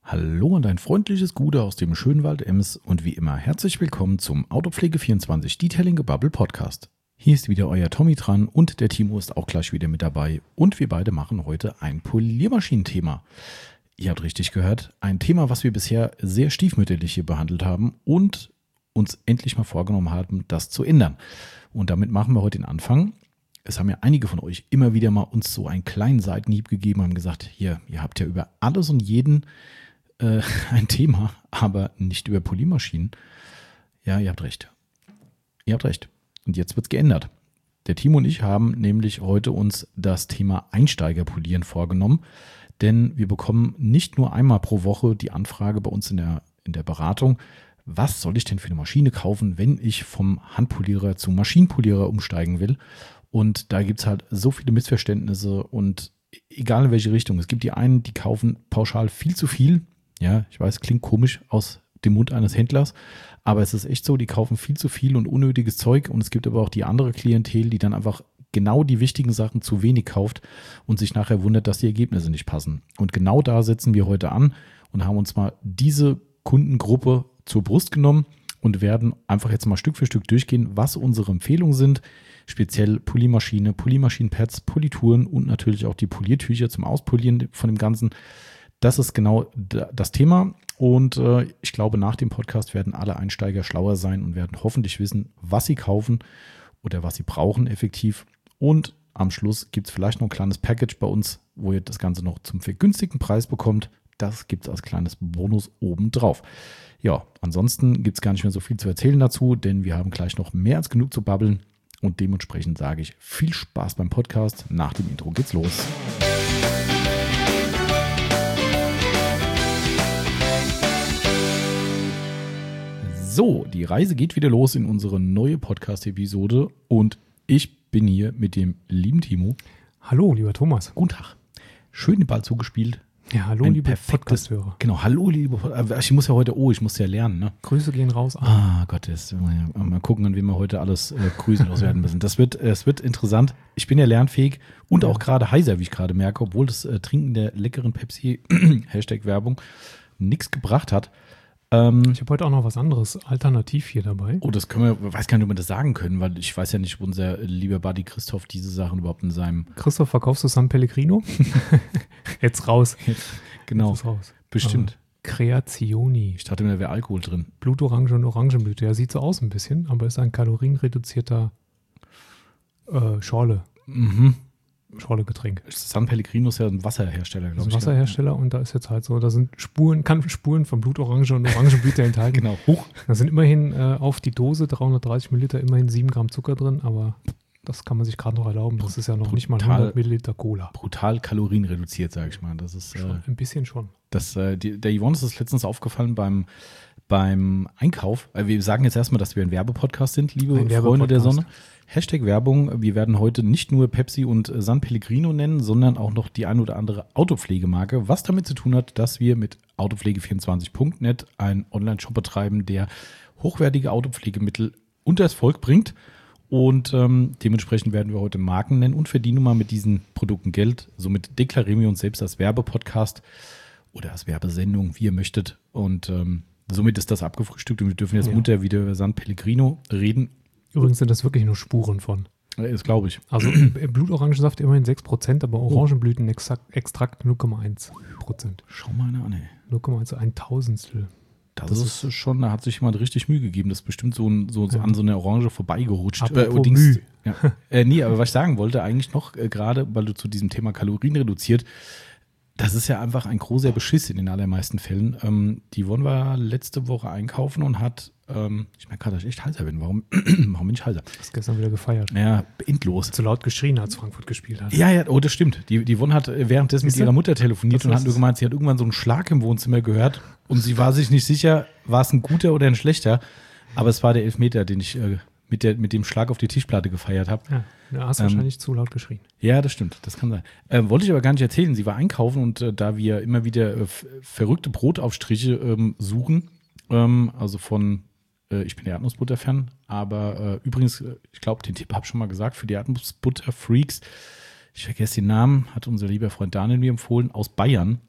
Hallo und ein freundliches Gute aus dem Schönwald Ems und wie immer herzlich willkommen zum Autopflege24 Detailing Gebubble Podcast. Hier ist wieder euer Tommy dran und der Timo ist auch gleich wieder mit dabei und wir beide machen heute ein Poliermaschinenthema. Ihr habt richtig gehört, ein Thema, was wir bisher sehr stiefmütterlich hier behandelt haben und uns endlich mal vorgenommen haben, das zu ändern. Und damit machen wir heute den Anfang. Es haben ja einige von euch immer wieder mal uns so einen kleinen Seitenhieb gegeben, haben gesagt, hier, ihr habt ja über alles und jeden ein Thema, aber nicht über Poliermaschinen. Ja, ihr habt recht. Ihr habt recht. Und jetzt wird's geändert. Der Timo und ich haben nämlich heute uns das Thema Einsteigerpolieren vorgenommen, denn wir bekommen nicht nur einmal pro Woche die Anfrage bei uns in der Beratung, was soll ich denn für eine Maschine kaufen, wenn ich vom Handpolierer zum Maschinenpolierer umsteigen will. Und da gibt's halt so viele Missverständnisse und egal in welche Richtung. Es gibt die einen, die kaufen pauschal viel zu viel. Ja, ich weiß, klingt komisch aus dem Mund eines Händlers, aber es ist echt so, die kaufen viel zu viel und unnötiges Zeug und es gibt aber auch die andere Klientel, die dann einfach genau die wichtigen Sachen zu wenig kauft und sich nachher wundert, dass die Ergebnisse nicht passen. Und genau da setzen wir heute an und haben uns mal diese Kundengruppe zur Brust genommen und werden einfach jetzt mal Stück für Stück durchgehen, was unsere Empfehlungen sind, speziell Poliermaschine, Poliermaschinenpads, Polituren und natürlich auch die Poliertücher zum Auspolieren von dem Ganzen. Das ist genau das Thema und ich glaube, nach dem Podcast werden alle Einsteiger schlauer sein und werden hoffentlich wissen, was sie kaufen oder was sie brauchen effektiv. Und am Schluss gibt es vielleicht noch ein kleines Package bei uns, wo ihr das Ganze noch zum vergünstigten Preis bekommt. Das gibt es als kleines Bonus obendrauf. Ja, ansonsten gibt es gar nicht mehr so viel zu erzählen dazu, denn wir haben gleich noch mehr als genug zu babbeln. Und dementsprechend sage ich viel Spaß beim Podcast. Nach dem Intro geht's los. So, die Reise geht wieder los in unsere neue Podcast-Episode und ich bin hier mit dem lieben Timo. Hallo, lieber Thomas. Guten Tag. Schön den Ball zugespielt. Ja, hallo, liebe Podcast-Hörer. Genau, hallo, liebe Podcast-Hörer. Ich muss ja lernen. Ne? Grüße gehen raus. Gott, mal gucken, an wen wir heute alles Grüße loswerden müssen. Es wird interessant. Ich bin ja lernfähig und auch gerade heiser, wie ich gerade merke, obwohl das Trinken der leckeren Pepsi, #Werbung, nichts gebracht hat. Ich habe heute auch noch was anderes alternativ hier dabei. Oh, das können wir, weiß gar nicht, ob wir das sagen können, weil ich weiß ja nicht, ob unser lieber Buddy Christoph diese Sachen überhaupt in seinem... Christoph, verkaufst du San Pellegrino? Jetzt raus. Genau, jetzt ist raus. Bestimmt. Creazioni. Ich dachte mir, da wäre Alkohol drin. Blutorange und Orangenblüte. Ja, sieht so aus ein bisschen, aber ist ein kalorienreduzierter Schorle. Schorle-Getränk. San Pellegrino ist ja ein Wasserhersteller, glaube ich. Das ist ein Wasserhersteller und da ist jetzt halt so, da sind Spuren von Blutorange und Orangenblüte enthalten. Genau, hoch. Da sind immerhin auf die Dose 330 Milliliter immerhin 7 Gramm Zucker drin, aber das kann man sich gerade noch erlauben. Das ist ja noch nicht mal 100 Milliliter Cola. Brutal kalorienreduziert, sage ich mal. Das ist schon, ein bisschen schon. Der Yvonne ist das letztens aufgefallen beim Einkauf. Wir sagen jetzt erstmal, dass wir ein Werbepodcast sind, liebe Freunde der Sonne. #Werbung. Wir werden heute nicht nur Pepsi und San Pellegrino nennen, sondern auch noch die ein oder andere Autopflegemarke, was damit zu tun hat, dass wir mit autopflege24.net einen Online-Shop betreiben, der hochwertige Autopflegemittel unters Volk bringt. Und dementsprechend werden wir heute Marken nennen und verdienen mal mit diesen Produkten Geld. Somit deklarieren wir uns selbst als Werbepodcast oder als Werbesendung, wie ihr möchtet. Und somit ist das abgefrühstückt und wir dürfen jetzt munter wieder über San Pellegrino reden. Übrigens sind das wirklich nur Spuren von. Das glaube ich. Also Blutorangensaft immerhin 6%, aber Orangenblütenextrakt 0,1%. Schau mal an, ey. 0,1, ein Tausendstel. Das ist schon, da hat sich jemand richtig Mühe gegeben. Das ist bestimmt so an so einer Orange vorbeigerutscht. Mühe. Ja. Nee, aber was ich sagen wollte eigentlich noch, gerade weil du zu diesem Thema Kalorien reduziert, das ist ja einfach ein großer Beschiss in den allermeisten Fällen. Die Yvonne war letzte Woche einkaufen und hat, ich merke gerade, dass ich echt heiser bin. Warum bin ich heiser? Du hast gestern wieder gefeiert. Ja, endlos. Zu laut geschrien, als Frankfurt gespielt hat. Ja, oh, das stimmt. Die Yvonne hat währenddessen mit ihrer Mutter telefoniert und hat nur gemeint, sie hat irgendwann so einen Schlag im Wohnzimmer gehört und sie war sich nicht sicher, war es ein guter oder ein schlechter. Aber es war der Elfmeter, den ich mit dem Schlag auf die Tischplatte gefeiert habe. Ja, da hast du wahrscheinlich zu laut geschrien. Ja, das stimmt, das kann sein. Wollte ich aber gar nicht erzählen. Sie war einkaufen und da wir immer wieder verrückte Brotaufstriche suchen, also von, ich bin der Erdnussbutter-Fan, aber übrigens, ich glaube, den Tipp habe ich schon mal gesagt, für die Erdnussbutter-Freaks, ich vergesse den Namen, hat unser lieber Freund Daniel mir empfohlen, aus Bayern,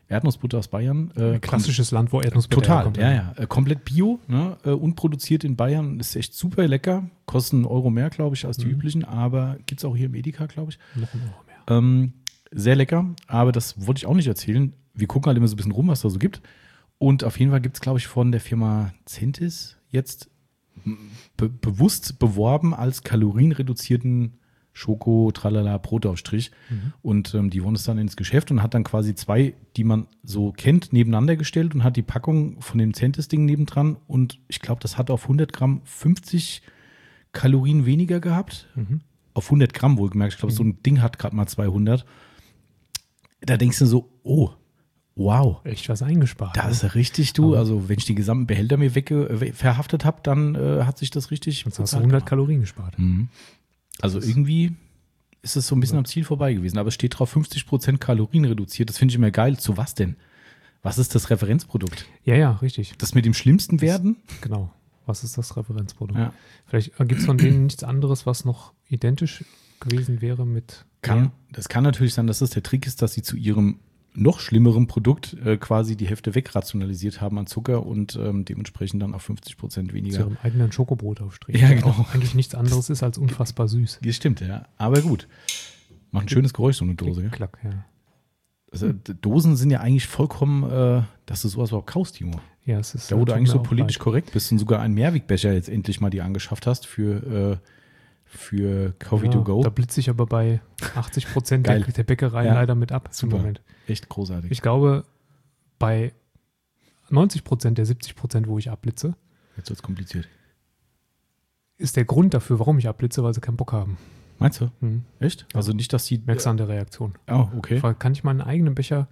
Erdnussbutter aus Bayern. Ein klassisches Land, wo Erdnussbutter total, herkommt. ja. Komplett bio, ne? Unproduziert in Bayern. Ist echt super lecker. Kostet €1 mehr, glaube ich, als die üblichen. Aber gibt es auch hier im Edeka, glaube ich. Noch €1 mehr. Sehr lecker. Aber das wollte ich auch nicht erzählen. Wir gucken halt immer so ein bisschen rum, was da so gibt. Und auf jeden Fall gibt es, glaube ich, von der Firma Centis jetzt bewusst beworben als kalorienreduzierten Schoko-Tralala-Brotaufstrich. Und die wurden es dann ins Geschäft und hat dann quasi 2, die man so kennt, nebeneinander gestellt und hat die Packung von dem Centis-Ding nebendran. Und ich glaube, das hat auf 100 Gramm 50 Kalorien weniger gehabt. Auf 100 Gramm wohlgemerkt. Ich glaube, so ein Ding hat gerade mal 200. Da denkst du so, oh, wow. Echt was eingespart. Da ist er richtig, du. Also, wenn ich die gesamten Behälter mir verhaftet habe, dann hat sich das richtig. Jetzt hast du 100 Kalorien gespart. Also, irgendwie ist es so ein bisschen am Ziel vorbei gewesen. Aber es steht drauf 50% Kalorien reduziert. Das finde ich immer geil. Zu was denn? Was ist das Referenzprodukt? Ja, richtig. Das mit dem schlimmsten werden? Genau. Was ist das Referenzprodukt? Ja. Vielleicht gibt es von denen nichts anderes, was noch identisch gewesen wäre mit. Das kann natürlich sein, dass das der Trick ist, dass sie zu ihrem noch schlimmeren Produkt quasi die Hälfte wegrationalisiert haben an Zucker und dementsprechend dann auf 50% weniger. Zu ihrem eigenen Schokobrotaufstrich. Ja, der genau. auch eigentlich nichts anderes ist als unfassbar süß. Das stimmt, ja. Aber gut. Macht ein schönes Geräusch, so eine Dose. Gell? Klack, ja. Also, Dosen sind ja eigentlich vollkommen, dass du sowas überhaupt kaufst, Timo. Ja, es ist. Da, wo du eigentlich so auch politisch leid. korrekt bist und sogar einen Mehrwegbecher jetzt endlich mal dir angeschafft hast für Coffee to go. Da blitze ich aber bei 80% Geil. der Bäckerei Ja. leider mit ab Super. im Moment. Echt großartig. Ich glaube, bei 90% der 70%, wo ich abblitze, Jetzt wird es kompliziert. ist der Grund dafür, warum ich abblitze, weil sie keinen Bock haben. Meinst du? Echt? Also nicht, dass die. Merkst du an der Reaktion. Oh, okay. Kann ich meinen eigenen Becher?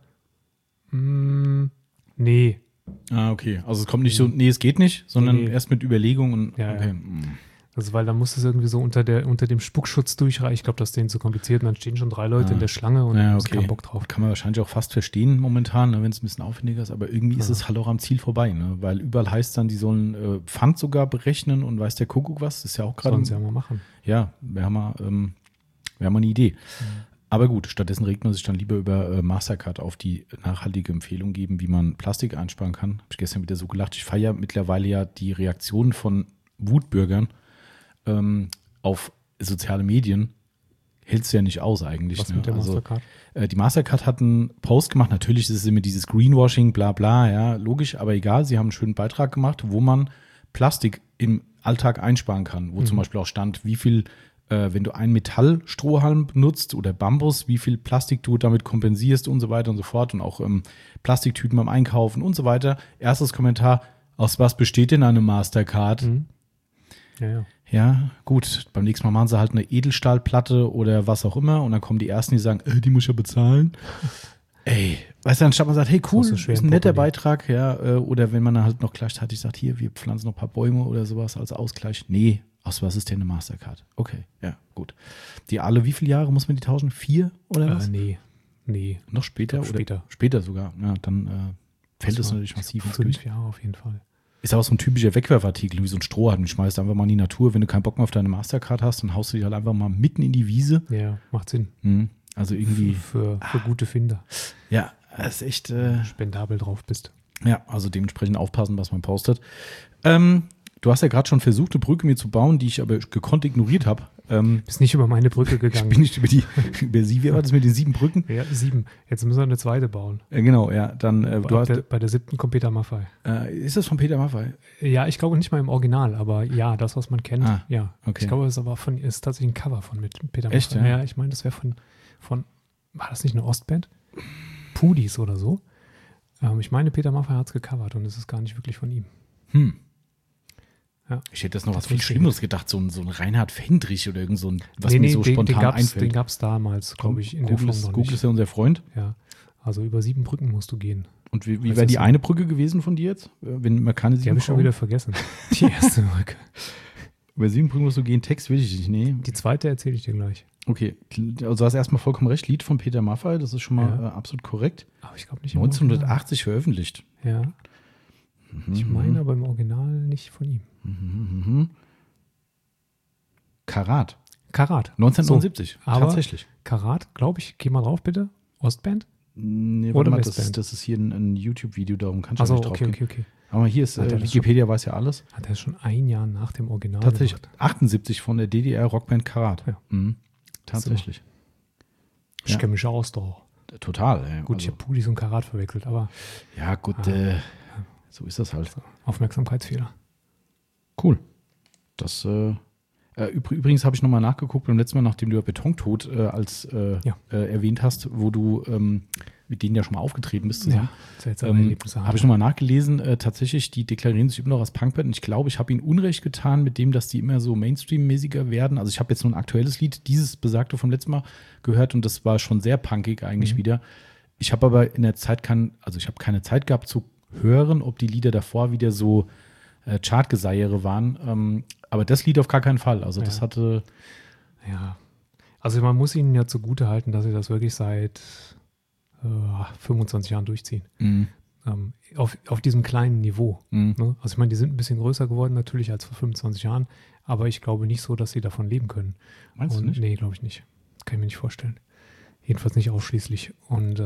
Nee. Ah, okay. Also es kommt nicht so, nee, es geht nicht, sondern Nee. erst mit Überlegung und Ja, okay. ja. Also, weil dann muss es irgendwie so unter dem Spuckschutz durchreichen. Ich glaube, das ist denen zu kompliziert. Und dann stehen schon 3 Leute in der Schlange und Ja, haben okay. keinen Bock drauf. Kann man wahrscheinlich auch fast verstehen momentan, ne, wenn es ein bisschen aufwendiger ist, aber irgendwie ist es halt auch am Ziel vorbei, ne? Weil überall heißt dann, die sollen Pfand sogar berechnen und weiß der Kuckuck was. Das ist ja auch gerade. Sollen sie ja mal machen. Ja, wäre mal eine Idee. Aber gut, stattdessen regt man sich dann lieber über Mastercard auf, die nachhaltige Empfehlung geben, wie man Plastik einsparen kann. Habe ich gestern wieder so gelacht. Ich feiere mittlerweile ja die Reaktionen von Wutbürgern auf soziale Medien. Hältst du ja nicht aus eigentlich. Was Ne? mit der Also, Mastercard? die Mastercard hat einen Post gemacht. Natürlich ist es immer dieses Greenwashing, bla bla, ja, logisch, aber egal. Sie haben einen schönen Beitrag gemacht, wo man Plastik im Alltag einsparen kann. Wo zum Beispiel auch stand, wie viel, wenn du einen Metallstrohhalm benutzt oder Bambus, wie viel Plastik du damit kompensierst und so weiter und so fort. Und auch Plastiktüten beim Einkaufen und so weiter. Erstes Kommentar, aus was besteht denn eine Mastercard? Ja. Ja, gut, beim nächsten Mal machen sie halt eine Edelstahlplatte oder was auch immer und dann kommen die Ersten, die sagen, die muss ich ja bezahlen. Ey, weißt du, anstatt man sagt, hey cool, So ist schwer ein im netter Portemonnaie. Beitrag, ja, oder wenn man dann halt noch gleichzeitig sagt, hier, wir pflanzen noch ein paar Bäume oder sowas als Ausgleich. Nee, aus was ist denn eine Mastercard? Okay, ja, gut. Die alle, wie viele Jahre muss man die tauschen? 4 oder was? Nee. Noch später? Ich glaub, oder später. Später sogar. Ja, dann fällt es war natürlich massiv ins 5 Gewicht. Jahre auf jeden Fall. Ist aber so ein typischer Wegwerfartikel, wie so ein Strohhalm. Du schmeißt einfach mal in die Natur. Wenn du keinen Bock mehr auf deine Mastercard hast, dann haust du die halt einfach mal mitten in die Wiese. Ja, macht Sinn. Also irgendwie, Für gute Finder. ja, das ist echt, Spendabel drauf bist. ja, also dementsprechend aufpassen, was man postet. Du hast ja gerade schon versucht, eine Brücke mir zu bauen, die ich aber gekonnt ignoriert habe. Bist nicht über meine Brücke Ich gegangen. bin nicht über sie, wie war das mit den 7 Brücken? Ja, 7. Jetzt müssen wir eine zweite bauen. Genau, ja, dann, du hast, Bei der 7. kommt Peter Maffay. ist das von Peter Maffay? Ja, ich glaube nicht mal im Original, aber ja, das, was man kennt, Ah, ja. okay. Ich glaube, es ist tatsächlich ein Cover von mit Peter Echt, Maffay. ja? Ja, ich meine, das wäre von, war das nicht eine Ostband? Pudis oder so. Ich meine, Peter Maffay hat es gecovert und es ist gar nicht wirklich von ihm. Ja. Ich hätte das noch Das was viel wusste ich Schlimmeres gedacht, so ein Reinhard Fendrich oder irgend so ein, was Nee, mir so den spontan Den einfällt. gab es damals, glaube ich, in der Google Form noch Google nicht. ist ja unser Freund. Ja, also über 7 Brücken musst du gehen. Und wie Was wäre ist die das? eine Brücke gewesen von dir jetzt? Wenn man keine Die 7 habe ich schon braucht? wieder vergessen. Die erste Brücke. Über 7 Brücken musst du gehen, Text will ich nicht, nee. Die zweite erzähle ich dir gleich. Okay, also du hast erstmal vollkommen recht, Lied von Peter Maffay, das ist schon mal Ja. absolut korrekt. Aber ich glaube nicht im Original. 1980 veröffentlicht. Ja. Ich meine aber im Original nicht von ihm. Karat, Karat. 1979, So, aber tatsächlich. Karat, glaube ich, geh mal drauf bitte. Ostband? Nee, Oder warte mal, Westband? das ist hier ein YouTube-Video, darum kannst du Also nicht drauf gehen. okay. Aber hier ist Hat er das Wikipedia weiß ja alles. Hat er schon ein Jahr nach dem Original Tatsächlich gemacht? 78 von der DDR-Rockband Karat. Ja. Mhm. Tatsächlich. Ich Ja. kenne mich aus doch. Total. Ja. Gut, ich habe Pudis und Karat verwechselt, aber Ja, gut, so ist das halt. Aufmerksamkeitsfehler. Cool. Das übrigens habe ich nochmal nachgeguckt beim letzten Mal, nachdem du ja Betontod erwähnt hast, wo du mit denen ja schon mal aufgetreten bist zusammen. Seltsame Erlebnisse. Habe ich nochmal nachgelesen. Tatsächlich, die deklarieren sich immer noch als Punkband. Und ich glaube, ich habe ihnen Unrecht getan mit dem, dass die immer so Mainstream-mäßiger werden. Also ich habe jetzt nur ein aktuelles Lied, dieses besagte vom letzten Mal gehört und das war schon sehr punkig eigentlich wieder. Ich habe aber in der Zeit ich habe keine Zeit gehabt zu hören, ob die Lieder davor wieder so Chartgeseiere waren. Aber das Lied auf gar keinen Fall. Also das hatte... Ja, also man muss ihnen ja zugute halten, dass sie das wirklich seit 25 Jahren durchziehen. Auf diesem kleinen Niveau. Ne? Also ich meine, die sind ein bisschen größer geworden natürlich als vor 25 Jahren, aber ich glaube nicht so, dass sie davon leben können. Meinst du nicht? Nee, glaube ich nicht. Kann ich mir nicht vorstellen. Jedenfalls nicht ausschließlich. Und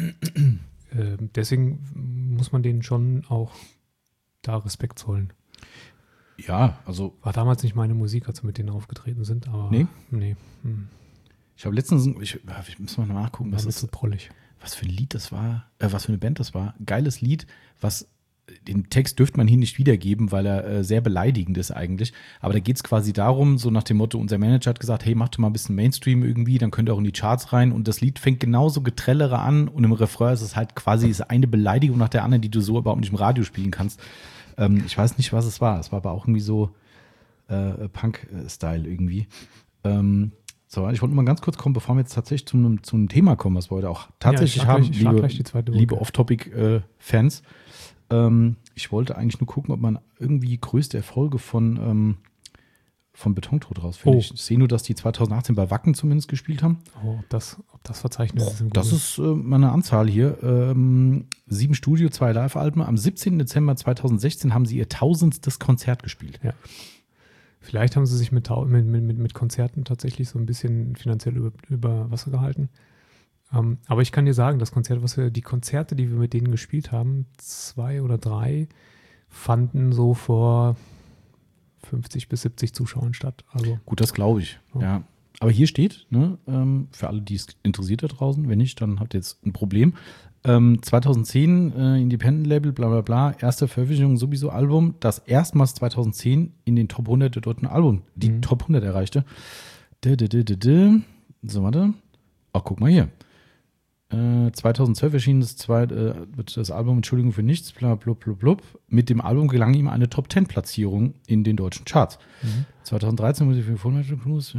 deswegen muss man denen schon auch da Respekt zollen. Ja, also... War damals nicht meine Musik, als wir mit denen aufgetreten sind, aber... Nee. Ich habe letztens... Ich muss mal nachgucken, Das ist so prollig. was für ein Lied das war, was für eine Band das war. Geiles Lied, den Text dürfte man hier nicht wiedergeben, weil er sehr beleidigend ist eigentlich. Aber da geht es quasi darum, so nach dem Motto, unser Manager hat gesagt, hey, mach doch mal ein bisschen Mainstream irgendwie, dann könnt ihr auch in die Charts rein. Und das Lied fängt genauso Getrellere an und im Refrain ist es halt quasi eine Beleidigung nach der anderen, die du so überhaupt nicht im Radio spielen kannst. Ich weiß nicht, was es war. Es war aber auch irgendwie so Punk-Style irgendwie. So, ich wollte mal ganz kurz kommen, bevor wir jetzt tatsächlich zu einem Thema kommen, was wir heute auch tatsächlich haben, liebe Off-Topic-Fans. Ich wollte eigentlich nur gucken, ob man irgendwie größte Erfolge von Betontod rausfindet. Ich sehe nur, dass die 2018 bei Wacken zumindest gespielt haben. Ob das verzeichnet ist. Das ist mal eine Anzahl hier. 7 Studio, 2 Live-Alben. Am 17. Dezember 2016 haben sie ihr 1000. Konzert gespielt. Ja. Vielleicht haben sie sich mit Konzerten tatsächlich so ein bisschen finanziell über Wasser gehalten. Aber ich kann dir sagen, die Konzerte, die wir mit denen gespielt haben, 2 oder 3, fanden so vor 50 bis 70 Zuschauern statt. Also, gut, das glaube ich. Ja. Aber hier steht, ne, für alle, die es interessiert da draußen, wenn nicht, dann habt ihr jetzt ein Problem. 2010 Independent-Label, bla bla bla, erste Veröffentlichung sowieso Album, das erstmals 2010 in den Top 100 der deutschen Album, die Top 100 erreichte. So, warte. Ach, guck mal hier. 2012 erschien das Album Entschuldigung für nichts, bla blub blub blub. Mit dem Album gelang ihm eine Top-10-Platzierung in den deutschen Charts. 2013 Musik für Phonation Cruise.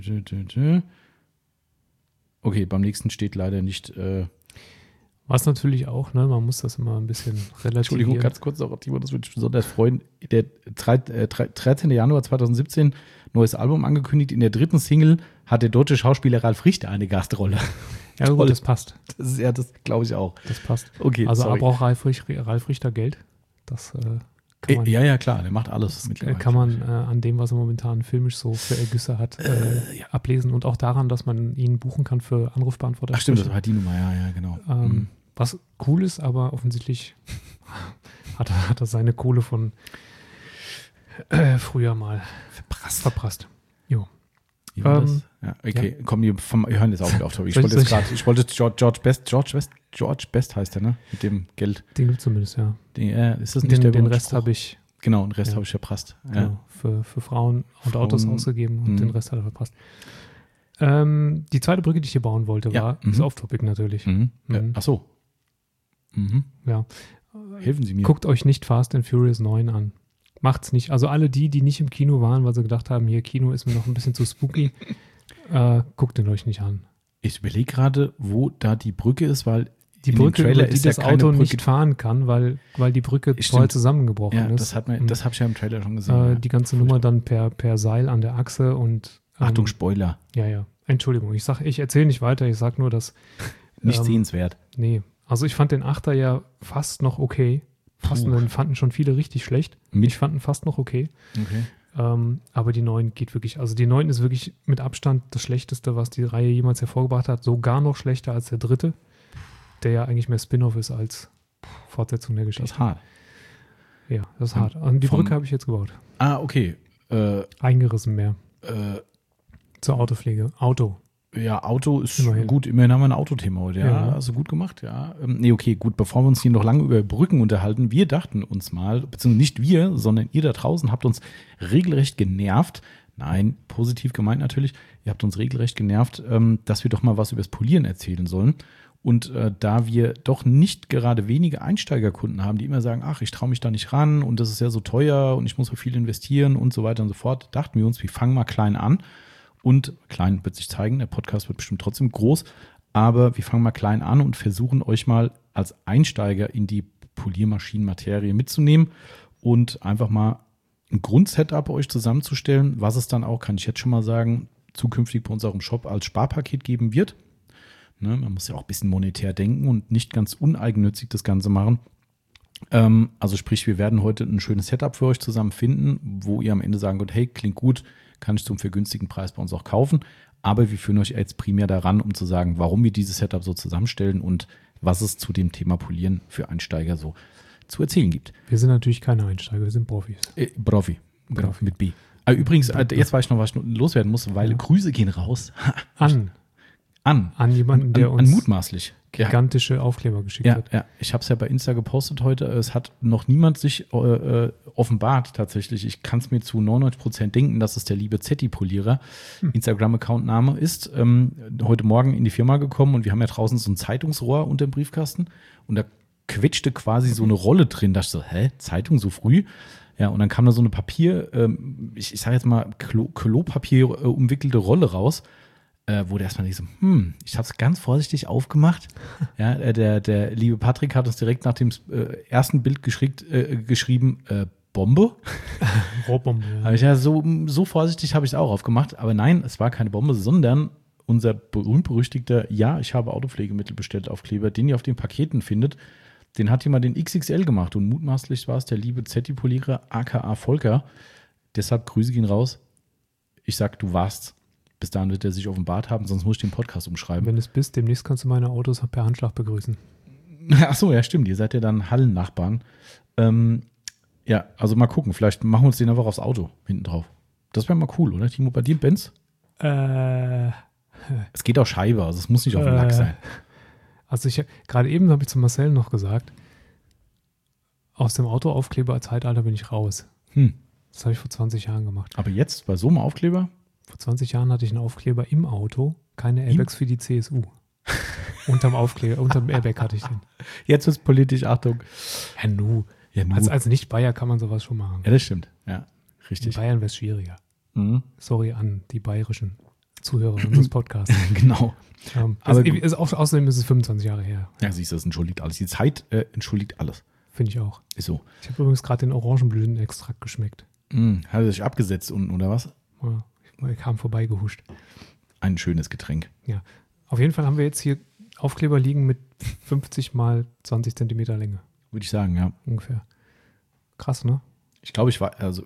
Okay, beim nächsten steht leider nicht. Was natürlich auch, ne, man muss das immer ein bisschen relativieren. Entschuldigung, ganz kurz noch, Timo, das würde mich besonders freuen. Der 13. Januar 2017, neues Album angekündigt. In der 3. Single hat der deutsche Schauspieler Ralf Richter eine Gastrolle. Ja, gut, das passt. Das glaube ich auch. Das passt. Okay, also sorry. aber auch Ralf Richter Geld. Das kann man, ja, klar, der macht alles. Kann man an dem, was er momentan filmisch so für Ergüsse hat, ablesen. Und auch daran, dass man ihn buchen kann für Anrufbeantworter. Ach stimmt, das war die Nummer, ja, genau. Was cool ist, aber offensichtlich hat er seine Kohle von früher mal verprasst. Jo. Ja, okay, ja. Komm, wir hören jetzt auch wieder auf. Ich wollte George Best heißt der, ne? Mit dem Geld. Den gibt es zumindest, ja. Ist das nicht den Rest habe ich. Genau, den Rest habe ich verprasst. Genau, für Frauen und Autos ausgegeben und den Rest hat er verpasst. Die zweite Brücke, die ich hier bauen wollte, ist Off-Topic natürlich. Ach so. Ja. Helfen Sie mir. Guckt euch nicht Fast and Furious 9 an. Macht's nicht. Also alle die nicht im Kino waren, weil sie gedacht haben, hier Kino ist mir noch ein bisschen zu spooky, guckt den euch nicht an. Ich überlege gerade, wo da die Brücke ist, weil die Brücke, über die das Auto nicht fahren kann, weil die Brücke voll zusammengebrochen ist. Das habe ich ja im Trailer schon gesehen. Die ganze Nummer dann per Seil an der Achse und Achtung, Spoiler. Ja. Entschuldigung, ich erzähle nicht weiter, ich sage nur, dass nicht sehenswert. Nee, also ich fand den 8er ja fast noch okay. Den fanden schon viele richtig schlecht. Ich fand ihn fast noch okay. Aber die 9 geht wirklich, also die 9 ist wirklich mit Abstand das Schlechteste, was die Reihe jemals hervorgebracht hat. Sogar noch schlechter als der 3. der ja eigentlich mehr Spin-off ist als Fortsetzung der Geschichte. Das ist hart. Ja, das ist hart. Und die Brücke habe ich jetzt gebaut. Ah, okay. Eingerissen mehr. Zur Autopflege. Auto. Ja, Auto ist Immerhin. gut. Immerhin haben wir ein Autothema heute. Ja, Ja. also gut gemacht, ja. Nee, okay, gut. Bevor wir uns hier noch lange über Brücken unterhalten, wir dachten uns mal, beziehungsweise nicht wir, sondern ihr da draußen habt uns regelrecht genervt. Nein, positiv gemeint natürlich. Ihr habt uns regelrecht genervt, dass wir doch mal was über das Polieren erzählen sollen. Und da wir doch nicht gerade wenige Einsteigerkunden haben, die immer sagen, ach, ich traue mich da nicht ran und das ist ja so teuer und ich muss so viel investieren und so weiter und so fort, dachten wir uns, wir fangen mal klein an. Und klein wird sich zeigen, der Podcast wird bestimmt trotzdem groß, aber wir fangen mal klein an und versuchen euch mal als Einsteiger in die Poliermaschinenmaterie mitzunehmen und einfach mal ein Grundsetup euch zusammenzustellen, was es dann auch, kann ich jetzt schon mal sagen, zukünftig bei unserem Shop als Sparpaket geben wird. Ne, man muss ja auch ein bisschen monetär denken und nicht ganz uneigennützig das Ganze machen. Also sprich, wir werden heute ein schönes Setup für euch zusammen finden, wo ihr am Ende sagen könnt, hey, klingt gut, kann ich zum vergünstigten Preis bei uns auch kaufen. Aber wir führen euch jetzt primär daran, um zu sagen, warum wir dieses Setup so zusammenstellen und was es zu dem Thema Polieren für Einsteiger so zu erzählen gibt. Wir sind natürlich keine Einsteiger, wir sind Profis. Profi. Genau, mit B. Übrigens, jetzt weiß ich noch, was ich loswerden muss, weil Grüße gehen raus. An jemanden, der an uns mutmaßlich gigantische Aufkleber geschickt hat. Ja, ich habe es ja bei Insta gepostet heute. Es hat noch niemand sich offenbart tatsächlich. Ich kann es mir zu 99% denken, dass es der liebe Zetti-Polierer Instagram-Account-Name ist. Heute Morgen in die Firma gekommen und wir haben ja draußen so ein Zeitungsrohr unter dem Briefkasten und da quetschte quasi so eine Rolle drin. Da dachte ich so, Zeitung so früh? Ja, und dann kam da so eine ich sage jetzt mal Klopapier umwickelte Rolle raus. Wo der erstmal so, ich habe es ganz vorsichtig aufgemacht. Ja, der liebe Patrick hat uns direkt nach dem ersten Bild geschrieben, Bombe. Rohrbombe. Ja. Aber so vorsichtig habe ich es auch aufgemacht. Aber nein, es war keine Bombe, sondern unser berühmt-berüchtigter, ich habe Autopflegemittel bestellt Aufkleber, den ihr auf den Paketen findet. Den hat jemand den XXL gemacht und mutmaßlich war es der liebe Zetti-Polierer aka Volker. Deshalb Grüße gehen raus. Ich sag, du warst. Bis dahin wird er sich offenbart haben, sonst muss ich den Podcast umschreiben. Wenn es bist, demnächst kannst du meine Autos per Handschlag begrüßen. Ach so, ja, stimmt. Ihr seid ja dann Hallennachbarn. Ja, also mal gucken. Vielleicht machen wir uns den einfach aufs Auto hinten drauf. Das wäre mal cool, oder, Timo? Bei dir, Benz? Es geht auch Scheibe, also es muss nicht auf dem Lack sein. Also gerade eben habe ich zu Marcel noch gesagt, aus dem Autoaufkleber-Zeitalter bin ich raus. Das habe ich vor 20 Jahren gemacht. Aber jetzt, bei so einem Aufkleber? Vor 20 Jahren hatte ich einen Aufkleber im Auto, keine Airbags für die CSU. Unterm Airbag hatte ich den. Jetzt ist politisch, Achtung. Ja, nu. Als Nicht-Bayer kann man sowas schon machen. Ja, das stimmt. Ja, richtig. In Bayern wäre es schwieriger. Mhm. Sorry an die bayerischen Zuhörer unseres Podcasts. Genau. Außerdem ist es 25 Jahre her. Ja, siehst du, das entschuldigt alles. Die Zeit entschuldigt alles. Finde ich auch. Ist so. Ich habe übrigens gerade den Orangenblütenextrakt geschmeckt. Hat er sich abgesetzt unten, oder was? Ja, er kam vorbeigehuscht. Ein schönes Getränk. Ja. Auf jeden Fall haben wir jetzt hier Aufkleber liegen mit 50 mal 20 Zentimeter Länge. Würde ich sagen, ja. Ungefähr. Krass, ne? Ich glaube,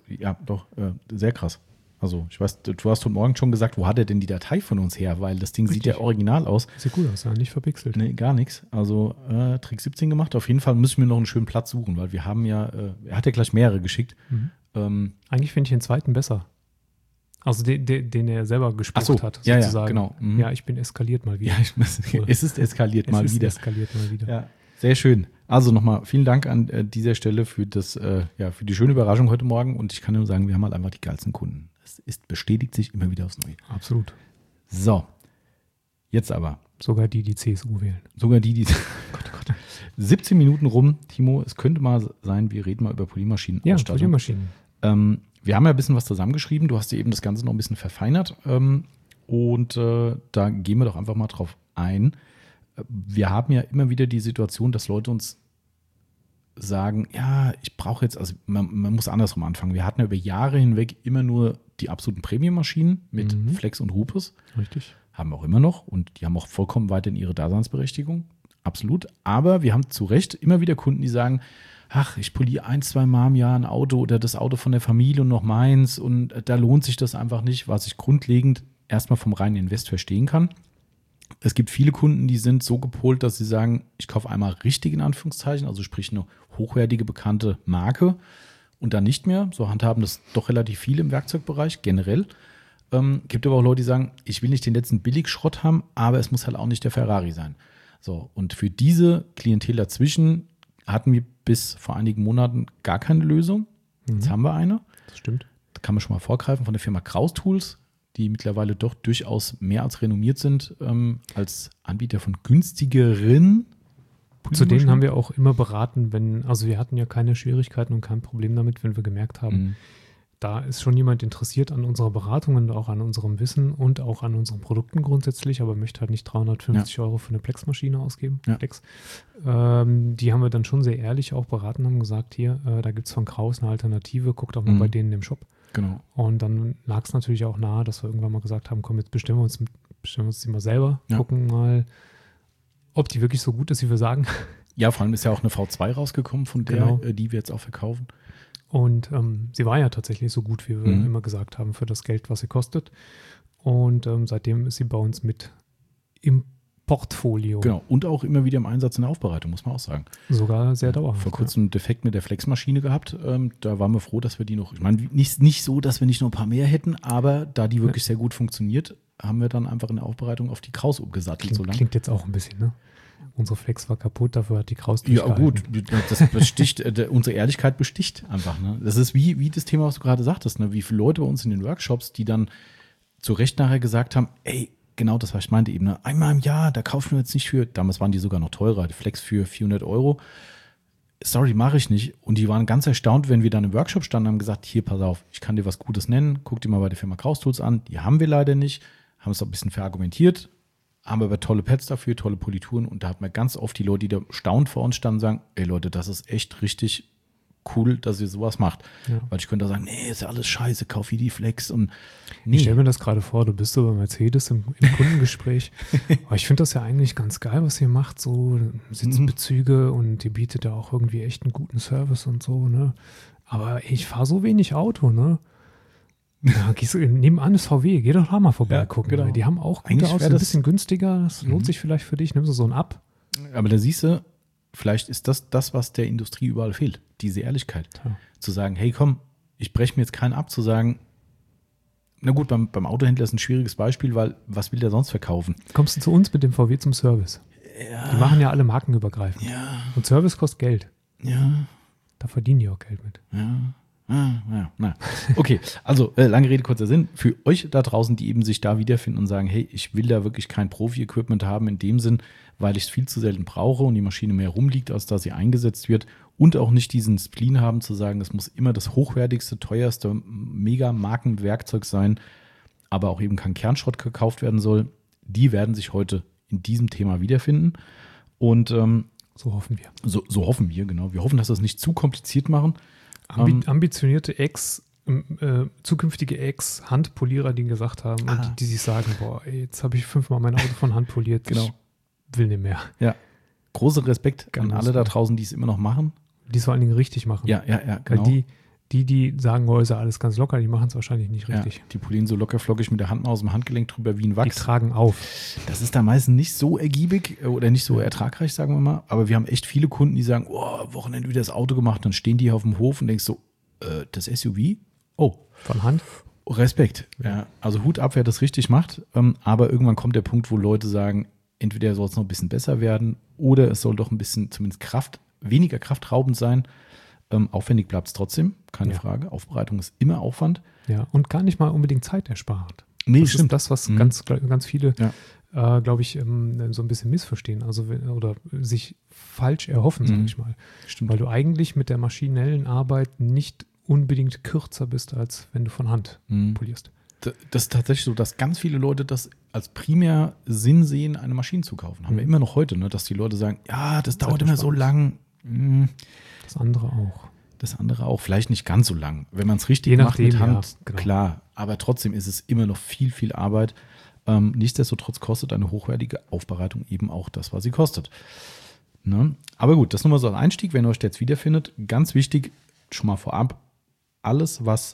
sehr krass. Also, ich weiß, du hast heute Morgen schon gesagt, wo hat er denn die Datei von uns her? Weil das Ding Richtig. sieht ja original aus. Sieht gut aus, ja, nicht verpixelt. Nee, gar nichts. Also, Trick 17 gemacht. Auf jeden Fall müssen wir noch einen schönen Platz suchen, weil wir haben ja, er hat ja gleich mehrere geschickt. Eigentlich finde ich den zweiten besser. Also den er selber gespuckt hat, ja, sozusagen. Ja, genau. Ja, ich bin eskaliert mal wieder. Ja, es ist eskaliert mal wieder. Eskaliert mal wieder. Ja, sehr schön. Also nochmal vielen Dank an dieser Stelle für für die schöne Überraschung heute Morgen. Und ich kann nur sagen, wir haben halt einfach die geilsten Kunden. Es bestätigt sich immer wieder aufs Neue. Absolut. So, jetzt aber. Sogar die CSU wählen. Sogar die Gott, oh Gott. 17 Minuten rum, Timo. Es könnte mal sein, wir reden mal über Poliermaschinen. Ja, Poliermaschinen. Wir haben ja ein bisschen was zusammengeschrieben. Du hast dir eben das Ganze noch ein bisschen verfeinert. Und da gehen wir doch einfach mal drauf ein. Wir haben ja immer wieder die Situation, dass Leute uns sagen, ja, ich brauche jetzt, also man muss andersrum anfangen. Wir hatten ja über Jahre hinweg immer nur die absoluten Premium-Maschinen mit Flex und Rupes. Richtig. Haben wir auch immer noch und die haben auch vollkommen weiterhin ihre Daseinsberechtigung. Absolut. Aber wir haben zu Recht immer wieder Kunden, die sagen, ach, ich poliere 1-2 Mal im Jahr ein Auto oder das Auto von der Familie und noch meins und da lohnt sich das einfach nicht, was ich grundlegend erstmal vom reinen Invest verstehen kann. Es gibt viele Kunden, die sind so gepolt, dass sie sagen, ich kaufe einmal richtig in Anführungszeichen, also sprich eine hochwertige, bekannte Marke und dann nicht mehr. So handhaben das doch relativ viele im Werkzeugbereich generell. Gibt aber auch Leute, die sagen, ich will nicht den letzten Billigschrott haben, aber es muss halt auch nicht der Ferrari sein. So, und für diese Klientel dazwischen hatten wir bis vor einigen Monaten gar keine Lösung. Jetzt haben wir eine. Das stimmt. Da kann man schon mal vorgreifen von der Firma Kraus Tools, die mittlerweile doch durchaus mehr als renommiert sind als Anbieter von günstigeren. Zu denen haben wir auch immer beraten, also wir hatten ja keine Schwierigkeiten und kein Problem damit, wenn wir gemerkt haben, da ist schon jemand interessiert an unserer Beratung und auch an unserem Wissen und auch an unseren Produkten grundsätzlich, aber möchte halt nicht 350 Euro für eine Plex-Maschine ausgeben. Ja. Plex. Die haben wir dann schon sehr ehrlich auch beraten, haben gesagt, hier, da gibt es von Kraus eine Alternative, guckt auch mal bei denen im Shop. Genau. Und dann lag es natürlich auch nahe, dass wir irgendwann mal gesagt haben, komm, jetzt bestimmen wir uns die mal selber, gucken mal, ob die wirklich so gut ist, wie wir sagen. Ja, vor allem ist ja auch eine V2 rausgekommen, von der, die wir jetzt auch verkaufen. Und sie war ja tatsächlich so gut, wie wir immer gesagt haben, für das Geld, was sie kostet. Und seitdem ist sie bei uns mit im Portfolio. Genau, und auch immer wieder im Einsatz in der Aufbereitung, muss man auch sagen. Sogar sehr dauerhaft. Vor kurzem einen Defekt mit der Flexmaschine gehabt. Da waren wir froh, dass wir die noch, ich meine, nicht so, dass wir nicht noch ein paar mehr hätten, aber da die wirklich sehr gut funktioniert, haben wir dann einfach in der Aufbereitung auf die Kraus umgesattelt. Klingt jetzt auch ein bisschen, ne? Unsere Flex war kaputt, dafür hat die Kraus Ja, gut, das besticht, unsere Ehrlichkeit besticht einfach. Ne? Das ist wie das Thema, was du gerade sagtest, ne? Wie viele Leute bei uns in den Workshops, die dann zu Recht nachher gesagt haben, ey, genau das, was ich meinte eben, ne? Einmal im Jahr, da kaufen wir jetzt nicht für, damals waren die sogar noch teurer, die Flex für 400 Euro. Sorry, mache ich nicht. Und die waren ganz erstaunt, wenn wir dann im Workshop standen und haben gesagt, hier, pass auf, ich kann dir was Gutes nennen, guck dir mal bei der Firma Kraus Tools an, die haben wir leider nicht, haben es auch ein bisschen verargumentiert, haben aber tolle Pads dafür, tolle Polituren und da hat man ganz oft die Leute, die da staunend vor uns standen, und sagen, ey Leute, das ist echt richtig cool, dass ihr sowas macht. Ja. Weil ich könnte da sagen, nee, ist ja alles scheiße, kauf hier die Flex und nee. Ich stelle mir das gerade vor, du bist so bei Mercedes im Kundengespräch. Aber ich finde das ja eigentlich ganz geil, was ihr macht, so Sitzbezüge und die bietet ja auch irgendwie echt einen guten Service und so, ne? Aber ich fahre so wenig Auto, ne? Ja, gehst du nebenan ist VW, geh doch da mal vorbei gucken. Genau. Die haben auch gute Autos, ein bisschen günstiger, das lohnt sich vielleicht für dich, nimmst du so einen ab. Aber da siehst du, vielleicht ist das, was der Industrie überall fehlt, diese Ehrlichkeit. Ja. Zu sagen, hey komm, ich breche mir jetzt keinen ab, zu sagen, na gut, beim Autohändler ist ein schwieriges Beispiel, weil was will der sonst verkaufen? Kommst du zu uns mit dem VW zum Service? Ja. Die machen ja alle markenübergreifend. Ja. Und Service kostet Geld. Ja. Da verdienen die auch Geld mit. Ja. Na. Okay, also lange Rede, kurzer Sinn. Für euch da draußen, die eben sich da wiederfinden und sagen, hey, ich will da wirklich kein Profi-Equipment haben in dem Sinn, weil ich es viel zu selten brauche und die Maschine mehr rumliegt, als dass sie eingesetzt wird und auch nicht diesen Spleen haben zu sagen, es muss immer das hochwertigste, teuerste Mega-Markenwerkzeug sein, aber auch eben kein Kernschrott gekauft werden soll, die werden sich heute in diesem Thema wiederfinden und so hoffen wir. So hoffen wir, genau. Wir hoffen, dass wir es nicht zu kompliziert machen. Ambitionierte zukünftige Ex-Handpolierer, die gesagt haben, und die sich sagen, boah, ey, jetzt habe ich 5-mal mein Auto von Hand poliert, genau. Ich will nicht mehr. Ja, großer Respekt an alle da draußen, die es immer noch machen. Die es vor allen Dingen richtig machen. Ja, genau. Weil die sagen, oh, ist ja alles ganz locker, die machen es wahrscheinlich nicht richtig. Ja, die polieren so locker flockig mit der Hand mal aus dem Handgelenk drüber wie ein Wachs. Die tragen auf. Das ist da meistens nicht so ergiebig oder nicht so ertragreich, sagen wir mal. Aber wir haben echt viele Kunden, die sagen, oh, Wochenende wieder das Auto gemacht. Dann stehen die hier auf dem Hof und denkst so, das SUV? Oh. Von Hand? Respekt. Ja, also Hut ab, wer das richtig macht. Aber irgendwann kommt der Punkt, wo Leute sagen, entweder soll es noch ein bisschen besser werden oder es soll doch ein bisschen zumindest weniger kraftraubend sein. Aufwendig bleibt es trotzdem, keine Frage. Aufbereitung ist immer Aufwand. Ja, und gar nicht mal unbedingt zeitersparend. Nee, das stimmt. ist das, was ganz viele, glaube ich, so ein bisschen missverstehen. Also oder sich falsch erhoffen, sage ich mal. Stimmt. Weil du eigentlich mit der maschinellen Arbeit nicht unbedingt kürzer bist, als wenn du von Hand polierst. Das ist tatsächlich so, dass ganz viele Leute das als primär Sinn sehen, eine Maschine zu kaufen. Haben wir immer noch heute, ne? Dass die Leute sagen, ja, das dauert immer so lang. Das andere auch. Das andere auch, vielleicht nicht ganz so lang. Wenn man es richtig macht mit Hand, genau. Klar. Aber trotzdem ist es immer noch viel, viel Arbeit. Nichtsdestotrotz kostet eine hochwertige Aufbereitung eben auch das, was sie kostet. Ne? Aber gut, das nur mal so als Einstieg, wenn ihr euch jetzt wiederfindet. Ganz wichtig, schon mal vorab, alles, was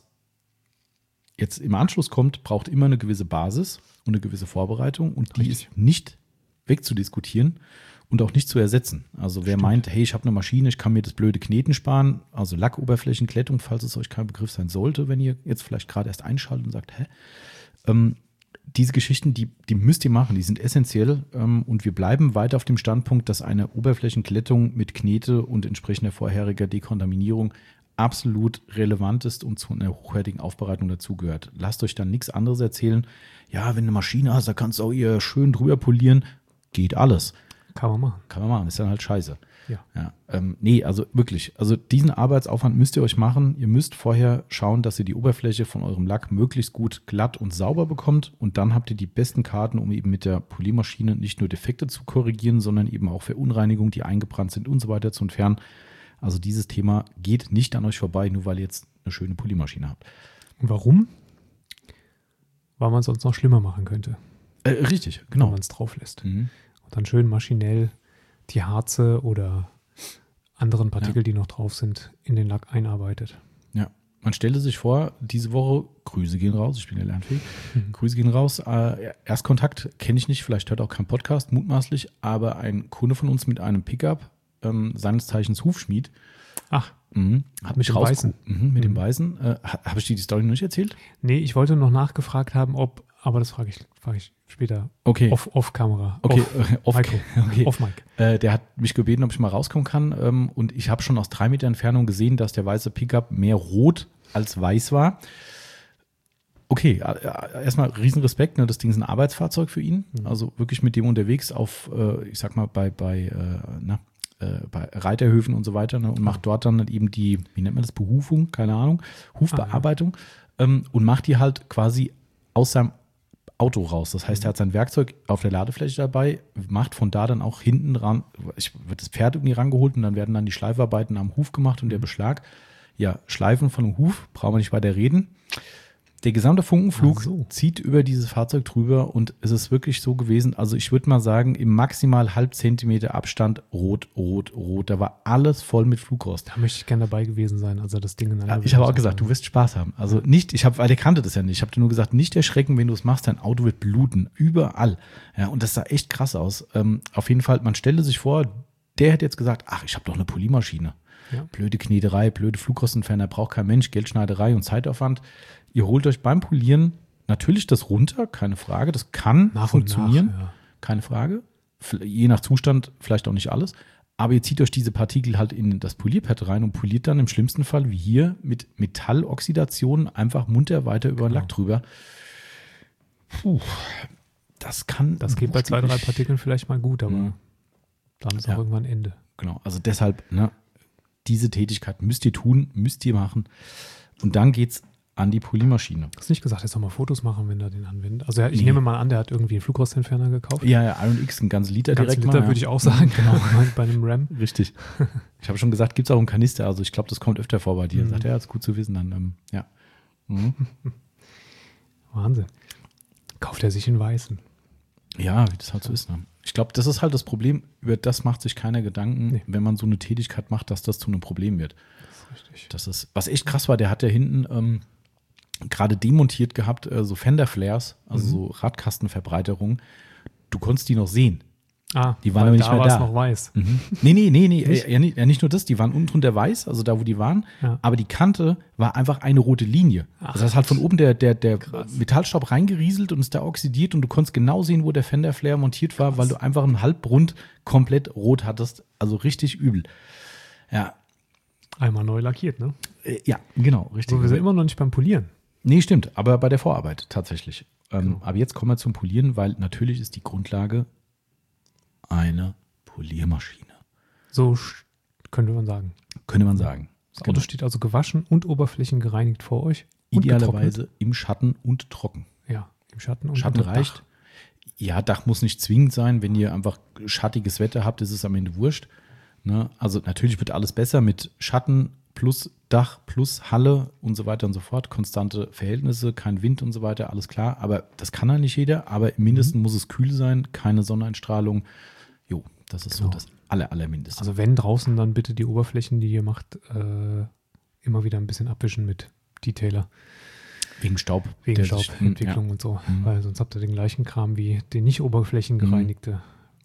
jetzt im Anschluss kommt, braucht immer eine gewisse Basis und eine gewisse Vorbereitung. Und die ist nicht wegzudiskutieren und auch nicht zu ersetzen. Also wer meint, hey, ich habe eine Maschine, ich kann mir das blöde Kneten sparen, also Lackoberflächenklettung, falls es euch kein Begriff sein sollte, wenn ihr jetzt vielleicht gerade erst einschaltet und sagt, diese Geschichten, die müsst ihr machen, die sind essentiell und wir bleiben weiter auf dem Standpunkt, dass eine Oberflächenklettung mit Knete und entsprechender vorheriger Dekontaminierung absolut relevant ist und zu einer hochwertigen Aufbereitung dazugehört. Lasst euch dann nichts anderes erzählen. Ja, wenn du eine Maschine hast, da kannst du auch ihr schön drüber polieren. Geht alles. Kann man machen. Kann man machen, ist dann halt scheiße. Ja. Nee, also wirklich, also diesen Arbeitsaufwand müsst ihr euch machen. Ihr müsst vorher schauen, dass ihr die Oberfläche von eurem Lack möglichst gut glatt und sauber bekommt und dann habt ihr die besten Karten, um eben mit der Poliermaschine nicht nur Defekte zu korrigieren, sondern eben auch Verunreinigungen, die eingebrannt sind und so weiter zu entfernen. Also dieses Thema geht nicht an euch vorbei, nur weil ihr jetzt eine schöne Poliermaschine habt. Und warum? Weil man es sonst noch schlimmer machen könnte. Richtig, genau. Wenn man es drauf lässt. Und dann schön maschinell die Harze oder anderen Partikel, die noch drauf sind, in den Lack einarbeitet. Ja, man stelle sich vor, diese Woche, Grüße gehen raus, ich bin ja lernfähig, Grüße gehen raus, Erstkontakt kenne ich nicht, vielleicht hört auch kein Podcast, mutmaßlich, aber ein Kunde von uns mit einem Pickup, seines Zeichens Hufschmied, hat mich dem Weißen. Mit dem Weißen. Habe ich dir die Story noch nicht erzählt? Nee, ich wollte noch nachgefragt haben, aber das frage ich später. Okay. Off-Kamera. Okay, Off-Mic. Der hat mich gebeten, ob ich mal rauskommen kann. Und ich habe schon aus 3 Meter Entfernung gesehen, dass der weiße Pickup mehr rot als weiß war. Okay, erstmal Riesenrespekt, ne? Das Ding ist ein Arbeitsfahrzeug für ihn. Also wirklich mit dem unterwegs auf, ich sag mal, bei Reiterhöfen und so weiter, ne? Und macht dort dann eben die, wie nennt man das, Behufung, keine Ahnung, Hufbearbeitung und macht die halt quasi aus seinem Auto raus. Das heißt, er hat sein Werkzeug auf der Ladefläche dabei, macht von da dann auch hinten ran, wird das Pferd irgendwie rangeholt und dann werden dann die Schleifarbeiten am Huf gemacht und der Beschlag. Ja, Schleifen von einem Huf, brauchen wir nicht weiter reden. Der gesamte Funkenflug zieht über dieses Fahrzeug drüber und es ist wirklich so gewesen, also ich würde mal sagen, im maximal halb Zentimeter Abstand rot. Da war alles voll mit Flugrost. Da möchte ich gerne dabei gewesen sein, also das Ding in einer Ich habe auch gesagt, du wirst Spaß haben. Also nicht, weil der kannte das ja nicht. Ich habe dir nur gesagt, nicht erschrecken, wenn du es machst, dein Auto wird bluten. Überall. Ja, und das sah echt krass aus. Auf jeden Fall, man stelle sich vor, der hätte jetzt gesagt, ach, ich habe doch eine Poliermaschine. Ja. Blöde Kneterei, blöde Flugrostentferner, braucht kein Mensch, Geldschneiderei und Zeitaufwand. Ihr holt euch beim Polieren natürlich das runter, keine Frage. Das kann funktionieren, keine Frage. Je nach Zustand vielleicht auch nicht alles. Aber ihr zieht euch diese Partikel halt in das Polierpad rein und poliert dann im schlimmsten Fall wie hier mit Metalloxidation einfach munter weiter über den Lack drüber. Das geht bei 2, 3 Partikeln vielleicht mal gut, aber dann ist auch irgendwann Ende. Genau, also deshalb, diese Tätigkeit müsst ihr tun, müsst ihr machen. Und dann geht's an die Poliermaschine. Hast du nicht gesagt, jetzt noch mal Fotos machen, wenn er den anwendet? Also ich nehme mal an, der hat irgendwie einen Flugrostentferner gekauft. Ja, Iron X, ein ganzes Liter direkt. Ein ganzes Liter würde ich auch sagen, genau, bei einem RAM. Richtig. Ich habe schon gesagt, gibt es auch einen Kanister, also ich glaube, das kommt öfter vor bei dir. Sagt er, ist gut zu wissen, dann, ja. Wahnsinn. Kauft er sich in Weißen. Ja, wie das halt so ist. Ne? Ich glaube, das ist halt das Problem, über das macht sich keiner Gedanken, wenn man so eine Tätigkeit macht, dass das zu einem Problem wird. Das ist richtig. Das ist, was echt krass war, der hat ja hinten gerade demontiert gehabt, so Fender-Flares, also so Radkastenverbreiterungen. Du konntest die noch sehen. Die waren aber nicht mehr da. Da war es noch weiß. Nee. Nicht nur das, die waren unten drunter weiß, also da, wo die waren, aber die Kante war einfach eine rote Linie. Das heißt, halt von oben der Metallstaub reingerieselt und ist da oxidiert und du konntest genau sehen, wo der Fender-Flare montiert war, weil du einfach einen Halbrund komplett rot hattest. Also richtig übel. Ja. Einmal neu lackiert, ne? Ja, genau, richtig. So, wir sind immer noch nicht beim Polieren. Nee, stimmt, aber bei der Vorarbeit tatsächlich. Aber jetzt kommen wir zum Polieren, weil natürlich ist die Grundlage eine Poliermaschine. So könnte man sagen. Das Auto steht also gewaschen und oberflächengereinigt vor euch. Idealerweise im Schatten und trocken. Ja, im Schatten und Schatten reicht. Dach. Ja, Dach muss nicht zwingend sein. Wenn ihr einfach schattiges Wetter habt, ist es am Ende wurscht. Ne? Also natürlich wird alles besser mit Schatten plus Dach plus Halle und so weiter und so fort. Konstante Verhältnisse, kein Wind und so weiter, alles klar. Aber das kann ja nicht jeder. Aber im Mindesten muss es kühl sein, keine Sonneneinstrahlung. Jo, das ist so das Allermindeste. Also wenn draußen, dann bitte die Oberflächen, die ihr macht, immer wieder ein bisschen abwischen mit Detailer. Wegen Staub. Wegen Staubentwicklung und so. Weil sonst habt ihr den gleichen Kram wie die nicht oberflächengereinigte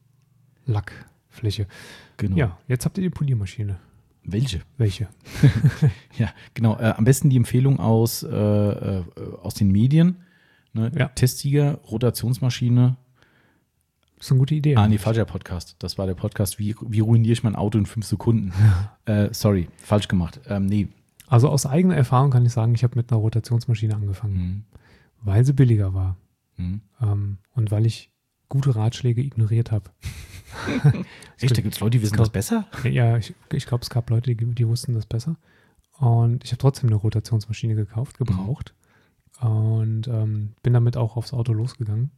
Lackfläche. Genau. Ja, jetzt habt ihr die Poliermaschine. Welche? Ja, genau. Am besten die Empfehlung aus den Medien. Ne? Ja. Testsieger, Rotationsmaschine. Das ist eine gute Idee. Nee, falscher Podcast. Das war der Podcast, wie ruiniere ich mein Auto in 5 Sekunden. Sorry, falsch gemacht. Nee. Also aus eigener Erfahrung kann ich sagen, ich habe mit einer Rotationsmaschine angefangen, weil sie billiger war und weil ich gute Ratschläge ignoriert habe. Echt, da gibt es Leute, die wissen das besser? Ja, ich glaube, es gab Leute, die wussten das besser. Und ich habe trotzdem eine Rotationsmaschine gebraucht. Und bin damit auch aufs Auto losgegangen.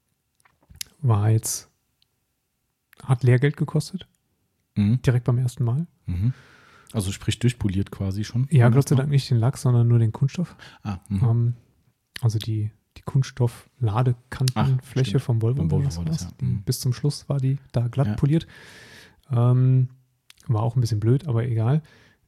Hat Lehrgeld gekostet. Direkt beim ersten Mal. Also sprich durchpoliert quasi schon? Ja, Gott sei Dank nicht den Lack, sondern nur den Kunststoff. Also die Kunststoff-Ladekantenfläche vom Volvo. Bis zum Schluss war die da glatt poliert. War auch ein bisschen blöd, aber egal.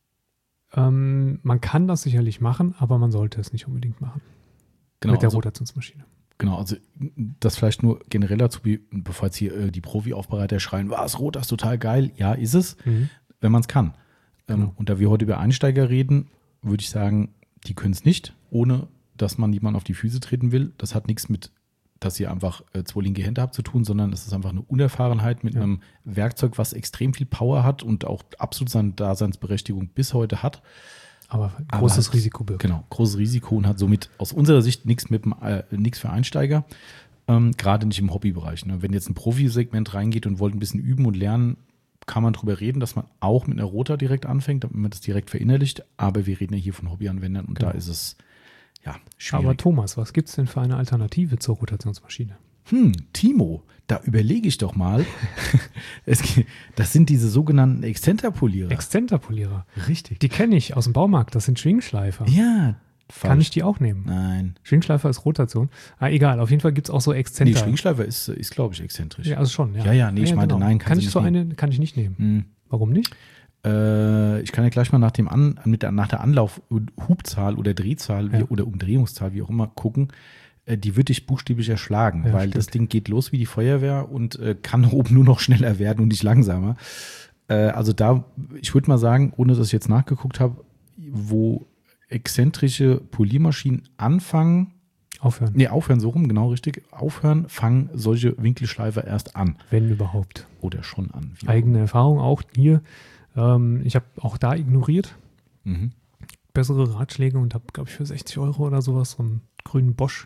Man kann das sicherlich machen, aber man sollte es nicht unbedingt machen. Genau, mit der Rotationsmaschine. Genau, also das vielleicht nur generell dazu, bevor jetzt hier die Profi-Aufbereiter schreien, was, rot, das ist total geil. Ja, ist es, wenn man es kann. Genau. Und da wir heute über Einsteiger reden, würde ich sagen, die können es nicht, ohne dass man niemanden auf die Füße treten will. Das hat nichts mit, dass ihr einfach 2 linke Hände habt zu tun, sondern es ist einfach eine Unerfahrenheit mit einem Werkzeug, was extrem viel Power hat und auch absolut seine Daseinsberechtigung bis heute hat. Aber großes Risiko birgt. Genau, großes Risiko und hat somit aus unserer Sicht nichts für Einsteiger, gerade nicht im Hobbybereich. Ne? Wenn jetzt ein Profi-Segment reingeht und wollt ein bisschen üben und lernen, kann man darüber reden, dass man auch mit einer Rota direkt anfängt, damit man das direkt verinnerlicht. Aber wir reden ja hier von Hobbyanwendern und da ist es schwierig. Aber Thomas, was gibt es denn für eine Alternative zur Rotationsmaschine? Timo, da überlege ich doch mal. Das sind diese sogenannten Exzenterpolierer. Exzenterpolierer. Richtig. Die kenne ich aus dem Baumarkt, das sind Schwingschleifer. Ja. Falsch. Kann ich die auch nehmen? Nein. Schwingschleifer ist Rotation. Egal, auf jeden Fall gibt es auch so Exzenter. Nee, Schwingschleifer ist glaube ich, exzentrisch. Ja, also schon, ja. Ich meinte, genau. nein, kann ich kann ich nicht nehmen. Warum nicht? Ich kann ja gleich mal nach der Anlauf-Hubzahl oder Drehzahl oder Umdrehungszahl, wie auch immer, gucken. Die wird dich buchstäblich erschlagen, weil stimmt. das Ding geht los wie die Feuerwehr und kann oben nur noch schneller werden und nicht langsamer. Also ich würde mal sagen, ohne dass ich jetzt nachgeguckt habe, wo exzentrische Poliermaschinen aufhören, so rum, genau richtig, fangen solche Winkelschleifer erst an. Wenn überhaupt. Oder schon an. Eigene Erfahrung auch hier. Ich habe auch da ignoriert. Bessere Ratschläge und habe, glaube ich, für 60 € oder sowas so einen grünen Bosch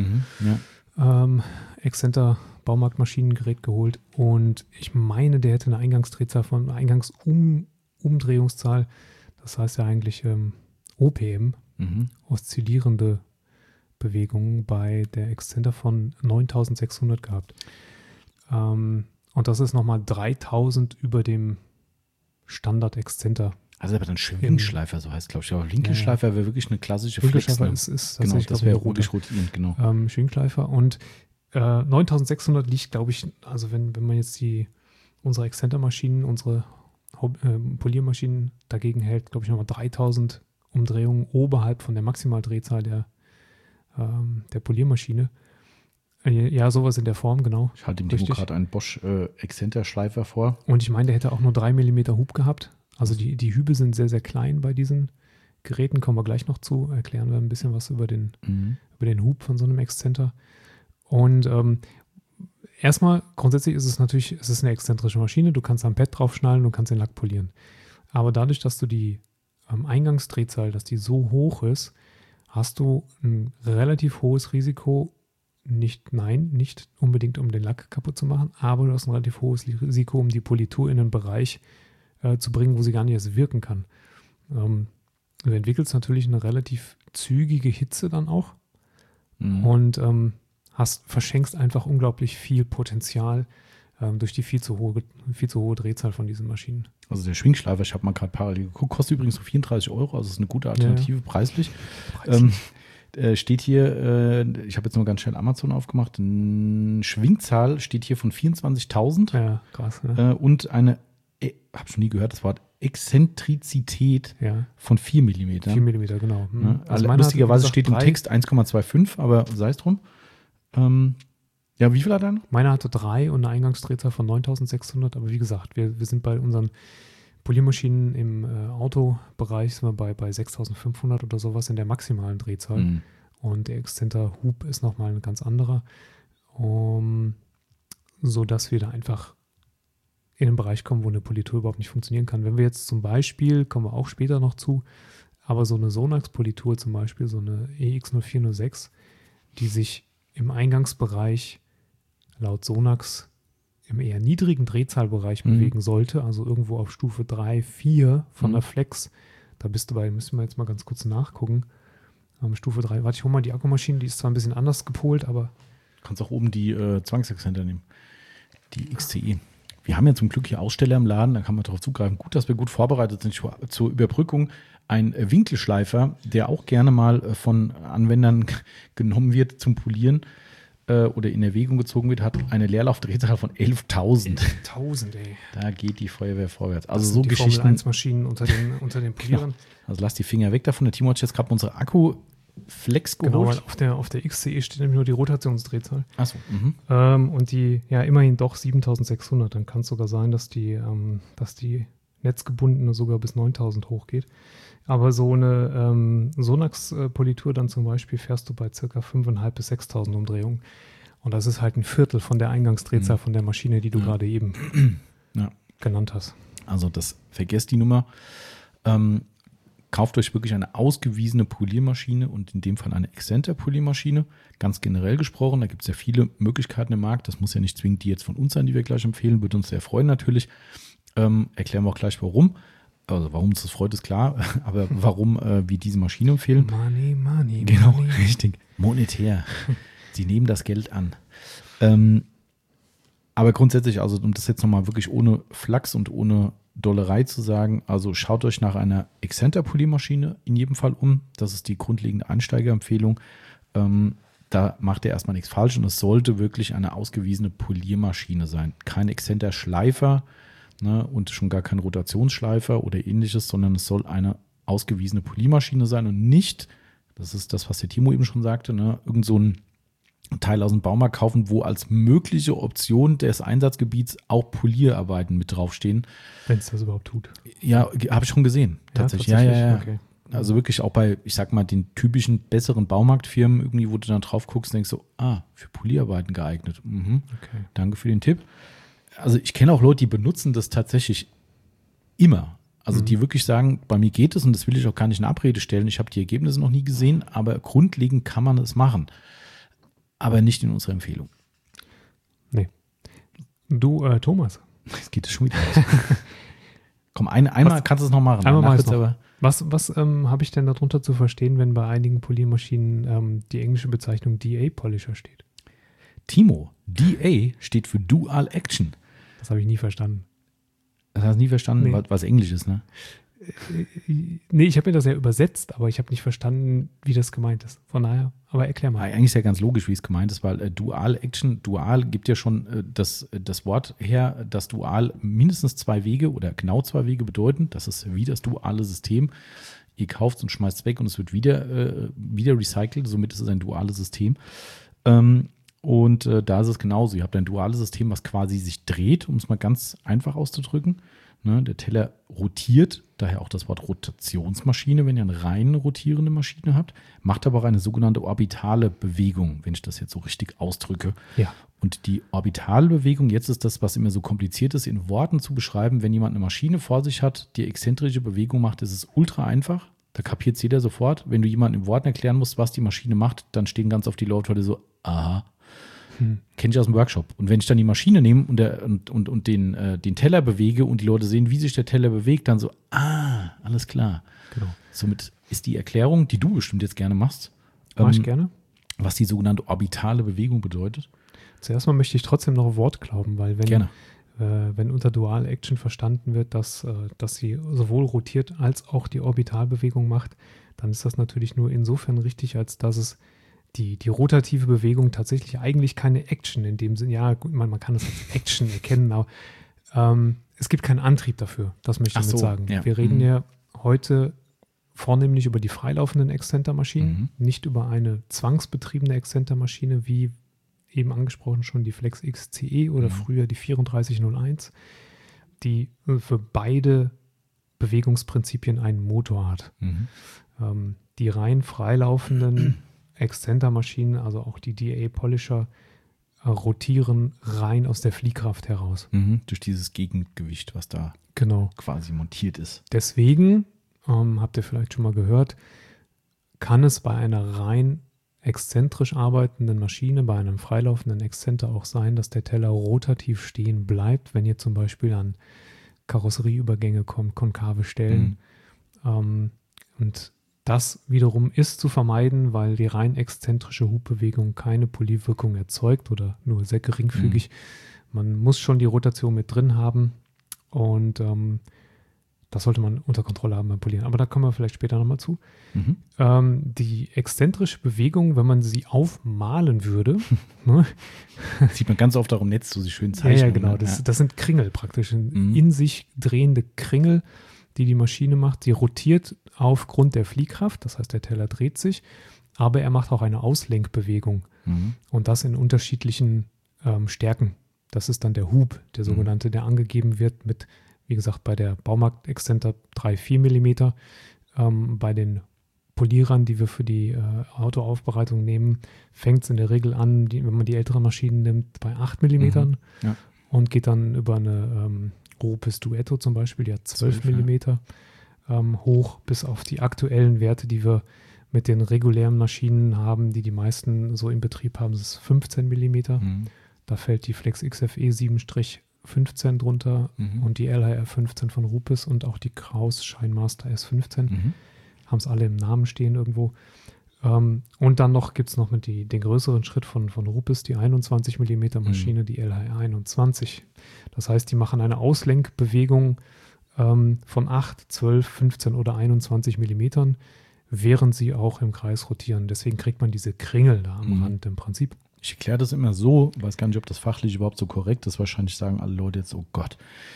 Exzenter Baumarktmaschinengerät geholt. Und ich meine, der hätte eine Eingangsdrehzahl von Umdrehungszahl. Das heißt ja eigentlich OPM, oszillierende Bewegungen, bei der Exzenter von 9600 gehabt. Und das ist nochmal 3000 über dem Standard-Exzenter. Also aber dann Schwingschleifer, so heißt es, glaube ich. Aber Winkelschleifer wäre wirklich eine klassische Flex. Winkelschleifer ist genau, tatsächlich das wäre rotierend, genau. Schwingschleifer und 9600 liegt, glaube ich, also wenn man jetzt unsere Exzentermaschinen, unsere Poliermaschinen dagegen hält, glaube ich, nochmal 3000 Umdrehungen oberhalb von der Maximaldrehzahl der Poliermaschine. Ja, sowas in der Form, genau. Ich halte dem Timo gerade einen Bosch Exzenterschleifer vor. Und ich meine, der hätte auch nur 3 mm Hub gehabt. Also die Hübe sind sehr, sehr klein bei diesen Geräten. Kommen wir gleich noch zu. Erklären wir ein bisschen was über den Hub von so einem Exzenter. Und erstmal, grundsätzlich ist es natürlich, es ist eine exzentrische Maschine. Du kannst am Pad draufschnallen, du kannst den Lack polieren. Aber dadurch, dass du die Eingangsdrehzahl, dass die so hoch ist, hast du ein relativ hohes Risiko, nicht unbedingt um den Lack kaputt zu machen, aber du hast ein relativ hohes Risiko, um die Politur in einen Bereich zu bringen, wo sie gar nicht erst wirken kann. Du entwickelst natürlich eine relativ zügige Hitze dann auch und verschenkst einfach unglaublich viel Potenzial durch die viel zu hohe Drehzahl von diesen Maschinen. Also der Schwingschleifer, ich habe mal gerade parallel geguckt, kostet übrigens so 34 €, also ist eine gute Alternative, preislich. Steht hier, ich habe jetzt nur ganz schnell Amazon aufgemacht, eine Schwingzahl steht hier von 24.000. Ja, krass. Ne? Und eine, habe schon nie gehört, das Wort Exzentrizität von 4 mm. 4 mm, genau. Also lustigerweise steht im Text 1,25, aber sei es drum. Ja, wie viel hat er noch? Meiner hatte 3 und eine Eingangsdrehzahl von 9600. Aber wie gesagt, wir sind bei unseren Poliermaschinen im Autobereich sind wir bei 6500 oder sowas in der maximalen Drehzahl. Mhm. Und der Exzenter-Hub ist nochmal ein ganz anderer. Sodass wir da einfach in den Bereich kommen, wo eine Politur überhaupt nicht funktionieren kann. Wenn wir jetzt zum Beispiel, kommen wir auch später noch zu, aber so eine Sonax-Politur zum Beispiel, so eine EX0406, die sich im Eingangsbereich laut Sonax im eher niedrigen Drehzahlbereich bewegen sollte, also irgendwo auf Stufe 3, 4 von der Flex, da bist du bei, müssen wir jetzt mal ganz kurz nachgucken, Stufe 3, warte, ich hole mal die Akkumaschine, die ist zwar ein bisschen anders gepolt, aber... Du kannst auch oben die Zwangsexzenter nehmen, die XCE. Wir haben ja zum Glück hier Aussteller im Laden, da kann man darauf zugreifen. Gut, dass wir gut vorbereitet sind zur Überbrückung. Ein Winkelschleifer, der auch gerne mal von Anwendern genommen wird zum Polieren oder in Erwägung gezogen wird, hat eine Leerlaufdrehzahl von 11.000. 11.000, ey. Da geht die Feuerwehr vorwärts. Also das so sind die Geschichten. Formel-1-Maschinen unter den Polierern. Genau. Also lass die Finger weg davon. Der Timo hat jetzt gerade unsere Akku-Flex geholt. Genau, weil auf der XCE steht nämlich nur die Rotationsdrehzahl. Achso. Und die, ja, immerhin doch 7.600. Dann kann es sogar sein, dass die netzgebundene sogar bis 9.000 hochgeht. Aber so eine Sonax-Politur dann zum Beispiel fährst du bei ca. 5.500 bis 6.000 Umdrehungen. Und das ist halt ein Viertel von der Eingangsdrehzahl von der Maschine, die du gerade eben genannt hast. Also vergesst die Nummer. Kauft euch wirklich eine ausgewiesene Poliermaschine und in dem Fall eine Exzenter-Poliermaschine. Ganz generell gesprochen, da gibt es ja viele Möglichkeiten im Markt. Das muss ja nicht zwingend die jetzt von uns sein, die wir gleich empfehlen. Würde uns sehr freuen natürlich. Erklären wir auch gleich warum. Also warum uns das freut, ist klar. Aber warum wir diese Maschine empfehlen. Money. Genau, richtig. Monetär. Sie nehmen das Geld an. Aber grundsätzlich, also um das jetzt nochmal wirklich ohne Flachs und ohne Dollerei zu sagen, also schaut euch nach einer Exzenter-Poliermaschine in jedem Fall um. Das ist die grundlegende Einsteigerempfehlung. Da macht ihr erstmal nichts falsch und es sollte wirklich eine ausgewiesene Poliermaschine sein. Kein Exzenter-Schleifer, ne, und schon gar kein Rotationsschleifer oder ähnliches, sondern es soll eine ausgewiesene Poliermaschine sein und nicht, das ist das, was der Timo eben schon sagte, ne, irgend so ein Teil aus dem Baumarkt kaufen, wo als mögliche Option des Einsatzgebiets auch Polierarbeiten mit draufstehen. Wenn es das überhaupt tut. Ja, habe ich schon gesehen. Tatsächlich. Ja. Okay. Also wirklich auch bei, ich sag mal, den typischen besseren Baumarktfirmen irgendwie, wo du dann drauf guckst und denkst so, für Polierarbeiten geeignet. Okay. Danke für den Tipp. Also ich kenne auch Leute, die benutzen das tatsächlich immer. Also die wirklich sagen, bei mir geht es und das will ich auch gar nicht in Abrede stellen. Ich habe die Ergebnisse noch nie gesehen, aber grundlegend kann man es machen. Aber nicht in unserer Empfehlung. Nee. Du, Thomas. Jetzt geht es schon wieder aus. Komm, einmal kannst du es noch machen. Einmal mal noch. Was habe ich denn darunter zu verstehen, wenn bei einigen Poliermaschinen die englische Bezeichnung DA-Polisher steht? Timo, DA steht für Dual Action. Das habe ich nie verstanden. Das hast du nie verstanden, was Englisch ist, ne? Nee, ich habe mir das ja übersetzt, aber ich habe nicht verstanden, wie das gemeint ist. Von daher, aber erklär mal. Eigentlich ist ja ganz logisch, wie es gemeint ist, weil Dual Action, Dual gibt ja schon das Wort her, dass Dual mindestens 2 Wege oder genau 2 Wege bedeuten. Das ist wie das duale System. Ihr kauft es und schmeißt es weg und es wird wieder recycelt. Somit ist es ein duales System. Und da ist es genauso. Ihr habt ein duales System, was quasi sich dreht, um es mal ganz einfach auszudrücken. Ne, der Teller rotiert, daher auch das Wort Rotationsmaschine, wenn ihr eine rein rotierende Maschine habt, macht aber auch eine sogenannte orbitale Bewegung, wenn ich das jetzt so richtig ausdrücke. Ja. Und die orbitale Bewegung, jetzt ist das, was immer so kompliziert ist, in Worten zu beschreiben. Wenn jemand eine Maschine vor sich hat, die exzentrische Bewegung macht, ist es ultra einfach. Da kapiert es jeder sofort. Wenn du jemandem in Worten erklären musst, was die Maschine macht, dann stehen ganz oft die Leute so, aha. Kenne ich aus dem Workshop. Und wenn ich dann die Maschine nehme und den Teller bewege und die Leute sehen, wie sich der Teller bewegt, dann so, alles klar. Genau. Somit ist die Erklärung, die du bestimmt jetzt gerne machst, Mach ich gerne. was die sogenannte orbitale Bewegung bedeutet. Zuerst mal möchte ich trotzdem noch Wort glauben, weil wenn unter Dual Action verstanden wird, dass sie sowohl rotiert als auch die Orbitalbewegung macht, dann ist das natürlich nur insofern richtig, als dass es die rotative Bewegung tatsächlich eigentlich keine Action in dem Sinne, ja, gut, man kann das als Action erkennen, aber es gibt keinen Antrieb dafür, das möchte ich damit sagen. Ja. Wir reden ja heute vornehmlich über die freilaufenden Exzentermaschinen, nicht über eine zwangsbetriebene Exzentermaschine, wie eben angesprochen schon die Flex XCE oder früher die 3401, die für beide Bewegungsprinzipien einen Motor hat. Die rein freilaufenden Exzentermaschinen, also auch die DA-Polisher, rotieren rein aus der Fliehkraft heraus. Durch dieses Gegengewicht, was da quasi montiert ist. Deswegen, habt ihr vielleicht schon mal gehört, kann es bei einer rein exzentrisch arbeitenden Maschine, bei einem freilaufenden Exzenter auch sein, dass der Teller rotativ stehen bleibt, wenn ihr zum Beispiel an Karosserieübergänge kommt, konkave Stellen. Und das wiederum ist zu vermeiden, weil die rein exzentrische Hubbewegung keine Poliwirkung erzeugt oder nur sehr geringfügig. Man muss schon die Rotation mit drin haben und das sollte man unter Kontrolle haben beim Polieren. Aber da kommen wir vielleicht später nochmal zu. Die exzentrische Bewegung, wenn man sie aufmalen würde, ne? Sieht man ganz oft auch im Netz, so schön Zeichnungen. Ja, genau. Das sind Kringel praktisch. In sich drehende Kringel, die Maschine macht. Sie rotiert aufgrund der Fliehkraft, das heißt, der Teller dreht sich, aber er macht auch eine Auslenkbewegung. Und das in unterschiedlichen Stärken. Das ist dann der Hub, der sogenannte, der angegeben wird mit, wie gesagt, bei der Baumarkt-Exzenter 3-4 Millimeter. Bei den Polierern, die wir für die Autoaufbereitung nehmen, fängt es in der Regel an, wenn man die älteren Maschinen nimmt, bei 8 Millimetern und geht dann über eine Rupes Duetto zum Beispiel, die hat 12 Millimeter hoch, bis auf die aktuellen Werte, die wir mit den regulären Maschinen haben, die meisten so im Betrieb haben, das ist 15 Millimeter. Da fällt die Flex XFE 7-15 drunter und die LHR 15 von Rupes und auch die Kraus Shinemaster S15. Haben es alle im Namen stehen irgendwo. Und dann gibt es noch den größeren Schritt von Rupes, die 21 mm Maschine, die LHR 21. Das heißt, die machen eine Auslenkbewegung von 8, 12, 15 oder 21 Millimetern, während sie auch im Kreis rotieren. Deswegen kriegt man diese Kringel da am Rand im Prinzip. Ich erkläre das immer so, weiß gar nicht, ob das fachlich überhaupt so korrekt ist. Wahrscheinlich sagen alle Leute jetzt, oh Gott.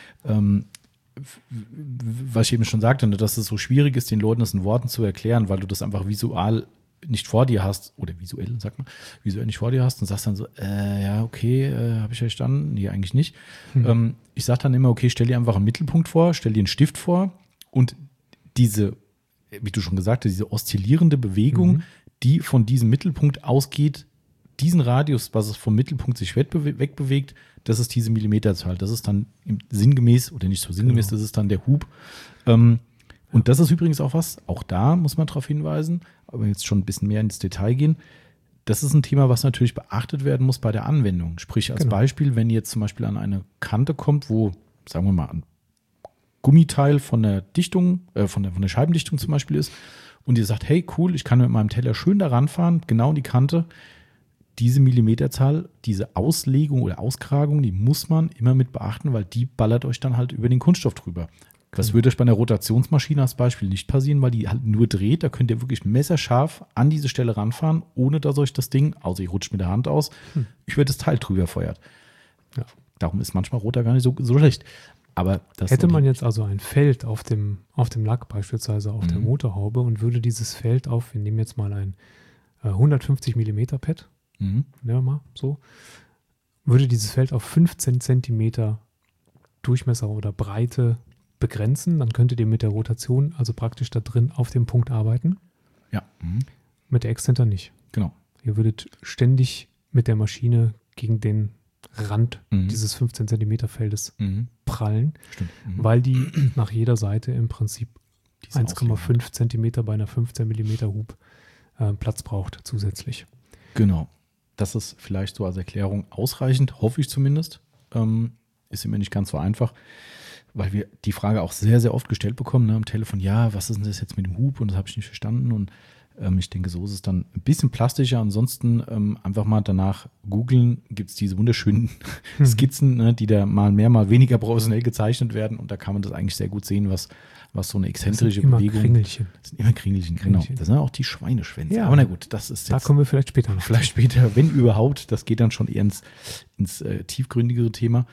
Was ich eben schon sagte, dass es so schwierig ist, den Leuten das in Worten zu erklären, weil du das einfach visuell nicht vor dir hast, oder visuell nicht vor dir hast und sagst dann so, ja, okay, habe ich verstanden? Nee, eigentlich nicht. Ich sage dann immer, okay, stell dir einfach einen Mittelpunkt vor, stell dir einen Stift vor und diese, wie du schon gesagt hast, diese oszillierende Bewegung, die von diesem Mittelpunkt ausgeht, diesen Radius, was es vom Mittelpunkt sich wegbewegt, das ist diese Millimeterzahl. Das ist dann sinngemäß, oder nicht so sinngemäß, das ist dann der Hub. Und das ist übrigens auch was, auch da muss man darauf hinweisen, aber jetzt schon ein bisschen mehr ins Detail gehen. Das ist ein Thema, was natürlich beachtet werden muss bei der Anwendung. Sprich als Beispiel, wenn ihr jetzt zum Beispiel an eine Kante kommt, wo, sagen wir mal, ein Gummiteil von der Dichtung, von der Scheibendichtung zum Beispiel ist und ihr sagt, hey cool, ich kann mit meinem Teller schön da ranfahren, genau in die Kante. Diese Millimeterzahl, diese Auslegung oder Auskragung, die muss man immer mit beachten, weil die ballert euch dann halt über den Kunststoff drüber. Das würde euch bei einer Rotationsmaschine als Beispiel nicht passieren, weil die halt nur dreht. Da könnt ihr wirklich messerscharf an diese Stelle ranfahren, ohne dass euch das Ding, außer ihr rutscht mit der Hand aus, über das Teil drüber feuert. Ja. Darum ist manchmal Rotor gar nicht so schlecht. Aber das hätte man jetzt also ein Feld auf dem Lack, beispielsweise auf der Motorhaube, und würde dieses Feld wir nehmen jetzt mal ein 150 mm Pad, nehmen wir mal so, würde dieses Feld auf 15 cm Durchmesser oder Breite begrenzen, dann könntet ihr mit der Rotation also praktisch da drin auf dem Punkt arbeiten. Ja. Mit der Exzenter nicht. Genau. Ihr würdet ständig mit der Maschine gegen den Rand dieses 15 cm Feldes prallen, weil die nach jeder Seite im Prinzip 1,5 cm bei einer 15 mm Hub Platz braucht zusätzlich. Genau. Das ist vielleicht so als Erklärung ausreichend, hoffe ich zumindest. Ist immer nicht ganz so einfach, weil wir die Frage auch sehr, sehr oft gestellt bekommen, am Telefon, ja, was ist denn das jetzt mit dem Hub? Und das habe ich nicht verstanden. Und ich denke, so ist es dann ein bisschen plastischer. Ansonsten einfach mal danach googeln, gibt es diese wunderschönen Skizzen, ne, die da mal mehr, mal weniger professionell gezeichnet werden. Und da kann man das eigentlich sehr gut sehen, was so eine exzentrische Bewegung. Kringelchen. Das sind immer Kringelchen, genau. Das sind auch die Schweineschwänze. Ja, aber na gut, das ist jetzt. Da kommen wir vielleicht später noch. Vielleicht später, wenn überhaupt. Das geht dann schon eher ins tiefgründigere Thema.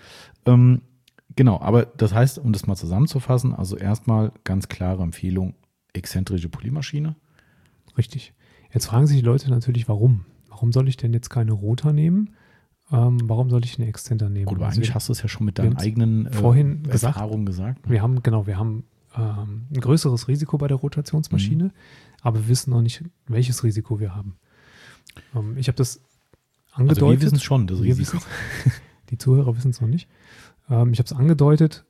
Genau, aber das heißt, um das mal zusammenzufassen, also erstmal ganz klare Empfehlung, exzentrische Poliermaschine. Richtig. Jetzt fragen sich die Leute natürlich, warum? Warum soll ich denn jetzt keine Rotor nehmen, warum soll ich einen Exzenter nehmen? Gut, aber Also eigentlich hast du es ja schon mit deinen eigenen vorhin Erfahrungen gesagt. Wir haben ein größeres Risiko bei der Rotationsmaschine, aber wir wissen noch nicht, welches Risiko wir haben. Ich habe das angedeutet. Also wir wissen es schon, das Risiko. Die Zuhörer wissen es noch nicht. Ich habe es angedeutet.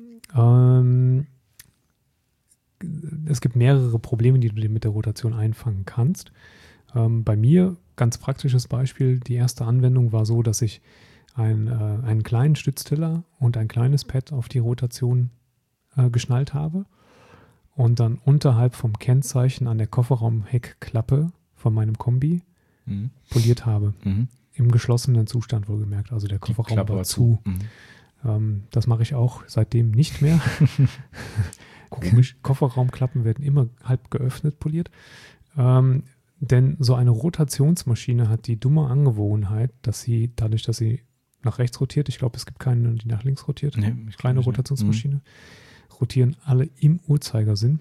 Es gibt mehrere Probleme, die du dir mit der Rotation einfangen kannst. Bei mir, ganz praktisches Beispiel, die erste Anwendung war so, dass ich einen kleinen Stütztiller und ein kleines Pad auf die Rotation geschnallt habe und dann unterhalb vom Kennzeichen an der Kofferraumheckklappe von meinem Kombi poliert habe. Im geschlossenen Zustand wohlgemerkt, also der Kofferraum war zu. Das mache ich auch seitdem nicht mehr. Komisch, Kofferraumklappen werden immer halb geöffnet poliert. Denn so eine Rotationsmaschine hat die dumme Angewohnheit, dass sie, dadurch, dass sie nach rechts rotiert, ich glaube, es gibt keine, die nach links rotiert, kleine Rotationsmaschine, rotieren alle im Uhrzeigersinn.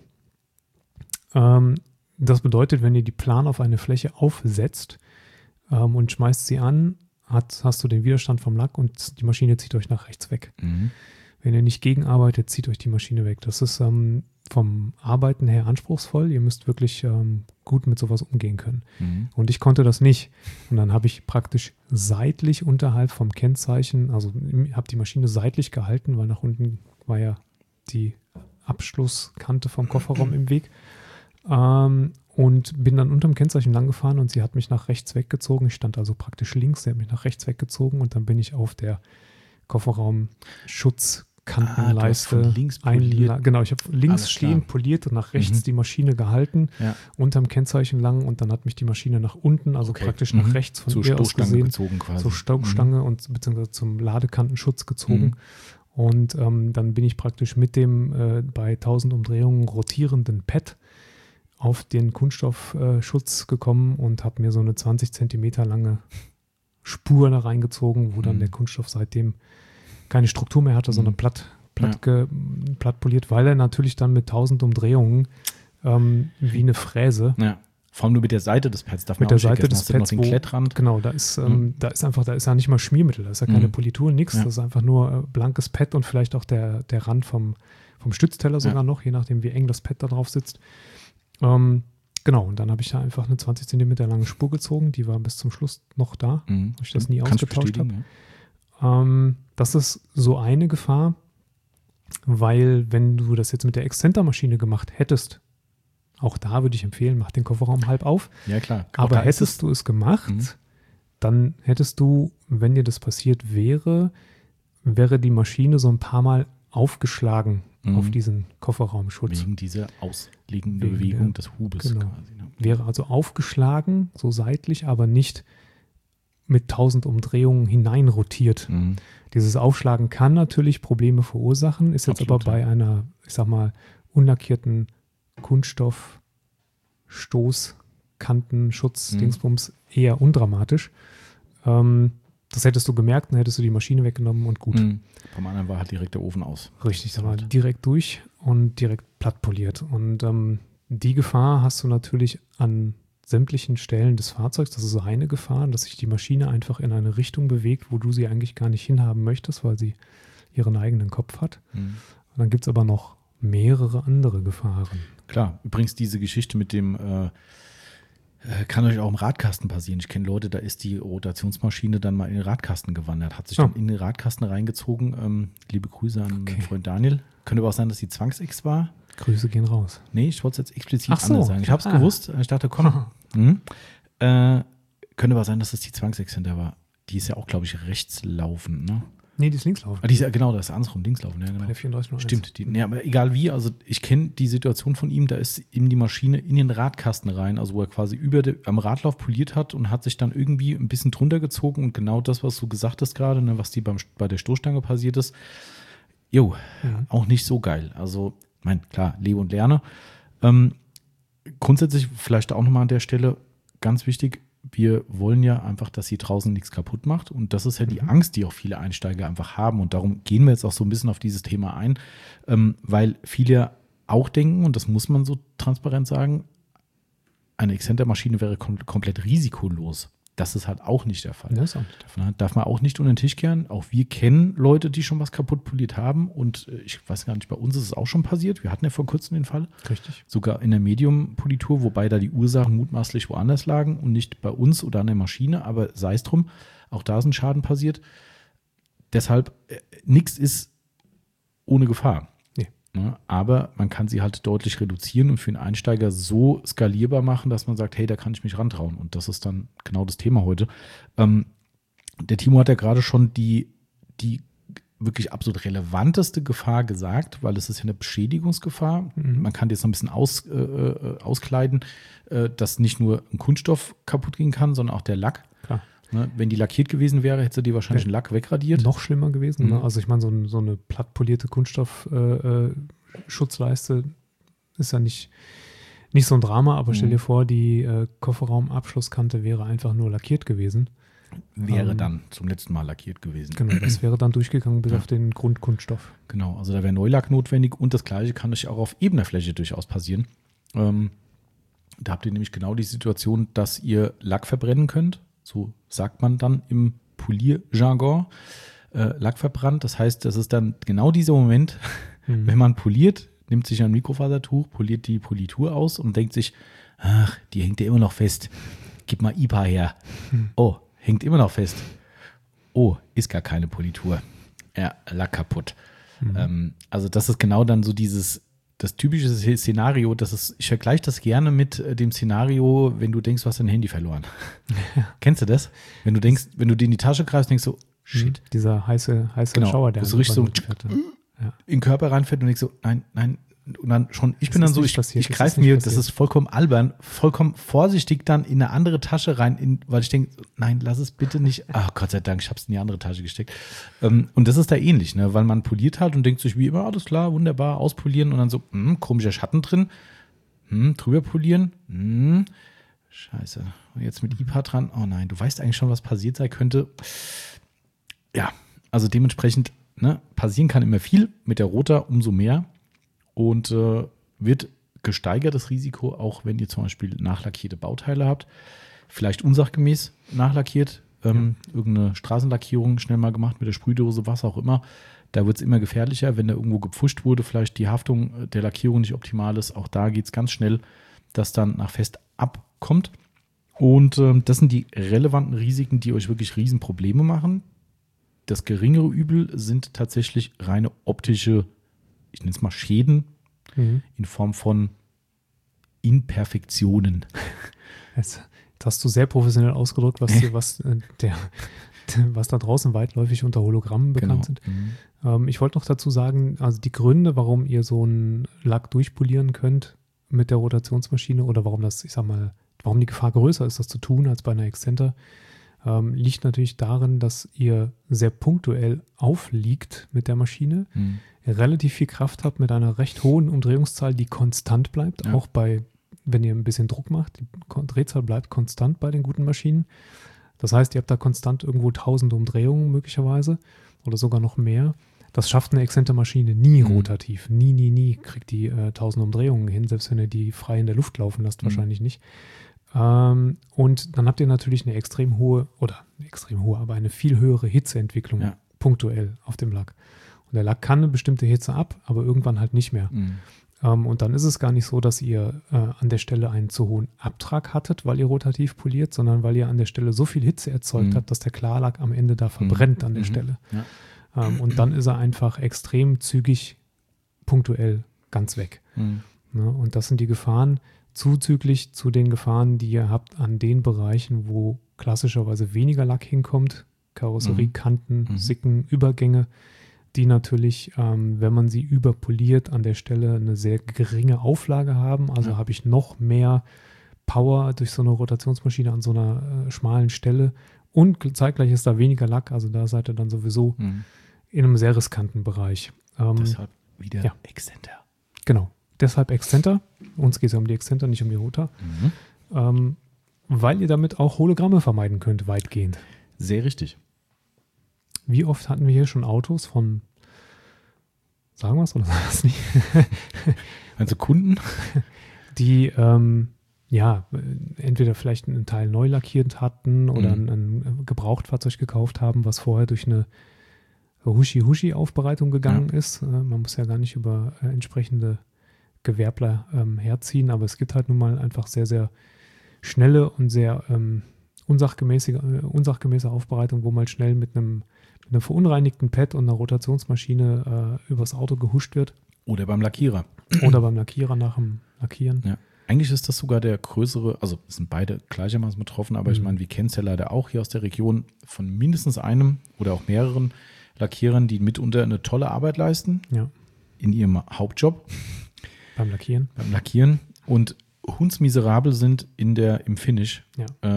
Das bedeutet, wenn ihr die Plan auf eine Fläche aufsetzt und schmeißt sie an, hast du den Widerstand vom Lack und die Maschine zieht euch nach rechts weg. Wenn ihr nicht gegenarbeitet, zieht euch die Maschine weg. Das ist vom Arbeiten her anspruchsvoll. Ihr müsst wirklich gut mit sowas umgehen können. Und ich konnte das nicht. Und dann habe ich praktisch seitlich unterhalb vom Kennzeichen, also habe die Maschine seitlich gehalten, weil nach unten war ja die Abschlusskante vom Kofferraum im Weg. Und bin dann unterm Kennzeichen lang gefahren und sie hat mich nach rechts weggezogen. Ich stand also praktisch links, sie hat mich nach rechts weggezogen und dann bin ich auf der Kofferraum-Schutzkantenleiste genau, ich habe links stehen poliert und nach rechts die Maschine gehalten, unterm Kennzeichen lang und dann hat mich die Maschine nach unten, also praktisch nach rechts von zur ihr aus gesehen, gezogen quasi. zur Stoßstange und beziehungsweise zum Ladekantenschutz gezogen. Und dann bin ich praktisch mit dem bei 1000 Umdrehungen rotierenden Pad auf den Kunststoffschutz gekommen und habe mir so eine 20 Zentimeter lange Spur da reingezogen, wo dann der Kunststoff seitdem keine Struktur mehr hatte, sondern platt poliert, weil er natürlich dann mit 1000 Umdrehungen wie eine Fräse. Ja. Vor allem nur mit der Seite des Pads darf man mit der Seite des Pads, den Klettrand. Genau, da ist ja nicht mal Schmiermittel, da ist ja keine Politur, nichts. Das ist einfach nur blankes Pad und vielleicht auch der Rand vom Stützteller sogar noch, je nachdem wie eng das Pad da drauf sitzt. Genau, und dann habe ich da einfach eine 20 Zentimeter lange Spur gezogen, die war bis zum Schluss noch da, weil ich das nie ausgetauscht habe. Ja. Das ist so eine Gefahr, weil wenn du das jetzt mit der Exzentermaschine gemacht hättest, auch da würde ich empfehlen, mach den Kofferraum halb auf. Ja, klar. Aber hättest du es gemacht, dann hättest du, wenn dir das passiert wäre die Maschine so ein paar Mal aufgeschlagen auf diesen Kofferraumschutz. Wegen dieser ausliegenden Bewegung des Hubes quasi. Ne? Wäre also aufgeschlagen, so seitlich, aber nicht mit 1000 Umdrehungen hineinrotiert. Dieses Aufschlagen kann natürlich Probleme verursachen, ist jetzt aber bei einer, ich sag mal, unlackierten Kunststoff-Stoßkantenschutz-Dingsbums eher undramatisch. Das hättest du gemerkt, dann hättest du die Maschine weggenommen und gut. Vom anderen war halt direkt der Ofen aus. Richtig, da war direkt durch und direkt platt poliert. Und die Gefahr hast du natürlich an sämtlichen Stellen des Fahrzeugs. Das ist eine Gefahr, dass sich die Maschine einfach in eine Richtung bewegt, wo du sie eigentlich gar nicht hinhaben möchtest, weil sie ihren eigenen Kopf hat. Und dann gibt es aber noch mehrere andere Gefahren. Klar, übrigens diese Geschichte mit dem kann euch auch im Radkasten passieren. Ich kenne Leute, da ist die Rotationsmaschine dann mal in den Radkasten gewandert, hat sich dann in den Radkasten reingezogen. Liebe Grüße an meinen Freund Daniel. Könnte aber auch sein, dass die Zwangsex war. Grüße gehen raus. Nee, ich wollte es jetzt explizit anders sagen. Ich habe es gewusst. Ich dachte, komm. Könnte aber sein, dass das die Zwangsex hinter war. Die ist ja auch, glaube ich, rechts laufend, ne? Nee, die ist linkslaufen. Genau, das ist andersrum, linkslaufen. Ja, genau. Bei der 3401. Stimmt. Aber egal wie, also ich kenne die Situation von ihm, da ist ihm die Maschine in den Radkasten rein, also wo er quasi am Radlauf poliert hat und hat sich dann irgendwie ein bisschen drunter gezogen und genau das, was du gesagt hast gerade, ne, was bei der Stoßstange passiert ist, auch nicht so geil. Also, klar, lebe und lerne. Grundsätzlich vielleicht auch nochmal an der Stelle ganz wichtig, wir wollen ja einfach, dass sie draußen nichts kaputt macht und das ist ja die Angst, die auch viele Einsteiger einfach haben und darum gehen wir jetzt auch so ein bisschen auf dieses Thema ein, weil viele auch denken, und das muss man so transparent sagen, eine Exzentermaschine wäre komplett risikolos. Das ist halt auch nicht der Fall. Das ist auch nicht der Fall. Darf man auch nicht unter den Tisch kehren. Auch wir kennen Leute, die schon was kaputt poliert haben. Und ich weiß gar nicht, bei uns ist es auch schon passiert. Wir hatten ja vor kurzem den Fall. Richtig. Sogar in der Medium-Politur, wobei da die Ursachen mutmaßlich woanders lagen und nicht bei uns oder an der Maschine. Aber sei es drum, auch da ist ein Schaden passiert. Deshalb, nichts ist ohne Gefahr. Nee. Ne? Aber man kann sie halt deutlich reduzieren und für einen Einsteiger so skalierbar machen, dass man sagt, hey, da kann ich mich rantrauen. Und das ist dann genau das Thema heute. Der Timo hat ja gerade schon die wirklich absolut relevanteste Gefahr gesagt, weil es ist ja eine Beschädigungsgefahr. Man kann jetzt noch ein bisschen auskleiden, dass nicht nur ein Kunststoff kaputt gehen kann, sondern auch der Lack. Klar. Ne? Wenn die lackiert gewesen wäre, hätte sie die wahrscheinlich den Lack wegradiert. Noch schlimmer gewesen. Ne? Also ich meine, so eine plattpolierte Kunststoff-Schutzleiste ist ja nicht so ein Drama, aber stell dir vor, die Kofferraumabschlusskante wäre einfach nur lackiert gewesen. Wäre dann zum letzten Mal lackiert gewesen. Genau, das wäre dann durchgegangen bis auf den Grundkunststoff. Genau, also da wäre Neulack notwendig und das Gleiche kann euch auch auf ebener Fläche durchaus passieren. Da habt ihr nämlich genau die Situation, dass ihr Lack verbrennen könnt. So sagt man dann im Polierjargon. Lack verbrannt, das heißt, das ist dann genau dieser Moment, wenn man poliert, nimmt sich ein Mikrofasertuch, poliert die Politur aus und denkt sich, ach, die hängt ja immer noch fest. Gib mal IPA her. Oh, hängt immer noch fest. Oh, ist gar keine Politur. Ja, Lack kaputt. Also das ist genau dann so das typische Szenario, ich vergleiche das gerne mit dem Szenario, wenn du denkst, du hast dein Handy verloren. Kennst du das? Wenn du dir in die Tasche greifst, denkst du, shit. Dieser heiße Genau, Schauer, der so richtig so in den Körper reinfährt und denkst so, nein, und dann schon, ich greife mir, das ist vollkommen albern, vollkommen vorsichtig dann in eine andere Tasche rein, weil ich denke, nein, lass es bitte nicht, ach Gott sei Dank, ich habe es in die andere Tasche gesteckt. Und das ist da ähnlich, ne, weil man poliert halt und denkt sich wie immer, alles klar, wunderbar, auspolieren und dann so, komischer Schatten drin, drüber polieren, scheiße, und jetzt mit IPA dran, oh nein, du weißt eigentlich schon, was passiert sein könnte. Ja, also dementsprechend, ne, passieren kann immer viel, mit der Rota umso mehr. Und wird gesteigertes Risiko, auch wenn ihr zum Beispiel nachlackierte Bauteile habt, vielleicht unsachgemäß nachlackiert, irgendeine Straßenlackierung schnell mal gemacht mit der Sprühdose, was auch immer. Da wird es immer gefährlicher, wenn da irgendwo gepfuscht wurde, vielleicht die Haftung der Lackierung nicht optimal ist. Auch da geht es ganz schnell, dass dann nach Fest abkommt. Und das sind die relevanten Risiken, die euch wirklich Riesenprobleme machen. Das geringere Übel sind tatsächlich reine optische, ich nenne es mal Schäden in Form von Imperfektionen. Jetzt hast du sehr professionell ausgedrückt, was da draußen weitläufig unter Hologrammen bekannt sind. Ich wollte noch dazu sagen, also die Gründe, warum ihr so einen Lack durchpolieren könnt mit der Rotationsmaschine oder warum die Gefahr größer ist, das zu tun als bei einer Exzenter, liegt natürlich darin, dass ihr sehr punktuell aufliegt mit der Maschine, relativ viel Kraft habt mit einer recht hohen Umdrehungszahl, die konstant bleibt, auch wenn ihr ein bisschen Druck macht. Die Drehzahl bleibt konstant bei den guten Maschinen. Das heißt, ihr habt da konstant irgendwo 1000 Umdrehungen möglicherweise oder sogar noch mehr. Das schafft eine Exzenter-Maschine nie rotativ. Nie kriegt die 1000 Umdrehungen hin, selbst wenn ihr die frei in der Luft laufen lasst, wahrscheinlich nicht. Und dann habt ihr natürlich eine aber eine viel höhere Hitzeentwicklung punktuell auf dem Lack. Und der Lack kann eine bestimmte Hitze ab, aber irgendwann halt nicht mehr. Und dann ist es gar nicht so, dass ihr an der Stelle einen zu hohen Abtrag hattet, weil ihr rotativ poliert, sondern weil ihr an der Stelle so viel Hitze erzeugt habt, dass der Klarlack am Ende da verbrennt an der Stelle. Ja. Und dann ist er einfach extrem zügig punktuell ganz weg. Ne? Und das sind die Gefahren, zuzüglich zu den Gefahren, die ihr habt an den Bereichen, wo klassischerweise weniger Lack hinkommt, Karosseriekanten, Sicken, Übergänge, die natürlich, wenn man sie überpoliert, an der Stelle eine sehr geringe Auflage haben. Also habe ich noch mehr Power durch so eine Rotationsmaschine an so einer schmalen Stelle und zeitgleich ist da weniger Lack, also da seid ihr dann sowieso in einem sehr riskanten Bereich. Deshalb wieder Exzenter. Genau. Deshalb Exzenter. Uns geht es ja um die Exzenter, nicht um die Rota. Weil ihr damit auch Hologramme vermeiden könnt, weitgehend. Sehr richtig. Wie oft hatten wir hier schon Autos von, sagen wir es oder sagen wir es nicht? Also Kunden? Die entweder vielleicht einen Teil neu lackiert hatten oder ein Gebrauchtfahrzeug gekauft haben, was vorher durch eine Huschi-Aufbereitung gegangen ist. Man muss ja gar nicht über entsprechende Gewerbler herziehen, aber es gibt halt nun mal einfach sehr, sehr schnelle und sehr unsachgemäße Aufbereitung, wo mal schnell mit einem verunreinigten Pad und einer Rotationsmaschine übers Auto gehuscht wird. Oder beim Lackierer. Oder beim Lackierer nach dem Lackieren. Ja. Eigentlich ist das sogar der größere, also sind beide gleichermaßen betroffen, aber ich meine, wir kennen es ja leider auch hier aus der Region von mindestens einem oder auch mehreren Lackierern, die mitunter eine tolle Arbeit leisten in ihrem Hauptjob. Beim Lackieren und hundsmiserabel sind im Finish,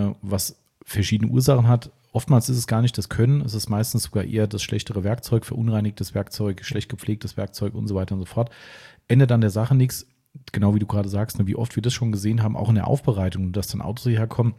was verschiedene Ursachen hat. Oftmals ist es gar nicht das Können, es ist meistens sogar eher das schlechtere Werkzeug, verunreinigtes Werkzeug, schlecht gepflegtes Werkzeug und so weiter und so fort. Ändert an der Sache nichts. Genau wie du gerade sagst, wie oft wir das schon gesehen haben, auch in der Aufbereitung, dass dann Autos hierher kommen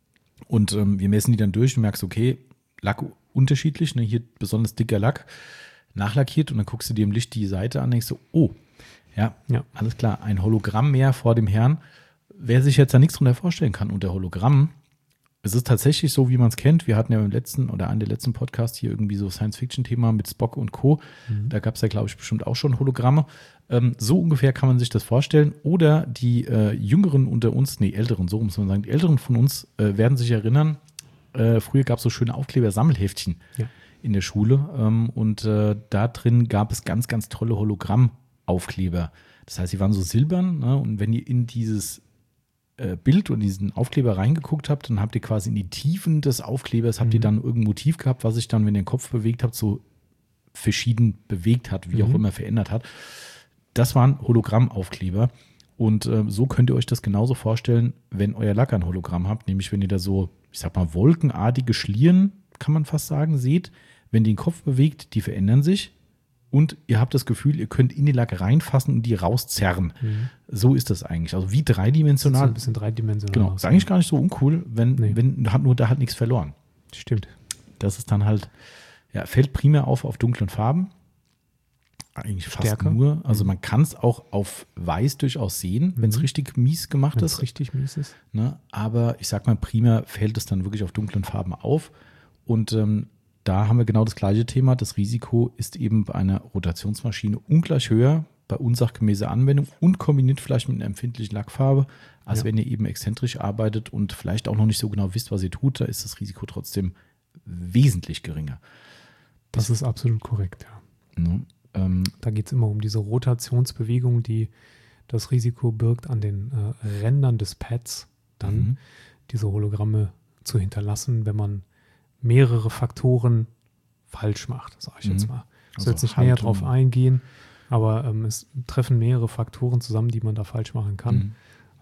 und wir messen die dann durch und merkst, okay, Lack unterschiedlich, hier besonders dicker Lack, nachlackiert und dann guckst du dir im Licht die Seite an und denkst so, oh, ja, alles klar, ein Hologramm mehr vor dem Herrn. Wer sich jetzt da nichts drunter vorstellen kann unter Hologramm, es ist tatsächlich so, wie man es kennt. Wir hatten ja einen der letzten Podcasts hier irgendwie so Science-Fiction-Thema mit Spock und Co. Da gab es ja, glaube ich, bestimmt auch schon Hologramme. So ungefähr kann man sich das vorstellen. Oder die Jüngeren unter uns, Älteren, so muss man sagen, die Älteren von uns werden sich erinnern, früher gab es so schöne Aufkleber-Sammelheftchen in der Schule. Und da drin gab es ganz, ganz tolle Hologramm-Aufkleber. Das heißt, sie waren so silbern, und wenn ihr in dieses Bild und diesen Aufkleber reingeguckt habt, dann habt ihr quasi in die Tiefen des Aufklebers, habt ihr dann irgendein Motiv gehabt, was sich dann, wenn ihr den Kopf bewegt habt, so verschieden bewegt hat, wie auch immer verändert hat. Das waren Hologrammaufkleber und so könnt ihr euch das genauso vorstellen, wenn euer Lack ein Hologramm habt, nämlich wenn ihr da so, ich sag mal, wolkenartige Schlieren, kann man fast sagen, seht, wenn ihr den Kopf bewegt, die verändern sich. Und ihr habt das Gefühl, ihr könnt in den Lack reinfassen und die rauszerren. So ist das eigentlich. Also wie dreidimensional. Das ist ein bisschen dreidimensional. Genau, ist eigentlich gar nicht so uncool, wenn nur da hat nichts verloren. Stimmt. Das ist dann halt, fällt primär auf dunklen Farben. Eigentlich fast Stärker. nur. Also man kann es auch auf weiß durchaus sehen, wenn es richtig mies gemacht ist. Wenn es richtig mies ist. Ne? Aber ich sag mal, primär fällt es dann wirklich auf dunklen Farben auf. Und da haben wir genau das gleiche Thema. Das Risiko ist eben bei einer Rotationsmaschine ungleich höher, bei unsachgemäßer Anwendung und kombiniert vielleicht mit einer empfindlichen Lackfarbe, als wenn ihr eben exzentrisch arbeitet und vielleicht auch noch nicht so genau wisst, was ihr tut. Da ist das Risiko trotzdem wesentlich geringer. Das ist absolut korrekt, Ne? Da geht es immer um diese Rotationsbewegung, die das Risiko birgt, an den Rändern des Pads dann diese Hologramme zu hinterlassen, wenn man mehrere Faktoren falsch macht, sage ich jetzt mal. Ich soll jetzt nicht näher drauf eingehen, aber es treffen mehrere Faktoren zusammen, die man da falsch machen kann,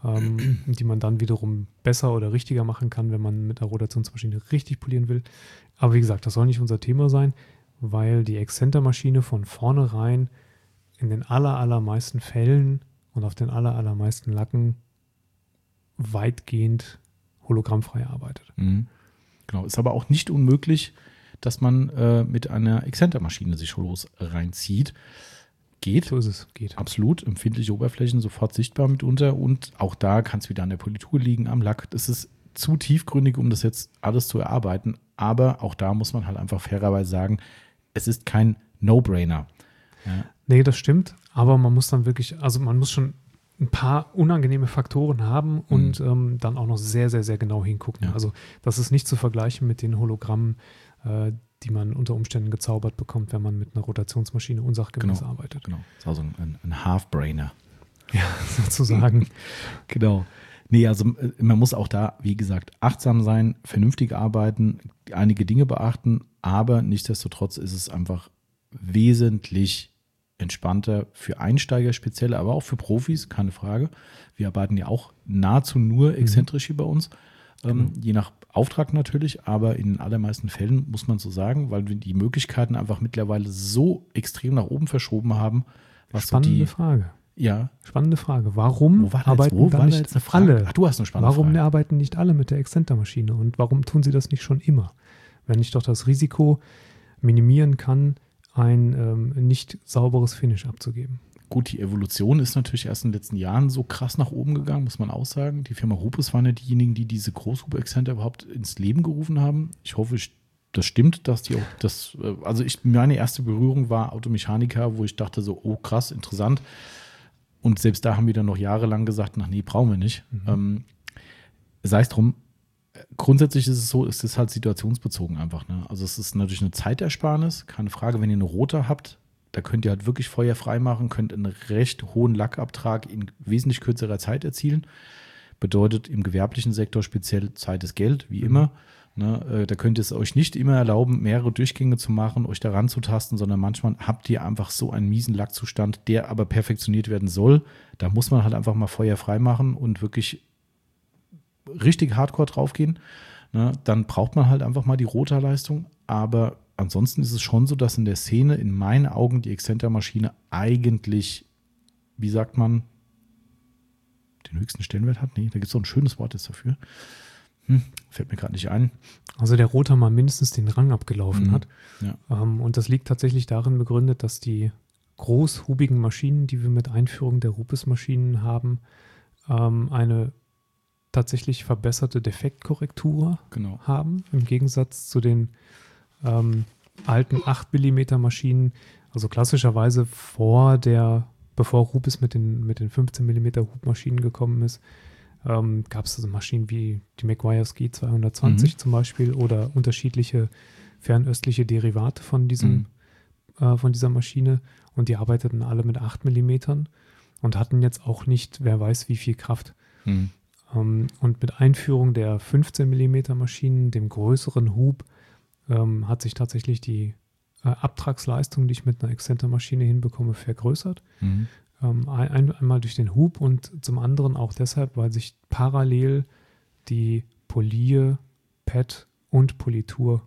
die man dann wiederum besser oder richtiger machen kann, wenn man mit der Rotationsmaschine richtig polieren will. Aber wie gesagt, das soll nicht unser Thema sein, weil die Exzentermaschine von vornherein in den allermeisten Fällen und auf den allermeisten Lacken weitgehend hologrammfrei arbeitet. Genau, ist aber auch nicht unmöglich, dass man mit einer Exzentermaschine sich Holos reinzieht. Geht. So ist es, geht. Absolut, empfindliche Oberflächen sofort sichtbar mitunter und auch da kann es wieder an der Politur liegen, am Lack. Das ist zu tiefgründig, um das jetzt alles zu erarbeiten, aber auch da muss man halt einfach fairerweise sagen, es ist kein No-Brainer. Ja. Nee, das stimmt, aber man muss dann wirklich, also man muss schon ein paar unangenehme Faktoren haben und dann auch noch sehr, sehr, sehr genau hingucken. Ja. Also das ist nicht zu vergleichen mit den Hologrammen, die man unter Umständen gezaubert bekommt, wenn man mit einer Rotationsmaschine unsachgemäß arbeitet. Genau, das ist also ein Half-Brainer. Ja, sozusagen. Genau. Nee, also man muss auch da, wie gesagt, achtsam sein, vernünftig arbeiten, einige Dinge beachten, aber nichtsdestotrotz ist es einfach wesentlich entspannter für Einsteiger speziell, aber auch für Profis, keine Frage. Wir arbeiten ja auch nahezu nur exzentrisch hier bei uns, je nach Auftrag natürlich, aber in den allermeisten Fällen muss man so sagen, weil wir die Möglichkeiten einfach mittlerweile so extrem nach oben verschoben haben. Spannende Frage. Ja. Spannende Frage. Warum arbeiten nicht alle? Ach, du hast eine spannende Frage. Warum arbeiten nicht alle mit der Exzentermaschine und warum tun sie das nicht schon immer? Wenn ich doch das Risiko minimieren kann, ein nicht sauberes Finish abzugeben. Gut, die Evolution ist natürlich erst in den letzten Jahren so krass nach oben gegangen, muss man auch sagen. Die Firma Rupes waren ja diejenigen, die diese Großhub-Exzenter überhaupt ins Leben gerufen haben. Ich hoffe, das stimmt, dass die auch meine erste Berührung war Automechaniker, wo ich dachte so, oh krass, interessant. Und selbst da haben wir dann noch jahrelang gesagt, ach nee, brauchen wir nicht. Sei es drum, grundsätzlich ist es so, es ist halt situationsbezogen einfach. Ne? Also es ist natürlich eine Zeitersparnis, keine Frage. Wenn ihr eine Rotor habt, da könnt ihr halt wirklich Feuer frei machen, könnt einen recht hohen Lackabtrag in wesentlich kürzerer Zeit erzielen. Bedeutet im gewerblichen Sektor speziell Zeit ist Geld, wie immer. Ne? Da könnt ihr es euch nicht immer erlauben, mehrere Durchgänge zu machen, euch daran zu tasten, sondern manchmal habt ihr einfach so einen miesen Lackzustand, der aber perfektioniert werden soll. Da muss man halt einfach mal Feuer frei machen und wirklich richtig hardcore draufgehen. Ne? Dann braucht man halt einfach mal die Rotorleistung, aber ansonsten ist es schon so, dass in der Szene in meinen Augen die Exzentermaschine eigentlich, wie sagt man, den höchsten Stellenwert hat. Nee, da gibt es so ein schönes Wort jetzt dafür. Fällt mir gerade nicht ein. Also der Rotor mal mindestens den Rang abgelaufen hat. Ja. Und das liegt tatsächlich darin begründet, dass die großhubigen Maschinen, die wir mit Einführung der Rupes-Maschinen haben, eine tatsächlich verbesserte Defektkorrektur haben, im Gegensatz zu den alten 8 mm Maschinen, also klassischerweise bevor Rupes mit den 15 mm Hubmaschinen gekommen ist, gab es also Maschinen wie die Meguiar's G220 zum Beispiel oder unterschiedliche fernöstliche Derivate von dieser Maschine, und die arbeiteten alle mit 8 mm und hatten jetzt auch nicht, wer weiß wie viel Kraft. Und mit Einführung der 15 mm Maschinen, dem größeren Hub, hat sich tatsächlich die Abtragsleistung, die ich mit einer Exzentermaschine hinbekomme, vergrößert. Einmal durch den Hub und zum anderen auch deshalb, weil sich parallel die Polier-, Pad- und Politur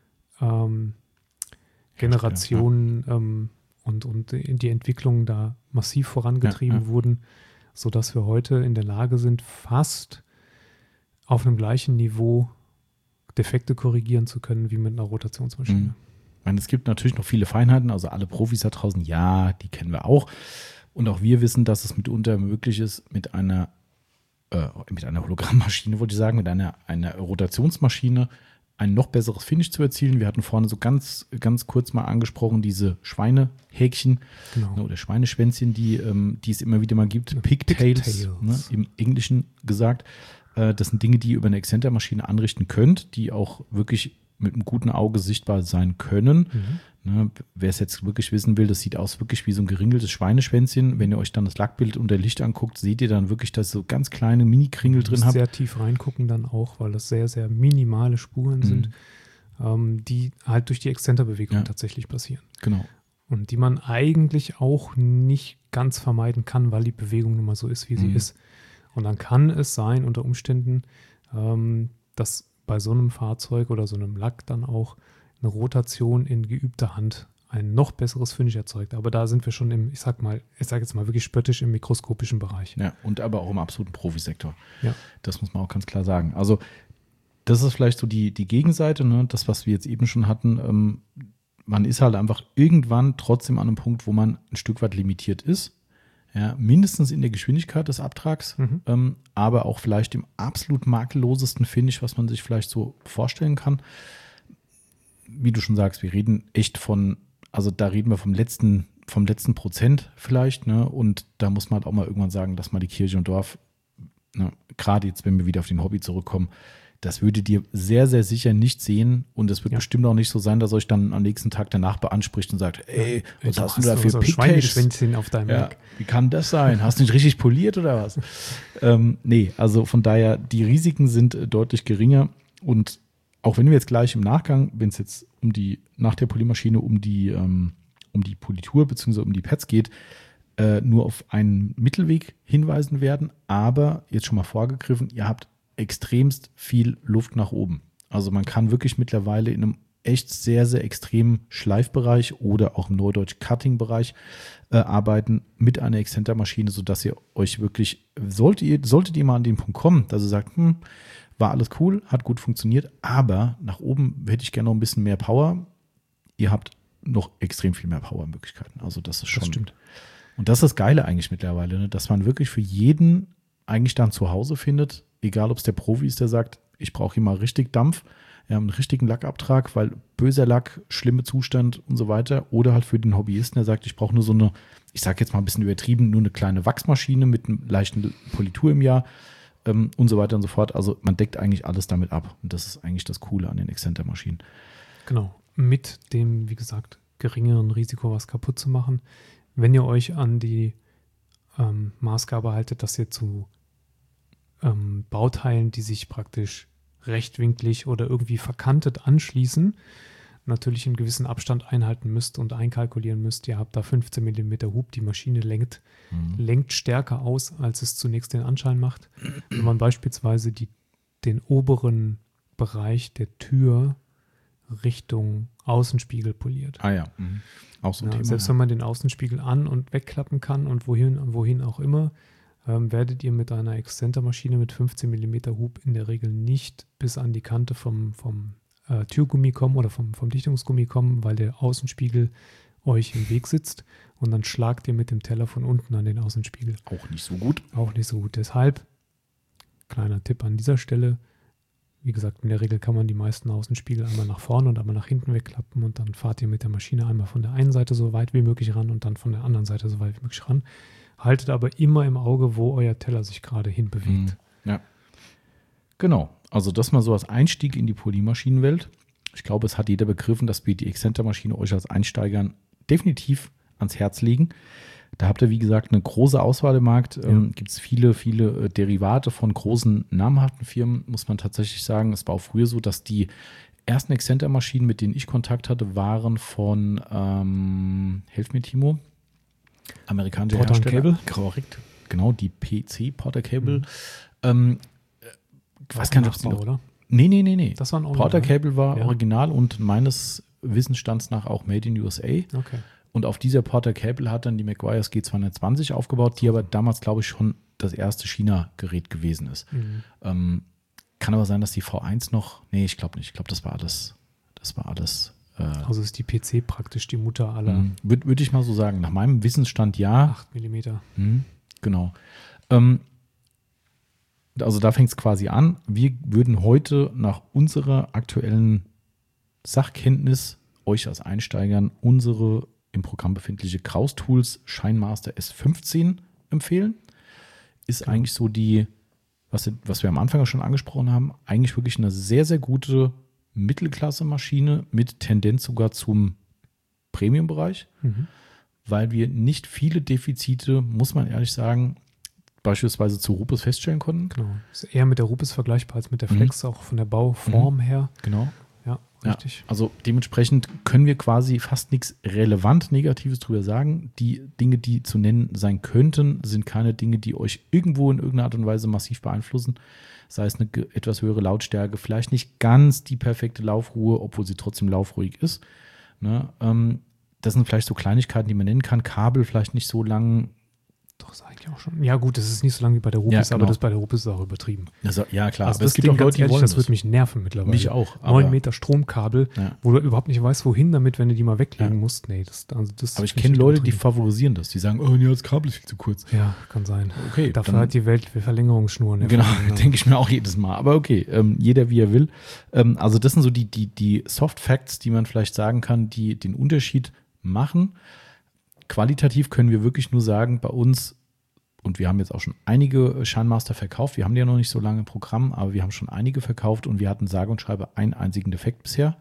Generationen und die Entwicklung da massiv vorangetrieben wurden, sodass wir heute in der Lage sind, fast auf einem gleichen Niveau Defekte korrigieren zu können wie mit einer Rotationsmaschine. Ich meine, es gibt natürlich noch viele Feinheiten, also alle Profis da draußen, ja, die kennen wir auch. Und auch wir wissen, dass es mitunter möglich ist, mit einer Hologrammmaschine, wollte ich sagen, mit einer Rotationsmaschine ein noch besseres Finish zu erzielen. Wir hatten vorne so ganz, ganz kurz mal angesprochen, diese Schweinehäkchen oder Schweineschwänzchen, die es immer wieder mal gibt. Pigtails, ne, im Englischen gesagt. Das sind Dinge, die ihr über eine Exzentermaschine anrichten könnt, die auch wirklich mit einem guten Auge sichtbar sein können. Ne, wer es jetzt wirklich wissen will, das sieht aus wirklich wie so ein geringeltes Schweineschwänzchen. Wenn ihr euch dann das Lackbild unter Licht anguckt, seht ihr dann wirklich, dass ihr so ganz kleine Mini-Kringel drin habt. Sehr tief reingucken dann auch, weil das sehr, sehr minimale Spuren sind, die halt durch die Exzenterbewegung tatsächlich passieren. Genau. Und die man eigentlich auch nicht ganz vermeiden kann, weil die Bewegung nun mal so ist, wie sie ist. Und dann kann es sein, unter Umständen, dass bei so einem Fahrzeug oder so einem Lack dann auch eine Rotation in geübter Hand ein noch besseres Finish erzeugt. Aber da sind wir schon ich sage jetzt mal wirklich spöttisch im mikroskopischen Bereich. Ja, und aber auch im absoluten Profisektor. Ja. Das muss man auch ganz klar sagen. Also das ist vielleicht so die Gegenseite, ne? Das, was wir jetzt eben schon hatten. Man ist halt einfach irgendwann trotzdem an einem Punkt, wo man ein Stück weit limitiert ist. Ja, mindestens in der Geschwindigkeit des Abtrags, aber auch vielleicht im absolut makellosesten Finish, was man sich vielleicht so vorstellen kann. Wie du schon sagst, wir reden echt da reden wir vom letzten Prozent vielleicht, ne? Und da muss man halt auch mal irgendwann sagen, dass mal die Kirche und Dorf, ne, gerade jetzt, wenn wir wieder auf den Hobby zurückkommen, das würdet ihr sehr, sehr sicher nicht sehen, und es wird bestimmt auch nicht so sein, dass euch dann am nächsten Tag der Nachbar anspricht und sagt, ey, was hast du da für Schweineschwänzchen auf deinem Lack? Wie kann das sein? Hast du nicht richtig poliert oder was? Nee, also von daher, die Risiken sind deutlich geringer, und auch wenn wir jetzt gleich im Nachgang, wenn es jetzt nach der Poliermaschine um die Politur bzw. um die Pads geht, nur auf einen Mittelweg hinweisen werden, aber jetzt schon mal vorgegriffen, ihr habt extremst viel Luft nach oben. Also man kann wirklich mittlerweile in einem echt sehr, sehr extremen Schleifbereich oder auch im Neudeutsch Cutting-Bereich arbeiten mit einer Exzentermaschine, sodass ihr euch wirklich, solltet ihr mal an den Punkt kommen, dass ihr sagt, war alles cool, hat gut funktioniert, aber nach oben hätte ich gerne noch ein bisschen mehr Power. Ihr habt noch extrem viel mehr Power-Möglichkeiten. Also das ist schon. Das stimmt. Und das ist das Geile eigentlich mittlerweile, ne? Dass man wirklich für jeden eigentlich dann zu Hause findet, egal ob es der Profi ist, der sagt, ich brauche hier mal richtig Dampf, einen richtigen Lackabtrag, weil böser Lack, schlimmer Zustand und so weiter. Oder halt für den Hobbyisten, der sagt, ich brauche nur so eine, ich sage jetzt mal ein bisschen übertrieben, nur eine kleine Wachsmaschine mit einer leichten Politur im Jahr und so weiter und so fort. Also man deckt eigentlich alles damit ab. Und das ist eigentlich das Coole an den Exzenter-Maschinen. Genau. Mit dem, wie gesagt, geringeren Risiko, was kaputt zu machen. Wenn ihr euch an die Maßgabe haltet, dass ihr zu Bauteilen, die sich praktisch rechtwinklig oder irgendwie verkantet anschließen, natürlich einen gewissen Abstand einhalten müsst und einkalkulieren müsst. Ihr habt da 15 mm Hub, die Maschine lenkt stärker aus, als es zunächst den Anschein macht. Wenn man beispielsweise den oberen Bereich der Tür Richtung Außenspiegel poliert. Ah ja, auch so ein Thema. Selbst wenn man den Außenspiegel an- und wegklappen kann und wohin auch immer, werdet ihr mit einer Exzentermaschine mit 15 mm Hub in der Regel nicht bis an die Kante vom Türgummi kommen oder vom Dichtungsgummi kommen, weil der Außenspiegel euch im Weg sitzt und dann schlagt ihr mit dem Teller von unten an den Außenspiegel. Auch nicht so gut. Auch nicht so gut. Deshalb, kleiner Tipp an dieser Stelle, wie gesagt, in der Regel kann man die meisten Außenspiegel einmal nach vorne und einmal nach hinten wegklappen und dann fahrt ihr mit der Maschine einmal von der einen Seite so weit wie möglich ran und dann von der anderen Seite so weit wie möglich ran. Haltet aber immer im Auge, wo euer Teller sich gerade hinbewegt. Ja. Genau. Also das mal so als Einstieg in die Polymaschinenwelt. Ich glaube, es hat jeder begriffen, dass wir die Exzentermaschine euch als Einsteigern definitiv ans Herz legen. Da habt ihr, wie gesagt, eine große Auswahl im Markt. Gibt es viele Derivate von großen namhaften Firmen, muss man tatsächlich sagen. Es war auch früher so, dass die ersten Exzentermaschinen, mit denen ich Kontakt hatte, waren von, helf mir Timo, amerikanische Porter Hersteller. Cable. Korrekt, genau, die PC Porter Cable. Ich weiß gar nicht, ob es oder? Nee. Das war ein Porter Cable war Ja. original und meines Wissensstands nach auch made in USA. Okay. Und auf dieser Porter Cable hat dann die Meguiar's G220 aufgebaut, die aber damals, glaube ich, schon das erste China-Gerät gewesen ist. Kann aber sein, dass die V1 noch, nee, ich glaube nicht. Ich glaube, das war alles. Also ist die PC praktisch die Mutter aller Würde ich mal so sagen. Nach meinem Wissensstand ja. 8 mm. Genau. Also da fängt es quasi an. Wir würden heute nach unserer aktuellen Sachkenntnis euch als Einsteigern unsere im Programm befindliche Kraus Tools Shinemaster S15 empfehlen. Ist eigentlich so die, was wir am Anfang schon angesprochen haben, eigentlich wirklich eine sehr, sehr gute Mittelklasse-Maschine mit Tendenz sogar zum Premium-Bereich, weil wir nicht viele Defizite, muss man ehrlich sagen, beispielsweise zu Rupes feststellen konnten. Genau. Ist eher mit der Rupes vergleichbar als mit der Flex, auch von der Bauform her. Genau. Ja, richtig. Ja, also dementsprechend können wir quasi fast nichts relevant Negatives drüber sagen. Die Dinge, die zu nennen sein könnten, sind keine Dinge, die euch irgendwo in irgendeiner Art und Weise massiv beeinflussen. Sei es eine etwas höhere Lautstärke, vielleicht nicht ganz die perfekte Laufruhe, obwohl sie trotzdem laufruhig ist. Ne? Das sind vielleicht so Kleinigkeiten, die man nennen kann. Kabel vielleicht nicht so lang. Doch, ist eigentlich auch schon. Ja, gut, das ist nicht so lange wie bei der Rupes, Ja, genau. aber das bei der Rupes ist auch übertrieben. Also, ja, klar. Also aber das es gibt Ding, auch Leute, die wollen das wird mich nerven mittlerweile. Mich auch. 9 Meter Stromkabel, Ja. wo du überhaupt nicht weißt, wohin damit, wenn du die mal weglegen Ja. musst. Nee, das Aber ich finde kenne Leute, die übertrieben. favorisieren das. Die sagen, oh, nee, das Kabel ist viel zu kurz. Ja, kann sein. Okay, Dafür dann- hat die Welt Verlängerungsschnuren. Genau, denke ich mir auch jedes Mal. Aber okay, jeder wie er will. Also das sind so die Soft Facts, die man vielleicht sagen kann, die den Unterschied machen. Qualitativ können wir wirklich nur sagen, bei uns, und wir haben jetzt auch schon einige Shinemaster verkauft, wir haben die ja noch nicht so lange im Programm, aber wir haben schon einige verkauft und wir hatten sage und schreibe einen einzigen Defekt bisher.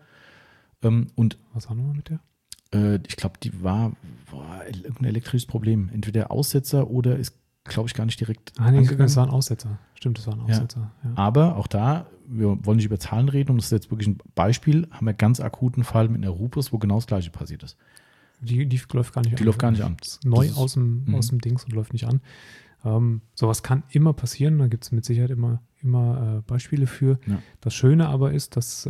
Und Was war nochmal mit der? ich glaube, die war irgendein elektrisches Problem. Entweder Aussetzer oder ist, glaube ich, gar nicht direkt Ah, nee, angegangen. das war ein Aussetzer. Stimmt, das war ein Aussetzer. Ja. Aber auch da, wir wollen nicht über Zahlen reden, und das ist jetzt wirklich ein Beispiel, haben wir einen ganz akuten Fall mit einer Rupes, wo genau das Gleiche passiert ist. Die läuft gar nicht an. Die läuft gar nicht an. Das ist neu Das ist- aus dem Dings und läuft nicht an. Sowas kann immer passieren, da gibt es mit Sicherheit immer Beispiele für. Ja. Das Schöne aber ist, dass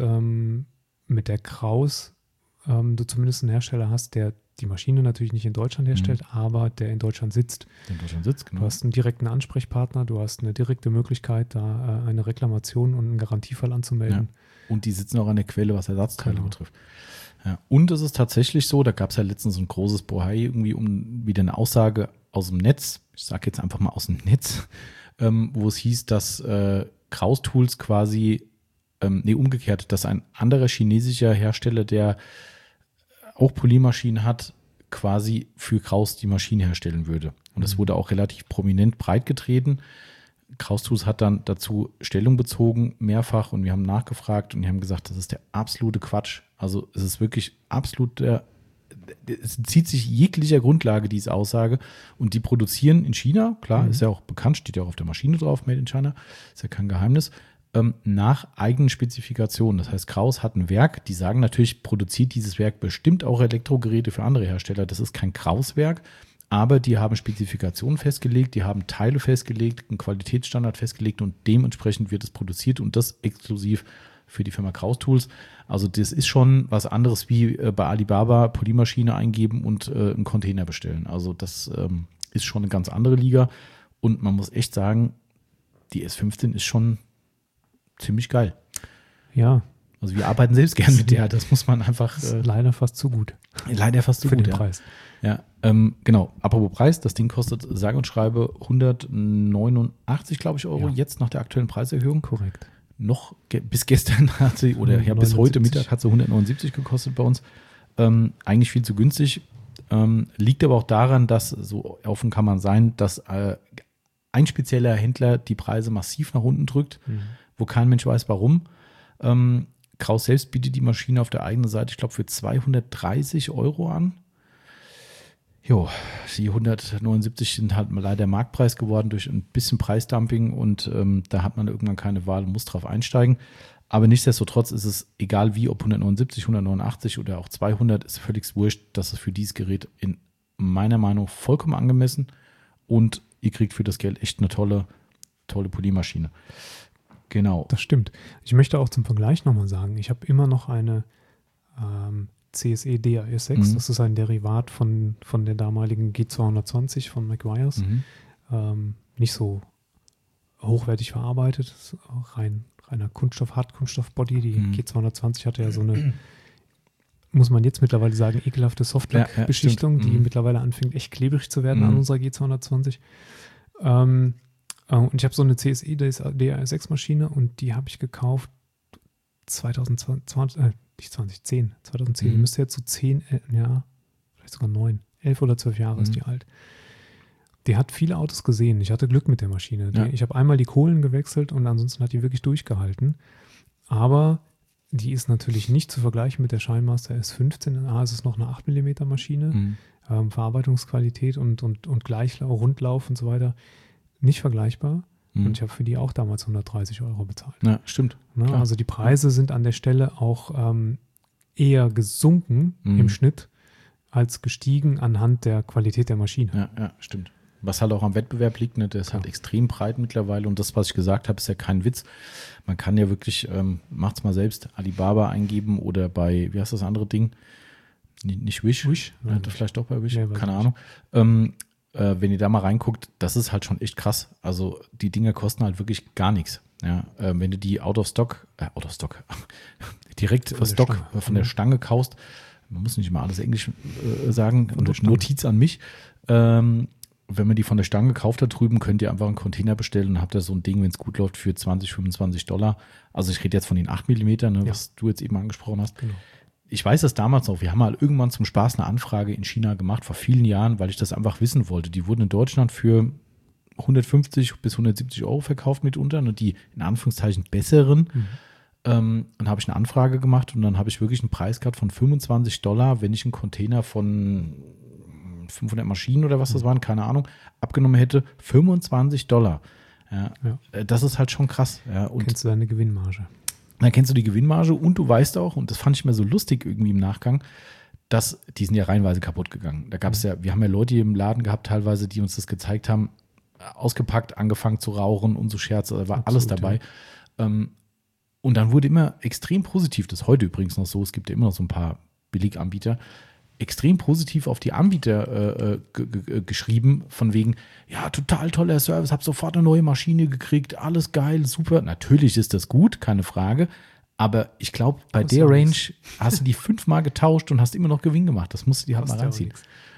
mit der Kraus du zumindest einen Hersteller hast, der die Maschine natürlich nicht in Deutschland herstellt, aber der in Deutschland sitzt. Der in Deutschland sitzt, genau. Du hast einen direkten Ansprechpartner, du hast eine direkte Möglichkeit, da eine Reklamation und einen Garantiefall anzumelden. Und die sitzen auch an der Quelle, was Ersatzteile Genau. betrifft. Ja. Und es ist tatsächlich so, da gab es ja letztens so ein großes Bohai irgendwie um wieder eine Aussage aus dem Netz, ich sage jetzt einfach mal aus dem Netz, wo es hieß, dass Kraus Tools quasi, umgekehrt, dass ein anderer chinesischer Hersteller, der auch Poliermaschinen hat, quasi für Kraus die Maschine herstellen würde. Und das wurde auch relativ prominent breitgetreten. Kraus Tools hat dann dazu Stellung bezogen, mehrfach, und wir haben nachgefragt und die haben gesagt, das ist der absolute Quatsch. Also es ist wirklich es zieht sich jeglicher Grundlage, diese Aussage, und die produzieren in China, klar, ist ja auch bekannt, steht ja auch auf der Maschine drauf, Made in China, ist ja kein Geheimnis, nach eigenen Spezifikationen. Das heißt, Kraus hat ein Werk, die sagen natürlich, produziert dieses Werk bestimmt auch Elektrogeräte für andere Hersteller. Das ist kein Kraus-Werk, aber die haben Spezifikationen festgelegt, die haben Teile festgelegt, einen Qualitätsstandard festgelegt und dementsprechend wird es produziert und das exklusiv für die Firma Kraus Tools. Also das ist schon was anderes wie bei Alibaba Poliermaschine eingeben und einen Container bestellen. Also das ist schon eine ganz andere Liga und man muss echt sagen, die S15 ist schon ziemlich geil. Ja. Also wir arbeiten selbst gern mit der, das muss man einfach. Leider fast zu gut. Leider fast zu für gut, den Preis. Ja, genau. Apropos Preis, das Ding kostet sage und schreibe 189, glaube ich, Euro, jetzt nach der aktuellen Preiserhöhung. Korrekt. Noch bis gestern hat sie, oder ja, bis heute Mittag hat sie 179 gekostet bei uns. Eigentlich viel zu günstig. Liegt aber auch daran, dass, so offen kann man sein, dass ein spezieller Händler die Preise massiv nach unten drückt, wo kein Mensch weiß, warum. Kraus selbst bietet die Maschine auf der eigenen Seite, ich glaube, für 230 Euro an. Jo, die 179 sind halt mal leider Marktpreis geworden durch ein bisschen Preisdumping und da hat man irgendwann keine Wahl und muss drauf einsteigen. Aber nichtsdestotrotz ist es egal wie, ob 179, 189 oder auch 200, ist völlig wurscht. Das ist für dieses Gerät in meiner Meinung vollkommen angemessen und ihr kriegt für das Geld echt eine tolle Poliermaschine. Genau. Das stimmt. Ich möchte auch zum Vergleich nochmal sagen, ich habe immer noch eine CSE DAS6, das ist ein Derivat von der damaligen G220 von McGuire's. Nicht so hochwertig verarbeitet, das ist auch reiner Kunststoff, Hartkunststoff-Body. Die G220 hatte ja so eine, muss man jetzt mittlerweile sagen, ekelhafte Softlack-Beschichtung, die mittlerweile anfängt echt klebrig zu werden an unserer G220. Und ich habe so eine CSE DAS6-Maschine und die habe ich gekauft 2010. Die müsste jetzt so 10, vielleicht sogar 9, 11 oder 12 Jahre ist die alt. Die hat viele Autos gesehen. Ich hatte Glück mit der Maschine. Ich habe einmal die Kohlen gewechselt und ansonsten hat die wirklich durchgehalten. Aber die ist natürlich nicht zu vergleichen mit der Shine-Master S15. Es ist noch eine 8 mm Maschine. Verarbeitungsqualität und Gleichlauf, Rundlauf und so weiter nicht vergleichbar. Und ich habe für die auch damals 130 Euro bezahlt. Ja, stimmt. Also die Preise sind an der Stelle auch eher gesunken im Schnitt als gestiegen anhand der Qualität der Maschine. Ja, stimmt. Was halt auch am Wettbewerb liegt, ne, der ist halt extrem breit mittlerweile und das, was ich gesagt habe, ist ja kein Witz. Man kann ja wirklich, macht's mal selbst, Alibaba eingeben oder bei, wie heißt das andere Ding? Nicht Wish? Wish? Ja, vielleicht doch bei Wish, ja, keine Ahnung. Wenn ihr da mal reinguckt, das ist halt schon echt krass. Also die Dinger kosten halt wirklich gar nichts. Ja, wenn du die direkt von der Stange kaufst, man muss nicht mal alles Englisch sagen, Notiz an mich. Wenn man die von der Stange gekauft hat drüben, könnt ihr einfach einen Container bestellen und habt da so ein Ding, wenn es gut läuft, für 20, 25 $. Also ich rede jetzt von den 8 mm, was du jetzt eben angesprochen hast. Genau. Ich weiß das damals noch, wir haben mal irgendwann zum Spaß eine Anfrage in China gemacht, vor vielen Jahren, weil ich das einfach wissen wollte. Die wurden in Deutschland für 150 bis 170 Euro verkauft mitunter, und die in Anführungszeichen besseren. Dann habe ich eine Anfrage gemacht und dann habe ich wirklich einen Preis gehabt von 25 $, wenn ich einen Container von 500 Maschinen oder was das waren, keine Ahnung, abgenommen hätte. 25 $. Ja. Das ist halt schon krass. Ja. Und kennst du deine Gewinnmarge? Dann kennst du die Gewinnmarge und du weißt auch, und das fand ich mir so lustig irgendwie im Nachgang, dass die sind ja reihenweise kaputt gegangen. Da gab es wir haben ja Leute im Laden gehabt teilweise, die uns das gezeigt haben, ausgepackt, angefangen zu rauchen und so Scherze, da war absolut alles dabei. Ja. Und dann wurde immer extrem positiv, das ist heute übrigens noch so, es gibt ja immer noch so ein paar Billiganbieter, extrem positiv auf die Anbieter geschrieben, von wegen, ja, total toller Service, hab sofort eine neue Maschine gekriegt, alles geil, super. Natürlich ist das gut, keine Frage, aber ich glaube, bei der Range hast du die 5-mal getauscht und hast immer noch Gewinn gemacht. Das musst du dir halt mal reinziehen.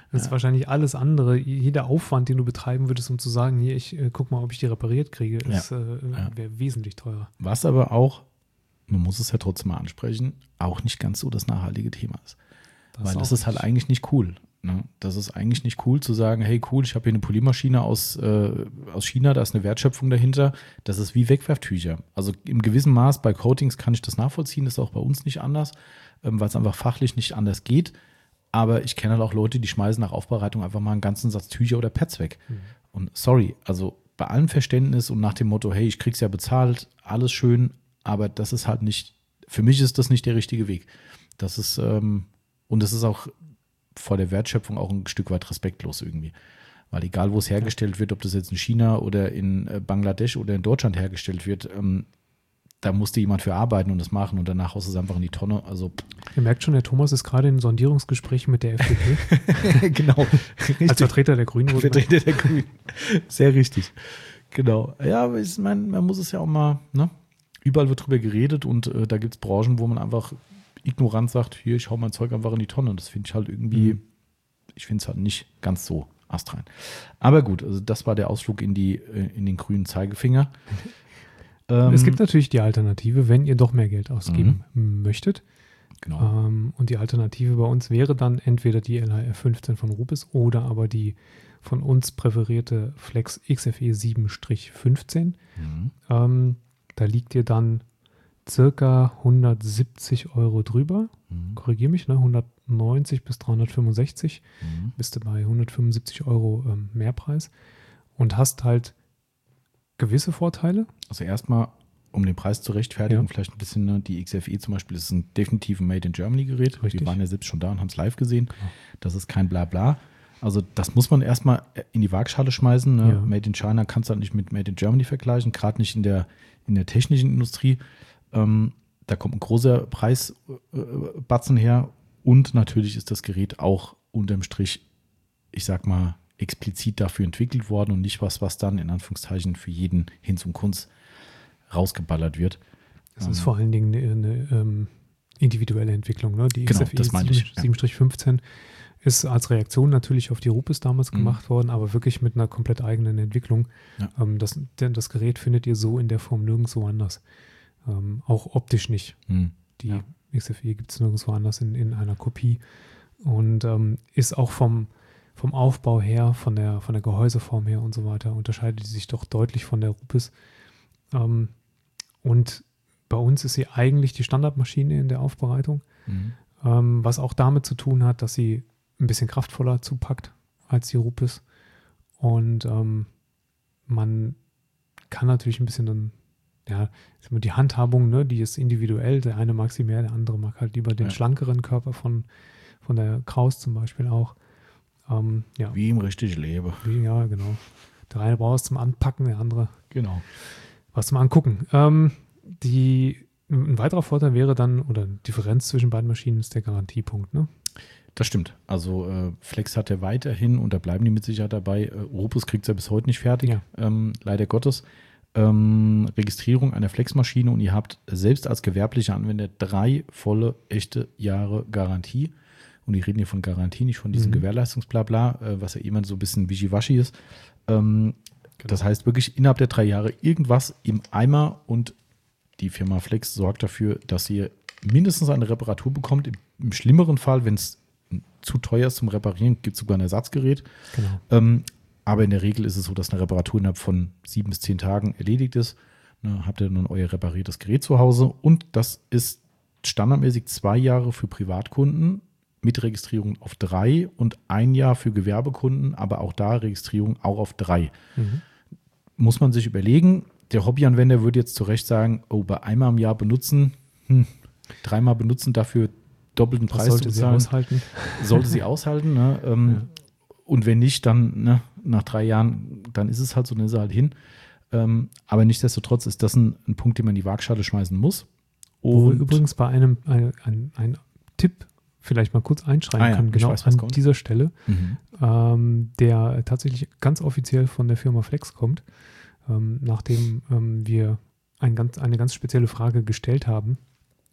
Das ist wahrscheinlich alles andere. Jeder Aufwand, den du betreiben würdest, um zu sagen, hier, ich guck mal, ob ich die repariert kriege, wäre wesentlich teurer. Was aber auch, man muss es ja trotzdem mal ansprechen, auch nicht ganz so das nachhaltige Thema ist. Weil das ist halt eigentlich nicht cool. Ne? Das ist eigentlich nicht cool zu sagen, hey cool, ich habe hier eine Poliermaschine aus China, da ist eine Wertschöpfung dahinter. Das ist wie Wegwerftücher. Also im gewissen Maß bei Coatings kann ich das nachvollziehen, das ist auch bei uns nicht anders, weil es einfach fachlich nicht anders geht. Aber ich kenne halt auch Leute, die schmeißen nach Aufbereitung einfach mal einen ganzen Satz Tücher oder Pads weg. Und sorry, also bei allem Verständnis und nach dem Motto, hey, ich krieg's ja bezahlt, alles schön, aber das ist halt nicht, für mich ist das nicht der richtige Weg. Das ist, und das ist auch vor der Wertschöpfung auch ein Stück weit respektlos irgendwie. Weil egal, wo es hergestellt wird, ob das jetzt in China oder in Bangladesch oder in Deutschland hergestellt wird, da musste jemand für arbeiten und das machen und danach haust du es einfach in die Tonne. Also, ihr merkt schon, der Thomas ist gerade in Sondierungsgesprächen mit der FDP. Genau. Als Vertreter der Grünen. Vertreter der Grünen. Sehr richtig. Genau. Ja, aber ich meine, man muss es ja auch mal, ne? Überall wird drüber geredet und da gibt es Branchen, wo man einfach ignorant sagt, hier, ich hau mein Zeug einfach in die Tonne. Und das finde ich halt irgendwie, ich finde es halt nicht ganz so astrein. Aber gut, also das war der Ausflug in den grünen Zeigefinger. Es gibt natürlich die Alternative, wenn ihr doch mehr Geld ausgeben möchtet. Genau. Und die Alternative bei uns wäre dann entweder die LHR 15 von Rupes oder aber die von uns präferierte Flex XFE 7-15. Da liegt ihr dann circa 170 Euro drüber. Korrigiere mich, ne? 190 bis 365. Bist du bei 175 Euro Mehrpreis und hast halt gewisse Vorteile. Also erstmal, um den Preis zu rechtfertigen, vielleicht ein bisschen, ne, die XFE zum Beispiel, das ist ein definitiv ein Made in Germany Gerät. Richtig. Wir waren ja selbst schon da und haben es live gesehen. Genau. Das ist kein Blabla. Also das muss man erstmal in die Waagschale schmeißen. Ne? Ja. Made in China kannst du halt nicht mit Made in Germany vergleichen, gerade nicht in der technischen Industrie. Da kommt ein großer Preisbatzen her und natürlich ist das Gerät auch unterm Strich, ich sag mal, explizit dafür entwickelt worden und nicht was dann in Anführungszeichen für jeden Hinz und Kunz rausgeballert wird. Das ist vor allen Dingen eine individuelle Entwicklung. Ne? Die XFE 7-15 ist als Reaktion natürlich auf die Rupes damals gemacht worden, aber wirklich mit einer komplett eigenen Entwicklung. Ja. Das Gerät findet ihr so in der Form nirgendwo anders. Auch optisch nicht. Die XFE gibt es nirgendwo anders in einer Kopie und ist auch vom Aufbau her, von der Gehäuseform her und so weiter, unterscheidet sie sich doch deutlich von der Rupes. Und bei uns ist sie eigentlich die Standardmaschine in der Aufbereitung, was auch damit zu tun hat, dass sie ein bisschen kraftvoller zupackt als die Rupes. Und man kann natürlich ein bisschen dann, die Handhabung, ne, die ist individuell. Der eine mag sie mehr, der andere mag halt lieber den schlankeren Körper von der Kraus zum Beispiel auch. Wie im richtigen Leben. Ja, genau. Der eine braucht es zum Anpacken, der andere was zum Angucken. Ein weiterer Vorteil wäre dann, oder Differenz zwischen beiden Maschinen ist der Garantiepunkt, ne? Das stimmt. Also Flex hat ja weiterhin, und da bleiben die mit Sicherheit dabei, Rupes kriegt es ja bis heute nicht fertig, leider Gottes, Registrierung einer Flex-Maschine und ihr habt selbst als gewerblicher Anwender 3 volle, echte Jahre Garantie. Und die reden hier von Garantie, nicht von diesem Gewährleistungsblabla, was ja immer so ein bisschen wischiwaschi ist. Das heißt wirklich innerhalb der 3 Jahre irgendwas im Eimer und die Firma Flex sorgt dafür, dass ihr mindestens eine Reparatur bekommt. Im schlimmeren Fall, wenn es zu teuer ist zum Reparieren, gibt es sogar ein Ersatzgerät. Genau. Aber in der Regel ist es so, dass eine Reparatur innerhalb von 7 bis 10 Tagen erledigt ist. Habt ihr nun euer repariertes Gerät zu Hause und das ist standardmäßig 2 Jahre für Privatkunden mit Registrierung auf 3 und 1 Jahr für Gewerbekunden, aber auch da Registrierung auch auf 3. Muss man sich überlegen, der Hobbyanwender würde jetzt zu Recht sagen, bei einmal im Jahr benutzen, 3-mal benutzen, dafür doppelten Preis zu bezahlen. Sollte sie aushalten. Ne? Und wenn nicht, dann nach 3 Jahren, dann ist es halt so, dann ist er halt hin. Aber nichtsdestotrotz ist das ein Punkt, den man in die Waagschale schmeißen muss. Wo wir übrigens bei einem Tipp vielleicht mal kurz einschreiben können, genau an dieser Stelle, der tatsächlich ganz offiziell von der Firma Flex kommt, nachdem wir eine ganz spezielle Frage gestellt haben,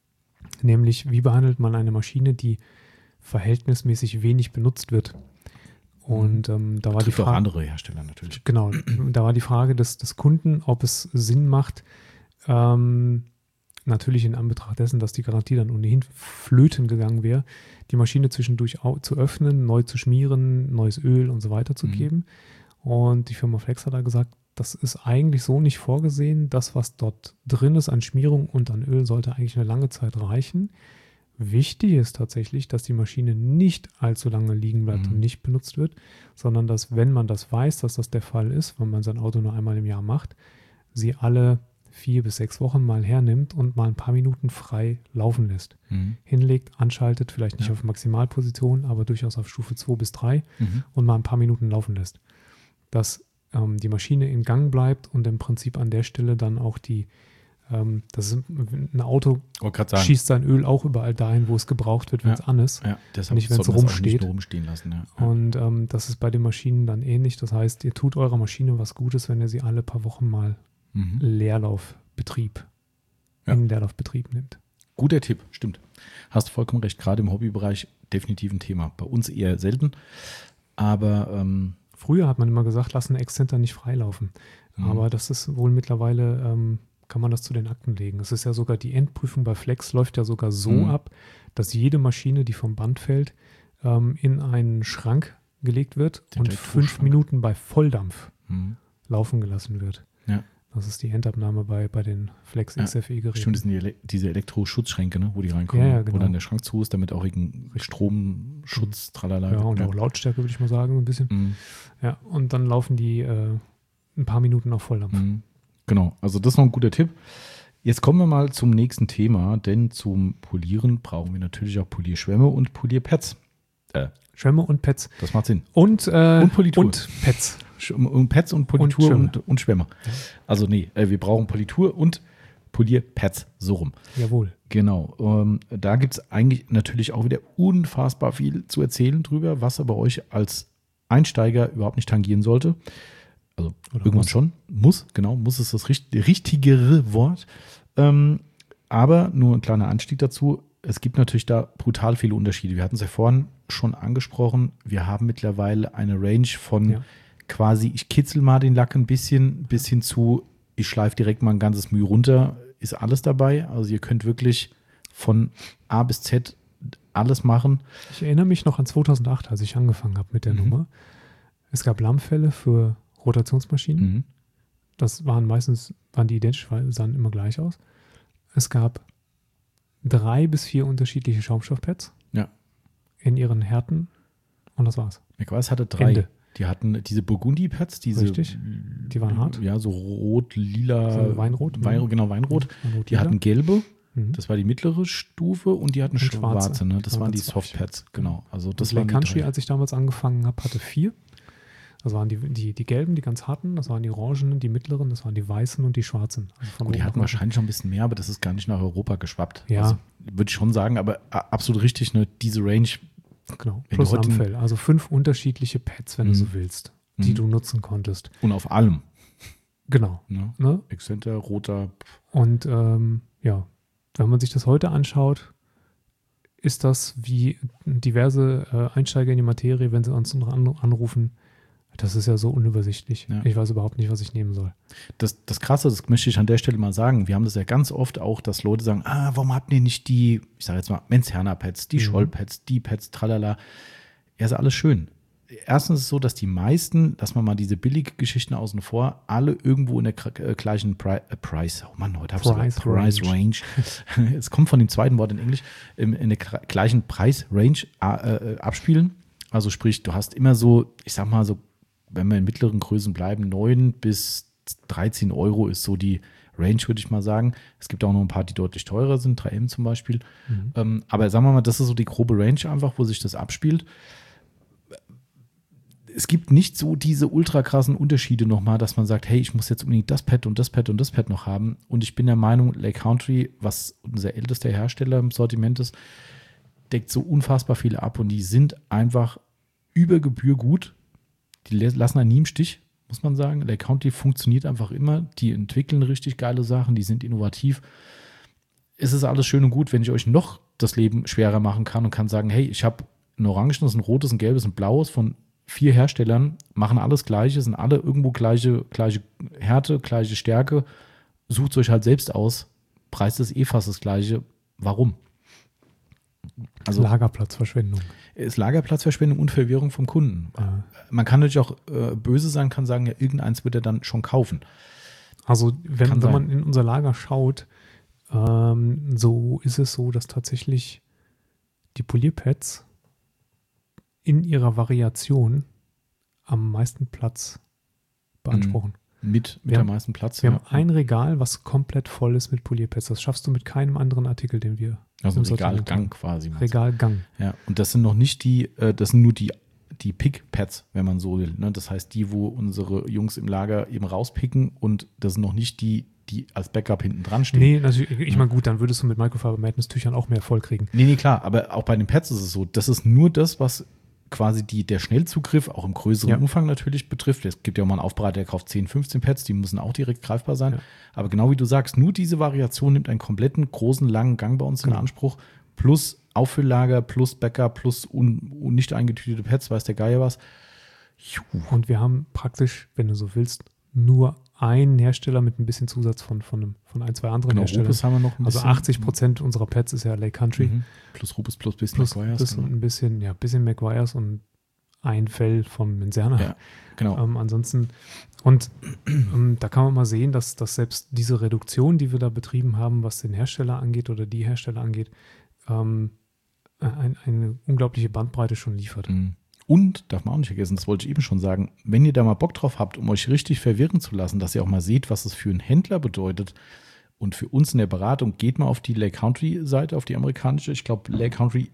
nämlich wie behandelt man eine Maschine, die verhältnismäßig wenig benutzt wird. Und da war die Frage. Auch andere Hersteller natürlich. Genau, da war die Frage des Kunden, ob es Sinn macht, natürlich in Anbetracht dessen, dass die Garantie dann ohnehin flöten gegangen wäre, die Maschine zwischendurch zu öffnen, neu zu schmieren, neues Öl und so weiter zu geben. Und die Firma Flex hat da gesagt, das ist eigentlich so nicht vorgesehen. Das, was dort drin ist an Schmierung und an Öl, sollte eigentlich eine lange Zeit reichen. Wichtig ist tatsächlich, dass die Maschine nicht allzu lange liegen bleibt und nicht benutzt wird, sondern dass, wenn man das weiß, dass das der Fall ist, wenn man sein Auto nur einmal im Jahr macht, sie alle 4 bis 6 Wochen mal hernimmt und mal ein paar Minuten frei laufen lässt. Hinlegt, anschaltet, vielleicht nicht auf Maximalposition, aber durchaus auf Stufe 2 bis 3 und mal ein paar Minuten laufen lässt. Dass die Maschine in Gang bleibt und im Prinzip an der Stelle dann auch das ist ein Auto schießt sein Öl auch überall dahin, wo es gebraucht wird, wenn es an ist. Ja, deshalb nicht, wenn es rumsteht. Nicht rumstehen lassen. Ja. Und das ist bei den Maschinen dann ähnlich. Das heißt, ihr tut eurer Maschine was Gutes, wenn ihr sie alle paar Wochen mal in Leerlaufbetrieb nimmt. Guter Tipp, stimmt. Hast vollkommen recht. Gerade im Hobbybereich definitiv ein Thema. Bei uns eher selten. Aber früher hat man immer gesagt, lass einen Exzenter nicht freilaufen. Aber das ist wohl mittlerweile kann man das zu den Akten legen. Es ist ja sogar die Endprüfung bei Flex läuft ja sogar so ab, dass jede Maschine, die vom Band fällt, in einen Schrank gelegt wird und 5 Minuten bei Volldampf laufen gelassen wird. Ja. Das ist die Endabnahme bei den Flex XFE-Geräten. Stimmt, das sind diese Elektroschutzschränke, ne, wo die reinkommen, genau. wo dann der Schrank zu ist, damit auch irgendein Stromschutz, tralala. Ja, und auch Lautstärke, würde ich mal sagen, ein bisschen. Ja, und dann laufen die ein paar Minuten auf Volldampf. Genau, also das ist noch ein guter Tipp. Jetzt kommen wir mal zum nächsten Thema, denn zum Polieren brauchen wir natürlich auch Polierschwämme und Polierpads. Schwämme und Pads. Das macht Sinn. Und Politur. Und Pads. Und Pads und Politur und Schwämme. Also wir brauchen Politur und Polierpads, so rum. Jawohl. Genau. Da gibt es eigentlich natürlich auch wieder unfassbar viel zu erzählen drüber, was aber euch als Einsteiger überhaupt nicht tangieren sollte. Also oder irgendwann schon. Muss ist das richtigere Wort. Aber nur ein kleiner Anstieg dazu. Es gibt natürlich da brutal viele Unterschiede. Wir hatten es ja vorhin schon angesprochen. Wir haben mittlerweile eine Range von quasi, ich kitzel mal den Lack ein bisschen, bis hin zu, ich schleife direkt mal ein ganzes Mühe runter. Ist alles dabei. Also ihr könnt wirklich von A bis Z alles machen. Ich erinnere mich noch an 2008, als ich angefangen habe mit der Nummer. Es gab Lammfälle für Rotationsmaschinen. Das waren die identisch, weil sie sahen immer gleich aus. Es gab 3 bis 4 unterschiedliche Schaumstoffpads in ihren Härten und das war's. McWise hatte 3. Ende. Die hatten diese Burgundi-Pads, Richtig. Die waren hart. Ja, so rot, lila. So Weinrot. Genau, Weinrot. Die hatten gelbe. Das war die mittlere Stufe und die hatten schwarze. Ne? Das waren die Softpads. Genau. Also das waren die Country, als ich damals angefangen habe, hatte 4. Das waren die gelben, die ganz harten, das waren die orangenen, die mittleren, das waren die weißen und die schwarzen. Also die hatten wahrscheinlich noch ein bisschen mehr, aber das ist gar nicht nach Europa geschwappt. Ja. Also, würde ich schon sagen, aber absolut richtig, ne? Diese Range. Genau, plus Lammfell. Also 5 unterschiedliche Pads, wenn du so willst, die du nutzen konntest. Und auf allem. Genau. Ne? Exzenter, roter. Und wenn man sich das heute anschaut, ist das wie diverse Einsteiger in die Materie, wenn sie uns anrufen. Das ist ja so unübersichtlich. Ja. Ich weiß überhaupt nicht, was ich nehmen soll. Das Krasse, das möchte ich an der Stelle mal sagen, wir haben das ja ganz oft auch, dass Leute sagen, warum habt ihr nicht die, ich sage jetzt mal, Menzerner-Pads, die Scholl-Pads, die Pads, tralala. Ja, ist alles schön. Erstens ist es so, dass die meisten, lassen wir mal diese Billig-Geschichten außen vor, alle irgendwo in der gleichen Price Range. Es kommt von dem zweiten Wort in Englisch, in der gleichen Preis-Range abspielen. Also sprich, du hast immer so, ich sag mal so, wenn wir in mittleren Größen bleiben, 9 bis 13 Euro ist so die Range, würde ich mal sagen. Es gibt auch noch ein paar, die deutlich teurer sind, 3M zum Beispiel. Aber sagen wir mal, das ist so die grobe Range einfach, wo sich das abspielt. Es gibt nicht so diese ultra krassen Unterschiede nochmal, dass man sagt, hey, ich muss jetzt unbedingt das Pad und das Pad und das Pad noch haben. Und ich bin der Meinung, Lake Country, was unser ältester Hersteller im Sortiment ist, deckt so unfassbar viele ab und die sind einfach über Gebühr gut. Die lassen einen nie im Stich, muss man sagen. Lake Country funktioniert einfach immer. Die entwickeln richtig geile Sachen, die sind innovativ. Es ist alles schön und gut, wenn ich euch noch das Leben schwerer machen kann und kann sagen, hey, ich habe ein orangenes, ein rotes, ein gelbes, ein blaues von 4 Herstellern, machen alles Gleiche, sind alle irgendwo gleiche Härte, gleiche Stärke. Sucht euch halt selbst aus. Preis ist fast das Gleiche. Warum? Also Lagerplatzverschwendung. Ist Lagerplatzverschwendung und Verwirrung vom Kunden. Ja. Man kann natürlich auch böse sein, kann sagen, ja, irgendeins wird er dann schon kaufen. Also wenn man in unser Lager schaut, so ist es so, dass tatsächlich die Polierpads in ihrer Variation am meisten Platz beanspruchen. Mit am meisten Platz. Wir haben ein Regal, was komplett voll ist mit Polierpads. Das schaffst du mit keinem anderen Artikel, den wir also Regalgang quasi. Regalgang. Ja, und das sind noch nicht das sind nur die Pick-Pads, wenn man so will. Ne? Das heißt, die, wo unsere Jungs im Lager eben rauspicken und das sind noch nicht die als Backup hinten dran stehen. Nee, natürlich, ich meine, gut, dann würdest du mit Microfiber Madness Tüchern auch mehr voll kriegen. Nee, klar, aber auch bei den Pads ist es so, das ist nur das, was quasi der Schnellzugriff auch im größeren Umfang natürlich betrifft. Es gibt ja auch mal einen Aufbereiter, der kauft 10, 15 Pads, die müssen auch direkt greifbar sein. Ja. Aber genau wie du sagst, nur diese Variation nimmt einen kompletten, großen, langen Gang bei uns in Anspruch, plus Auffelllager, plus Backup, plus nicht eingetütete Pads, weiß der Geier was. Und wir haben praktisch, wenn du so willst, nur einen Hersteller mit ein bisschen Zusatz von 1, 2 anderen Herstellern. Rupes haben wir noch ein bisschen. Also 80% unserer Pads ist ja Lake Country. Plus Rupes, plus bisschen McGuire's. Und ein bisschen McGuire's und ein Fell von Menserna. Ja, genau. Ansonsten, und da kann man mal sehen, dass selbst diese Reduktion, die wir da betrieben haben, was den Hersteller angeht oder die Hersteller angeht, eine unglaubliche Bandbreite schon liefert. Und, darf man auch nicht vergessen, das wollte ich eben schon sagen, wenn ihr da mal Bock drauf habt, um euch richtig verwirren zu lassen, dass ihr auch mal seht, was es für einen Händler bedeutet und für uns in der Beratung, geht mal auf die Lake Country Seite, auf die amerikanische, ich glaube Lake Country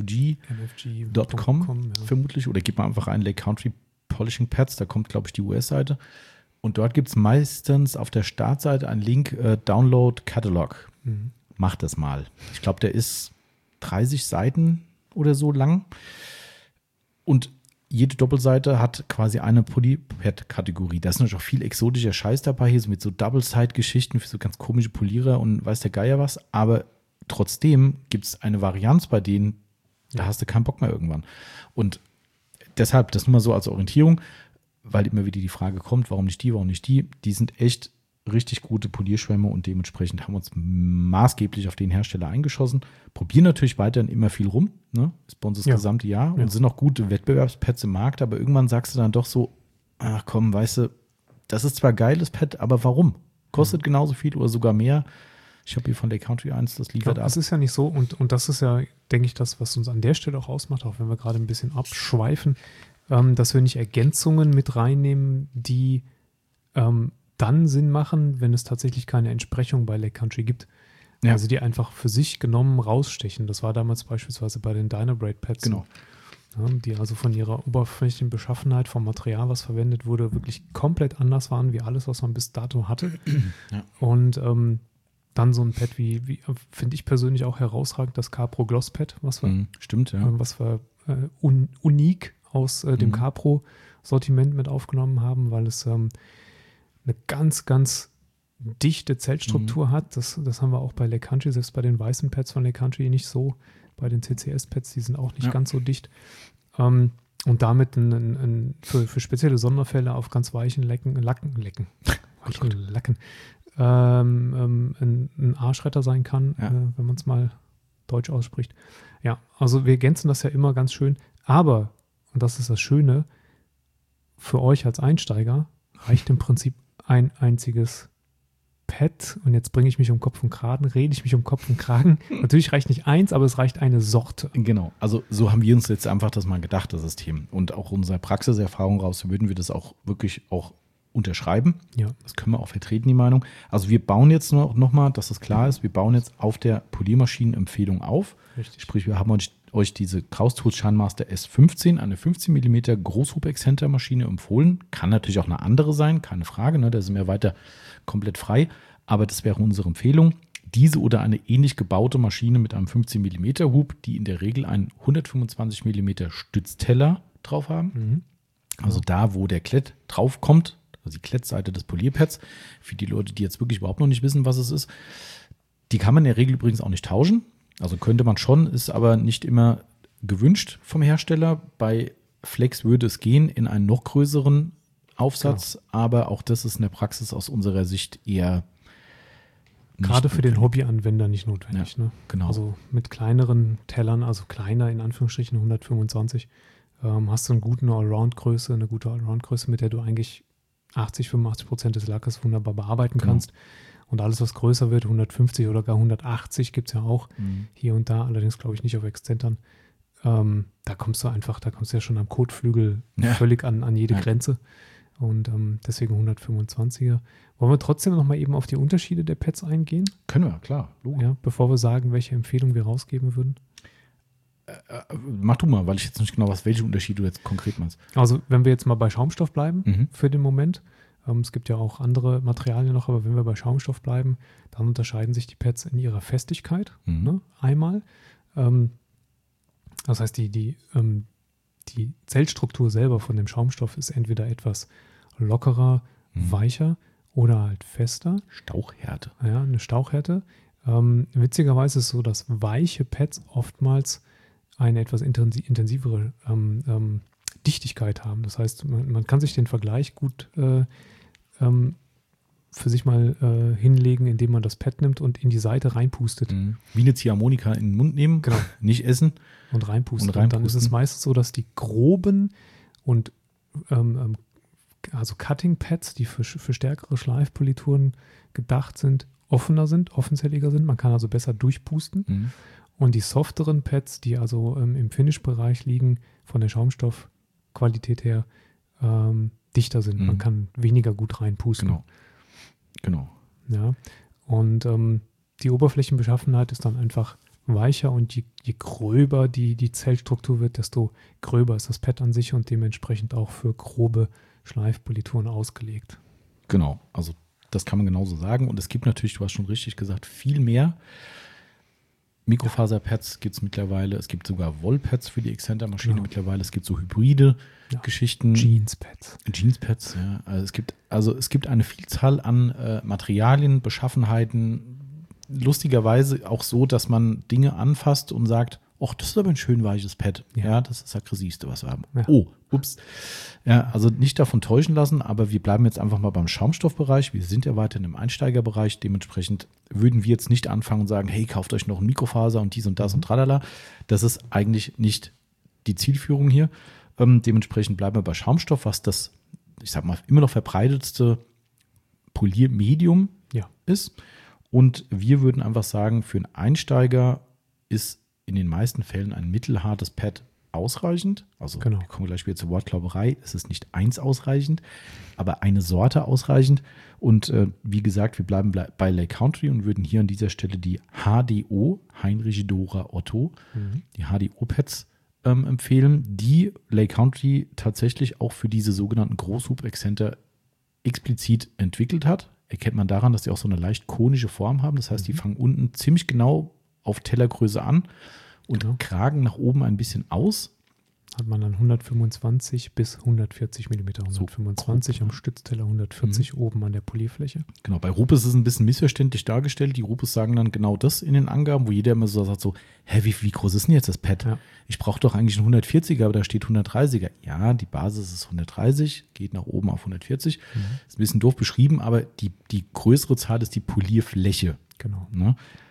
MFG.com vermutlich, oder gebt mal einfach ein Lake Country Polishing Pads, da kommt, glaube ich, die US-Seite. Und dort gibt es meistens auf der Startseite einen Link, Download Catalog. Macht das mal. Ich glaube, der ist 30 Seiten oder so lang. Und jede Doppelseite hat quasi eine Polypad-Kategorie. Da ist natürlich auch viel exotischer Scheiß dabei, hier so mit so Double-Side-Geschichten für so ganz komische Polierer und weiß der Geier was. Aber trotzdem gibt es eine Varianz bei denen, da hast du keinen Bock mehr irgendwann. Und deshalb, das nur mal so als Orientierung, weil immer wieder die Frage kommt, warum nicht die? Die sind echt richtig gute Polierschwämme und dementsprechend haben wir uns maßgeblich auf den Hersteller eingeschossen. Probieren natürlich weiterhin immer viel rum, ne? Ist bei uns das gesamte Jahr und sind auch gute Wettbewerbspads im Markt, aber irgendwann sagst du dann doch so, ach komm, weißt du, das ist zwar geiles Pad, aber warum? Kostet genauso viel oder sogar mehr. Ich habe hier von Lake Country 1, das liefert ab. Das ist ja nicht so und das ist ja, denke ich, das, was uns an der Stelle auch ausmacht, auch wenn wir gerade ein bisschen abschweifen, dass wir nicht Ergänzungen mit reinnehmen, die dann Sinn machen, wenn es tatsächlich keine Entsprechung bei Lake Country gibt. Ja. Also die einfach für sich genommen rausstechen. Das war damals beispielsweise bei den Dynabrade Pads. Genau. Ja, die also von ihrer oberflächlichen Beschaffenheit, vom Material, was verwendet wurde, wirklich komplett anders waren, wie alles, was man bis dato hatte. Ja. Und dann so ein Pad wie finde ich persönlich auch herausragend, das Capro Gloss Pad, was wir, was wir unique aus dem Capro Sortiment mit aufgenommen haben, weil es eine ganz, ganz dichte Zellstruktur hat. Das haben wir auch bei Lake Country, selbst bei den weißen Pads von Lake Country nicht so. Bei den CCS-Pads, die sind auch nicht ganz so dicht. Und damit für spezielle Sonderfälle auf ganz weichen Lacken ein Arschretter sein kann, wenn man es mal deutsch ausspricht. Ja, also wir ergänzen das ja immer ganz schön. Aber, und das ist das Schöne, für euch als Einsteiger reicht im Prinzip ein einziges Pad und jetzt rede ich mich um Kopf und Kragen. Natürlich reicht nicht eins, aber es reicht eine Sorte. Genau, also so haben wir uns jetzt einfach das mal gedacht, das System. Und auch unserer Praxiserfahrung raus würden wir das auch wirklich auch unterschreiben. Ja. Das können wir auch vertreten, die Meinung. Also wir bauen jetzt noch mal, dass das klar ist, wir bauen jetzt auf der Poliermaschinenempfehlung auf. Richtig. Sprich, wir haben euch diese Krauss Tools Shinemaster S15, eine 15 mm Großhub-Exzenter-Maschine empfohlen. Kann natürlich auch eine andere sein, keine Frage, ne? Da sind wir weiter komplett frei. Aber das wäre unsere Empfehlung. Diese oder eine ähnlich gebaute Maschine mit einem 15 mm Hub, die in der Regel einen 125 mm Stützteller drauf haben. Also da, wo der Klett drauf kommt, also die Klettseite des Polierpads, für die Leute, die jetzt wirklich überhaupt noch nicht wissen, was es ist, die kann man in der Regel übrigens auch nicht tauschen. Also könnte man schon, ist aber nicht immer gewünscht vom Hersteller. Bei Flex würde es gehen in einen noch größeren Aufsatz, aber auch das ist in der Praxis aus unserer Sicht eher nicht Gerade für den notwendig. Hobbyanwender nicht notwendig. Ja, Ne? genau. Also mit kleineren Tellern, also kleiner in Anführungsstrichen 125, hast du eine gute Allround-Größe, mit der du eigentlich 80-85% des Lackes wunderbar bearbeiten Genau. kannst. Und alles, was größer wird, 150 oder gar 180 gibt es ja auch hier und da, allerdings glaube ich nicht auf Exzentern. Da kommst du ja schon am Kotflügel völlig an jede Grenze. Und deswegen 125er. Wollen wir trotzdem noch mal eben auf die Unterschiede der Pads eingehen? Können wir, klar. Ja, bevor wir sagen, welche Empfehlung wir rausgeben würden. Mach du mal, weil ich jetzt nicht genau weiß, welche Unterschiede du jetzt konkret meinst. Also wenn wir jetzt mal bei Schaumstoff bleiben für den Moment. Es gibt ja auch andere Materialien noch, aber wenn wir bei Schaumstoff bleiben, dann unterscheiden sich die Pads in ihrer Festigkeit. Ne, einmal. Das heißt, die Zellstruktur selber von dem Schaumstoff ist entweder etwas lockerer, weicher oder halt fester. Stauchhärte. Ja, eine Stauchhärte. Witzigerweise ist es so, dass weiche Pads oftmals eine etwas intensivere Dichtigkeit haben. Das heißt, man kann sich den Vergleich gut für sich mal hinlegen, indem man das Pad nimmt und in die Seite reinpustet. Wie eine Ziehharmonika in den Mund nehmen, genau. Nicht essen. Und reinpusten. Und dann ist es meistens so, dass die groben und also Cutting-Pads, die für stärkere Schleifpolituren gedacht sind, offenzelliger sind. Man kann also besser durchpusten. Und die softeren Pads, die also im Finish-Bereich liegen, von der Schaumstoffqualität her, dichter sind. Man kann weniger gut reinpusten. Genau. Ja. Und die Oberflächenbeschaffenheit ist dann einfach weicher und je gröber die Zellstruktur wird, desto gröber ist das Pad an sich und dementsprechend auch für grobe Schleifpolituren ausgelegt. Genau, also das kann man genauso sagen. Und es gibt natürlich, du hast schon richtig gesagt, viel mehr. Mikrofaserpads gibt es mittlerweile. Es gibt sogar Wollpads für die Exzenter-Maschine mittlerweile. Es gibt so hybride Geschichten. Jeanspads, ja. Also es gibt eine Vielzahl an Materialien, Beschaffenheiten. Lustigerweise auch so, dass man Dinge anfasst und sagt, ach, das ist aber ein schön weiches Pad. Ja, das ist das Aggressivste, was wir haben. Ja. Oh, ups. Ja, also nicht davon täuschen lassen, aber wir bleiben jetzt einfach mal beim Schaumstoffbereich. Wir sind ja weiterhin im Einsteigerbereich. Dementsprechend würden wir jetzt nicht anfangen und sagen, hey, kauft euch noch ein Mikrofaser und dies und das und tralala. Das ist eigentlich nicht die Zielführung hier. Dementsprechend bleiben wir bei Schaumstoff, was das, ich sag mal, immer noch verbreitetste Poliermedium ist. Und wir würden einfach sagen, für einen Einsteiger ist in den meisten Fällen ein mittelhartes Pad ausreichend. Also wir kommen gleich wieder zur Wortklauberei. Es ist nicht eins ausreichend, aber eine Sorte ausreichend. Und wie gesagt, wir bleiben bei Lake Country und würden hier an dieser Stelle die HDO, Heinrich Dora Otto, die HDO-Pads empfehlen, die Lake Country tatsächlich auch für diese sogenannten Großhub-Exzenter explizit entwickelt hat. Erkennt man daran, dass die auch so eine leicht konische Form haben. Das heißt, die fangen unten ziemlich genau auf Tellergröße an und kragen nach oben ein bisschen aus. Hat man dann 125 bis 140 mm. 125 am Stützteller, 140 oben an der Polierfläche. Genau, bei Rupes ist es ein bisschen missverständlich dargestellt. Die Rupes sagen dann genau das in den Angaben, wo jeder immer so sagt, wie groß ist denn jetzt das Pad? Ja. Ich brauche doch eigentlich einen 140er, aber da steht 130er. Ja, die Basis ist 130, geht nach oben auf 140. Ist ein bisschen doof beschrieben, aber die größere Zahl ist die Polierfläche. Genau. Ne?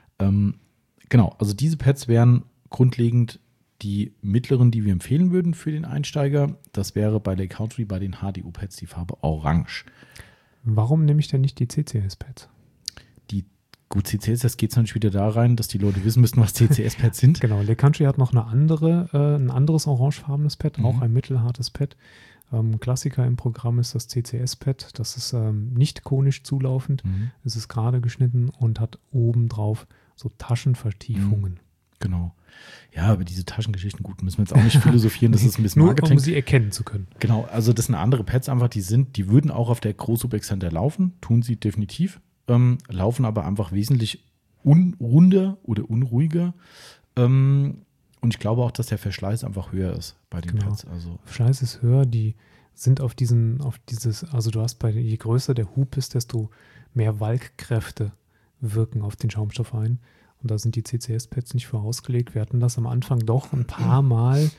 Genau, also diese Pads wären grundlegend die mittleren, die wir empfehlen würden für den Einsteiger. Das wäre bei Lake Country bei den HDO-Pads die Farbe Orange. Warum nehme ich denn nicht die CCS-Pads? Gut, CCS geht es natürlich wieder da rein, dass die Leute wissen müssten, was CCS-Pads sind. Genau, Lake Country hat noch ein anderes orangefarbenes Pad, auch ein mittelhartes Pad. Klassiker im Programm ist das CCS-Pad. Das ist nicht konisch zulaufend. Es ist gerade geschnitten und hat obendrauf so Taschenvertiefungen. Genau. Ja, aber diese Taschengeschichten, gut, müssen wir jetzt auch nicht philosophieren, das ist ein bisschen Marketing. Nur um sie erkennen zu können. Genau, also das sind andere Pads einfach, die würden auch auf der Großhub-Exzenter laufen, tun sie definitiv, laufen aber einfach wesentlich unrunder oder unruhiger. Und ich glaube auch, dass der Verschleiß einfach höher ist bei den Pads. Also Verschleiß ist höher, die sind also du hast je größer der Hub ist, desto mehr Walkkräfte wirken auf den Schaumstoff ein. Und da sind die CCS-Pads nicht für ausgelegt. Wir hatten das am Anfang doch ein paar Mal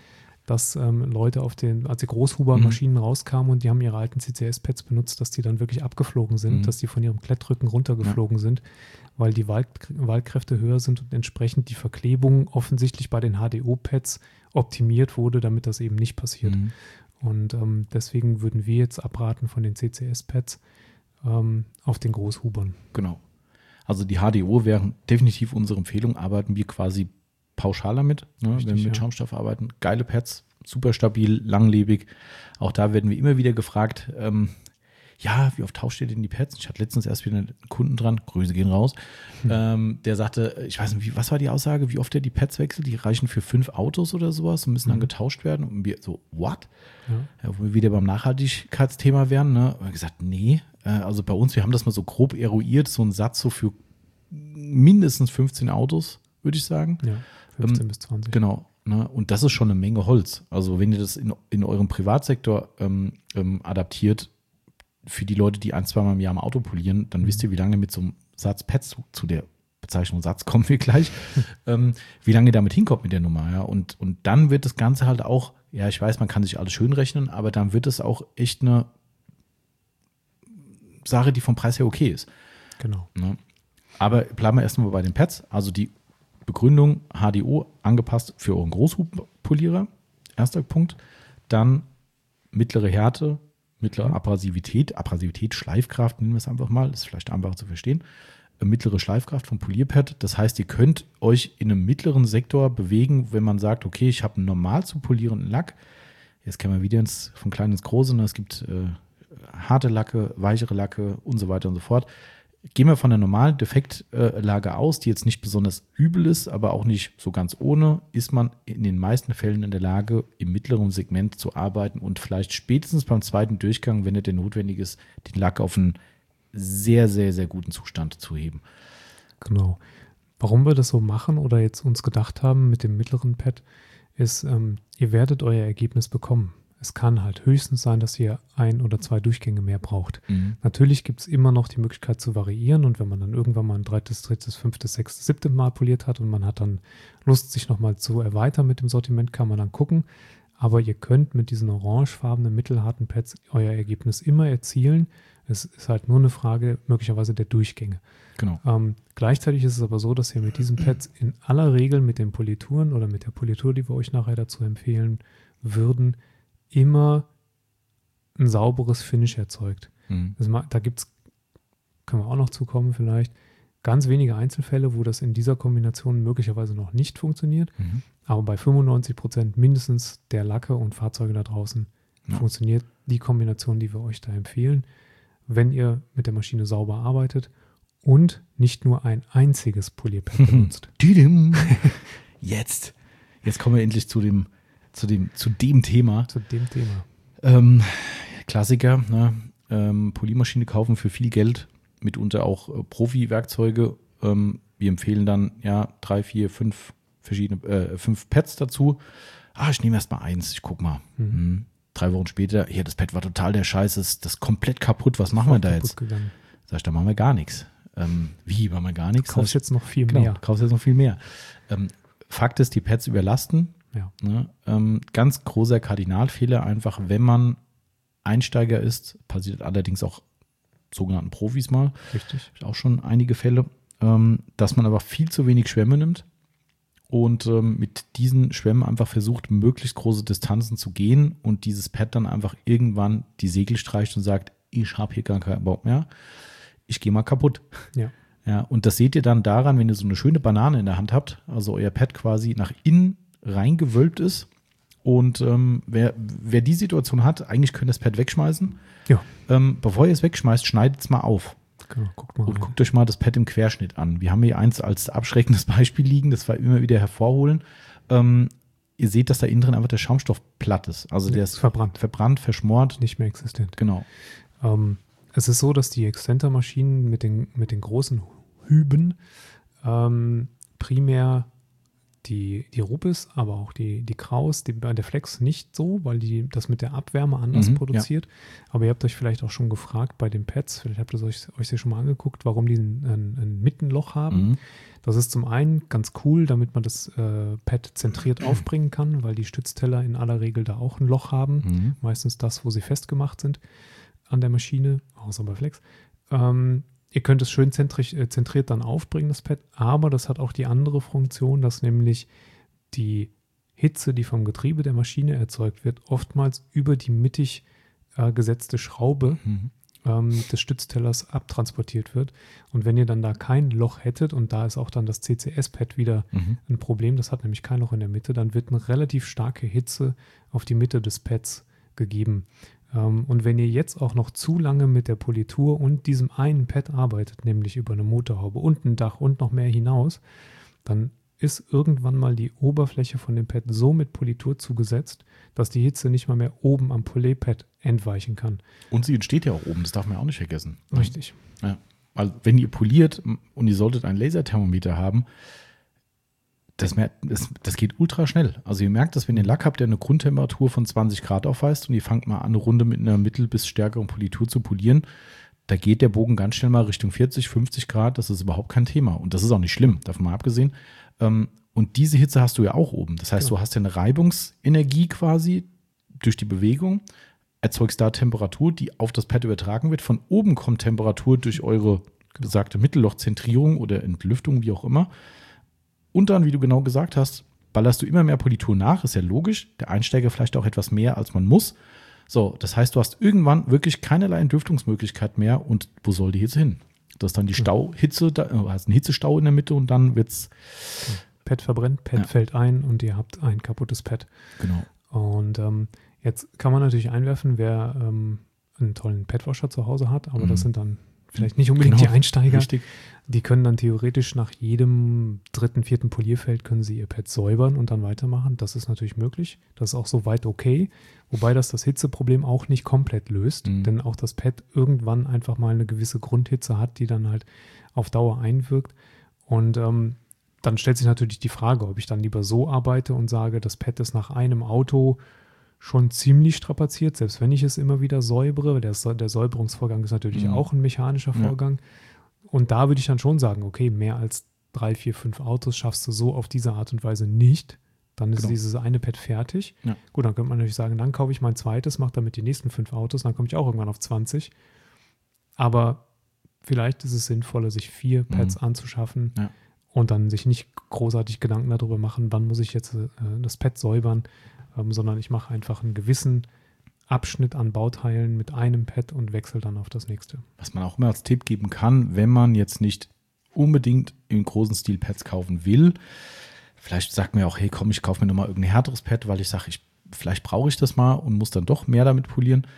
dass Leute als die Großhuber-Maschinen rauskamen und die haben ihre alten CCS-Pads benutzt, dass die dann wirklich abgeflogen sind, dass die von ihrem Klettrücken runtergeflogen sind, weil die Waltkräfte höher sind und entsprechend die Verklebung offensichtlich bei den HDO-Pads optimiert wurde, damit das eben nicht passiert. Und deswegen würden wir jetzt abraten von den CCS-Pads auf den Großhubern. Genau. Also die HDO wären definitiv unsere Empfehlung, arbeiten wir quasi pauschal damit, ne? Richtig, wenn wir mit Schaumstoff arbeiten. Geile Pads, super stabil, langlebig. Auch da werden wir immer wieder gefragt, wie oft tauscht ihr denn die Pads? Ich hatte letztens erst wieder einen Kunden dran, Grüße gehen raus, der sagte, ich weiß nicht, was war die Aussage, wie oft er die Pads wechselt? Die reichen für 5 Autos oder sowas und müssen dann getauscht werden. Und wir so, what? Ja, wo wir wieder beim Nachhaltigkeitsthema wären, ne? Und wir gesagt, nee, also bei uns, wir haben das mal so grob eruiert, so ein Satz so für mindestens 15 Autos, würde ich sagen. Ja, 15 bis 20. Genau. Ne? Und das ist schon eine Menge Holz. Also wenn ihr das in eurem Privatsektor adaptiert, für die Leute, die 1-2 Mal im Jahr im Auto polieren, dann wisst ihr, wie lange mit so einem Satz Pads, zu der Bezeichnung Satz kommen wir gleich, wie lange ihr damit hinkommt mit der Nummer. Ja? Und dann wird das Ganze halt auch, ja, ich weiß, man kann sich alles schön rechnen, aber dann wird es auch echt eine Sache, die vom Preis her okay ist. Genau. Ne? Aber bleiben wir erstmal bei den Pads. Also die Begründung HDO angepasst für euren Großhubpolierer. Erster Punkt. Dann mittlere Härte, mittlere Abrasivität, Schleifkraft, nennen wir es einfach mal, ist vielleicht einfacher zu verstehen. Mittlere Schleifkraft vom Polierpad. Das heißt, ihr könnt euch in einem mittleren Sektor bewegen, wenn man sagt, okay, ich habe einen normal zu polierenden Lack. Jetzt können wir wieder von klein ins große. Ne? Es gibt harte Lacke, weichere Lacke und so weiter und so fort. Gehen wir von der normalen Defektlage aus, die jetzt nicht besonders übel ist, aber auch nicht so ganz ohne, ist man in den meisten Fällen in der Lage, im mittleren Segment zu arbeiten und vielleicht spätestens beim zweiten Durchgang, wenn es denn notwendig ist, den Lack auf einen sehr, sehr, sehr guten Zustand zu heben. Genau. Warum wir das so machen oder jetzt uns gedacht haben mit dem mittleren Pad, ist, ihr werdet euer Ergebnis bekommen. Es kann halt höchstens sein, dass ihr 1 oder 2 Durchgänge mehr braucht. Natürlich gibt es immer noch die Möglichkeit zu variieren und wenn man dann irgendwann mal ein 3., 5., 6., 7. Mal poliert hat und man hat dann Lust, sich nochmal zu erweitern mit dem Sortiment, kann man dann gucken. Aber ihr könnt mit diesen orangefarbenen, mittelharten Pads euer Ergebnis immer erzielen. Es ist halt nur eine Frage möglicherweise der Durchgänge. Genau. Gleichzeitig ist es aber so, dass ihr mit diesen Pads in aller Regel mit den Polituren oder mit der Politur, die wir euch nachher dazu empfehlen würden, immer ein sauberes Finish erzeugt. Da gibt es, können wir auch noch zukommen vielleicht, ganz wenige Einzelfälle, wo das in dieser Kombination möglicherweise noch nicht funktioniert. Aber bei 95% mindestens der Lacke und Fahrzeuge da draußen funktioniert die Kombination, die wir euch da empfehlen, wenn ihr mit der Maschine sauber arbeitet und nicht nur ein einziges Polierpad benutzt. Jetzt kommen wir endlich zu dem Thema. Zu dem Thema. Klassiker, ne? Poliermaschine kaufen für viel Geld, mitunter auch Profi-Werkzeuge. Wir empfehlen dann 3, 4, 5 verschiedene 5 Pads dazu. Ich nehme erst mal 1, ich guck mal. 3 Wochen später, das Pad war total der Scheiß, das ist komplett kaputt, was machen wir da jetzt? Gegangen. Sag ich, da machen wir gar nichts. Wie, machen wir gar nichts? Kaufst jetzt noch viel mehr. mehr. Kaufst jetzt noch viel mehr. Fakt ist, die Pads überlasten. Ja. Ne? Ganz großer Kardinalfehler, einfach wenn man Einsteiger ist, passiert allerdings auch sogenannten Profis mal. Richtig. Auch schon einige Fälle, dass man aber viel zu wenig Schwämme nimmt und mit diesen Schwämmen einfach versucht, möglichst große Distanzen zu gehen und dieses Pad dann einfach irgendwann die Segel streicht und sagt, ich habe hier gar keinen Bock mehr, ich gehe mal kaputt. Ja, und das seht ihr dann daran, wenn ihr so eine schöne Banane in der Hand habt, also euer Pad quasi nach innen reingewölbt ist. Und wer die Situation hat, eigentlich könnt ihr das Pad wegschmeißen. Ja. Bevor ihr es wegschmeißt, schneidet es mal auf. Genau, guckt euch mal das Pad im Querschnitt an. Wir haben hier eins als abschreckendes Beispiel liegen, das wir immer wieder hervorholen. Ihr seht, dass da innen drin einfach der Schaumstoff platt ist. Also der ist verbrannt, verschmort. Nicht mehr existent. Genau. Es ist so, dass die Extenter-Maschinen mit den großen Hüben primär die Rubis, aber auch die Kraus, der Flex nicht so, weil die das mit der Abwärme anders produziert. Ja. Aber ihr habt euch vielleicht auch schon gefragt bei den Pads, vielleicht habt ihr euch ja schon mal angeguckt, warum die ein Mittenloch haben. Das ist zum einen ganz cool, damit man das Pad zentriert aufbringen kann, weil die Stützteller in aller Regel da auch ein Loch haben. Meistens das, wo sie festgemacht sind an der Maschine, außer bei Flex. Ihr könnt es schön zentriert dann aufbringen, das Pad, aber das hat auch die andere Funktion, dass nämlich die Hitze, die vom Getriebe der Maschine erzeugt wird, oftmals über die mittig gesetzte Schraube des Stütztellers abtransportiert wird. Und wenn ihr dann da kein Loch hättet, und da ist auch dann das CCS-Pad wieder ein Problem, das hat nämlich kein Loch in der Mitte, dann wird eine relativ starke Hitze auf die Mitte des Pads gegeben. Und wenn ihr jetzt auch noch zu lange mit der Politur und diesem einen Pad arbeitet, nämlich über eine Motorhaube und ein Dach und noch mehr hinaus, dann ist irgendwann mal die Oberfläche von dem Pad so mit Politur zugesetzt, dass die Hitze nicht mal mehr oben am Polierpad entweichen kann. Und sie entsteht ja auch oben, das darf man auch nicht vergessen. Richtig. Ja. Also wenn ihr poliert und ihr solltet ein Laserthermometer haben, das geht ultra schnell. Also ihr merkt, dass wenn ihr Lack habt, der eine Grundtemperatur von 20 Grad aufweist und ihr fangt mal an, eine Runde mit einer mittel- bis stärkeren Politur zu polieren, da geht der Bogen ganz schnell mal Richtung 40, 50 Grad. Das ist überhaupt kein Thema. Und das ist auch nicht schlimm, davon mal abgesehen. Und diese Hitze hast du ja auch oben. Das heißt, du hast ja eine Reibungsenergie quasi durch die Bewegung, erzeugst da Temperatur, die auf das Pad übertragen wird. Von oben kommt Temperatur durch eure besagte Mittellochzentrierung oder Entlüftung, wie auch immer. Und dann, wie du genau gesagt hast, ballerst du immer mehr Politur nach, ist ja logisch. Der Einsteiger vielleicht auch etwas mehr, als man muss. So, das heißt, du hast irgendwann wirklich keinerlei Entlüftungsmöglichkeit mehr. Und wo soll die Hitze hin? Das ist dann die Stauhitze, da hast einen Hitzestau in der Mitte und dann wird's. Pad verbrennt, Pad fällt ein und ihr habt ein kaputtes Pad. Genau. Und jetzt kann man natürlich einwerfen, wer einen tollen Padwasher zu Hause hat, aber das sind dann vielleicht nicht unbedingt die Einsteiger. Richtig. Die können dann theoretisch nach jedem 3., 4. Polierfeld können sie ihr Pad säubern und dann weitermachen. Das ist natürlich möglich. Das ist auch soweit okay. Wobei das Hitzeproblem auch nicht komplett löst, denn auch das Pad irgendwann einfach mal eine gewisse Grundhitze hat, die dann halt auf Dauer einwirkt. Und dann stellt sich natürlich die Frage, ob ich dann lieber so arbeite und sage, das Pad ist nach einem Auto schon ziemlich strapaziert, selbst wenn ich es immer wieder säubere. Der Säuberungsvorgang ist natürlich auch ein mechanischer Vorgang. Und da würde ich dann schon sagen, okay, mehr als 3, 4, 5 Autos schaffst du so auf diese Art und Weise nicht. Dann ist dieses eine Pad fertig. Ja. Gut, dann könnte man natürlich sagen, dann kaufe ich mein zweites, mache damit die nächsten 5 Autos, dann komme ich auch irgendwann auf 20. Aber vielleicht ist es sinnvoller, sich 4 Pads anzuschaffen und dann sich nicht großartig Gedanken darüber machen, wann muss ich jetzt das Pad säubern, sondern ich mache einfach einen gewissen Abschnitt an Bauteilen mit einem Pad und wechsle dann auf das nächste. Was man auch immer als Tipp geben kann, wenn man jetzt nicht unbedingt im großen Stil Pads kaufen will, vielleicht sagt man ja auch, hey komm, ich kaufe mir nochmal irgendein härteres Pad, weil ich sage, vielleicht brauche ich das mal und muss dann doch mehr damit polieren.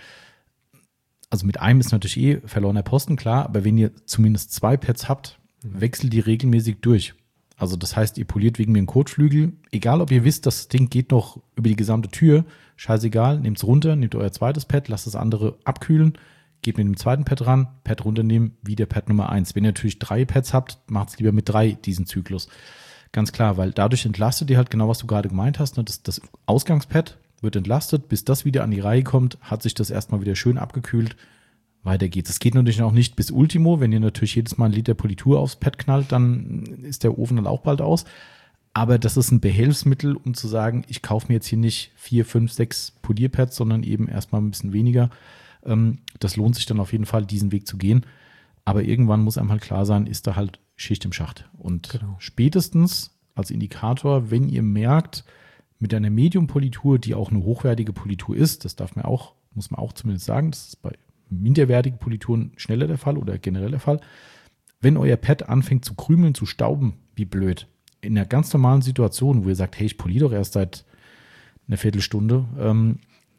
Also mit einem ist natürlich verlorener Posten, klar, aber wenn ihr zumindest 2 Pads habt, wechselt die regelmäßig durch. Also das heißt, ihr poliert wegen mir einen Kotflügel, egal ob ihr wisst, das Ding geht noch über die gesamte Tür, scheißegal, nehmt es runter, nehmt euer zweites Pad, lasst das andere abkühlen, geht mit dem zweiten Pad ran, Pad runternehmen, wieder Pad Nummer 1. Wenn ihr natürlich 3 Pads habt, macht es lieber mit 3 diesen Zyklus. Ganz klar, weil dadurch entlastet ihr halt genau, was du gerade gemeint hast. Ne? Das Ausgangspad wird entlastet, bis das wieder an die Reihe kommt, hat sich das erstmal wieder schön abgekühlt. Weiter geht's. Es geht natürlich auch nicht bis Ultimo. Wenn ihr natürlich jedes Mal 1 Liter Politur aufs Pad knallt, dann ist der Ofen dann auch bald aus. Aber das ist ein Behelfsmittel, um zu sagen, ich kaufe mir jetzt hier nicht 4, 5, 6 Polierpads, sondern eben erstmal ein bisschen weniger. Das lohnt sich dann auf jeden Fall, diesen Weg zu gehen. Aber irgendwann muss einem halt klar sein, ist da halt Schicht im Schacht. Und spätestens als Indikator, wenn ihr merkt, mit einer Medium-Politur, die auch eine hochwertige Politur ist, das muss man auch zumindest sagen, das ist bei minderwertigen Polituren schneller der Fall oder generell der Fall. Wenn euer Pad anfängt zu krümeln, zu stauben, wie blöd, in einer ganz normalen Situation, wo ihr sagt, hey, ich poliere doch erst seit einer Viertelstunde,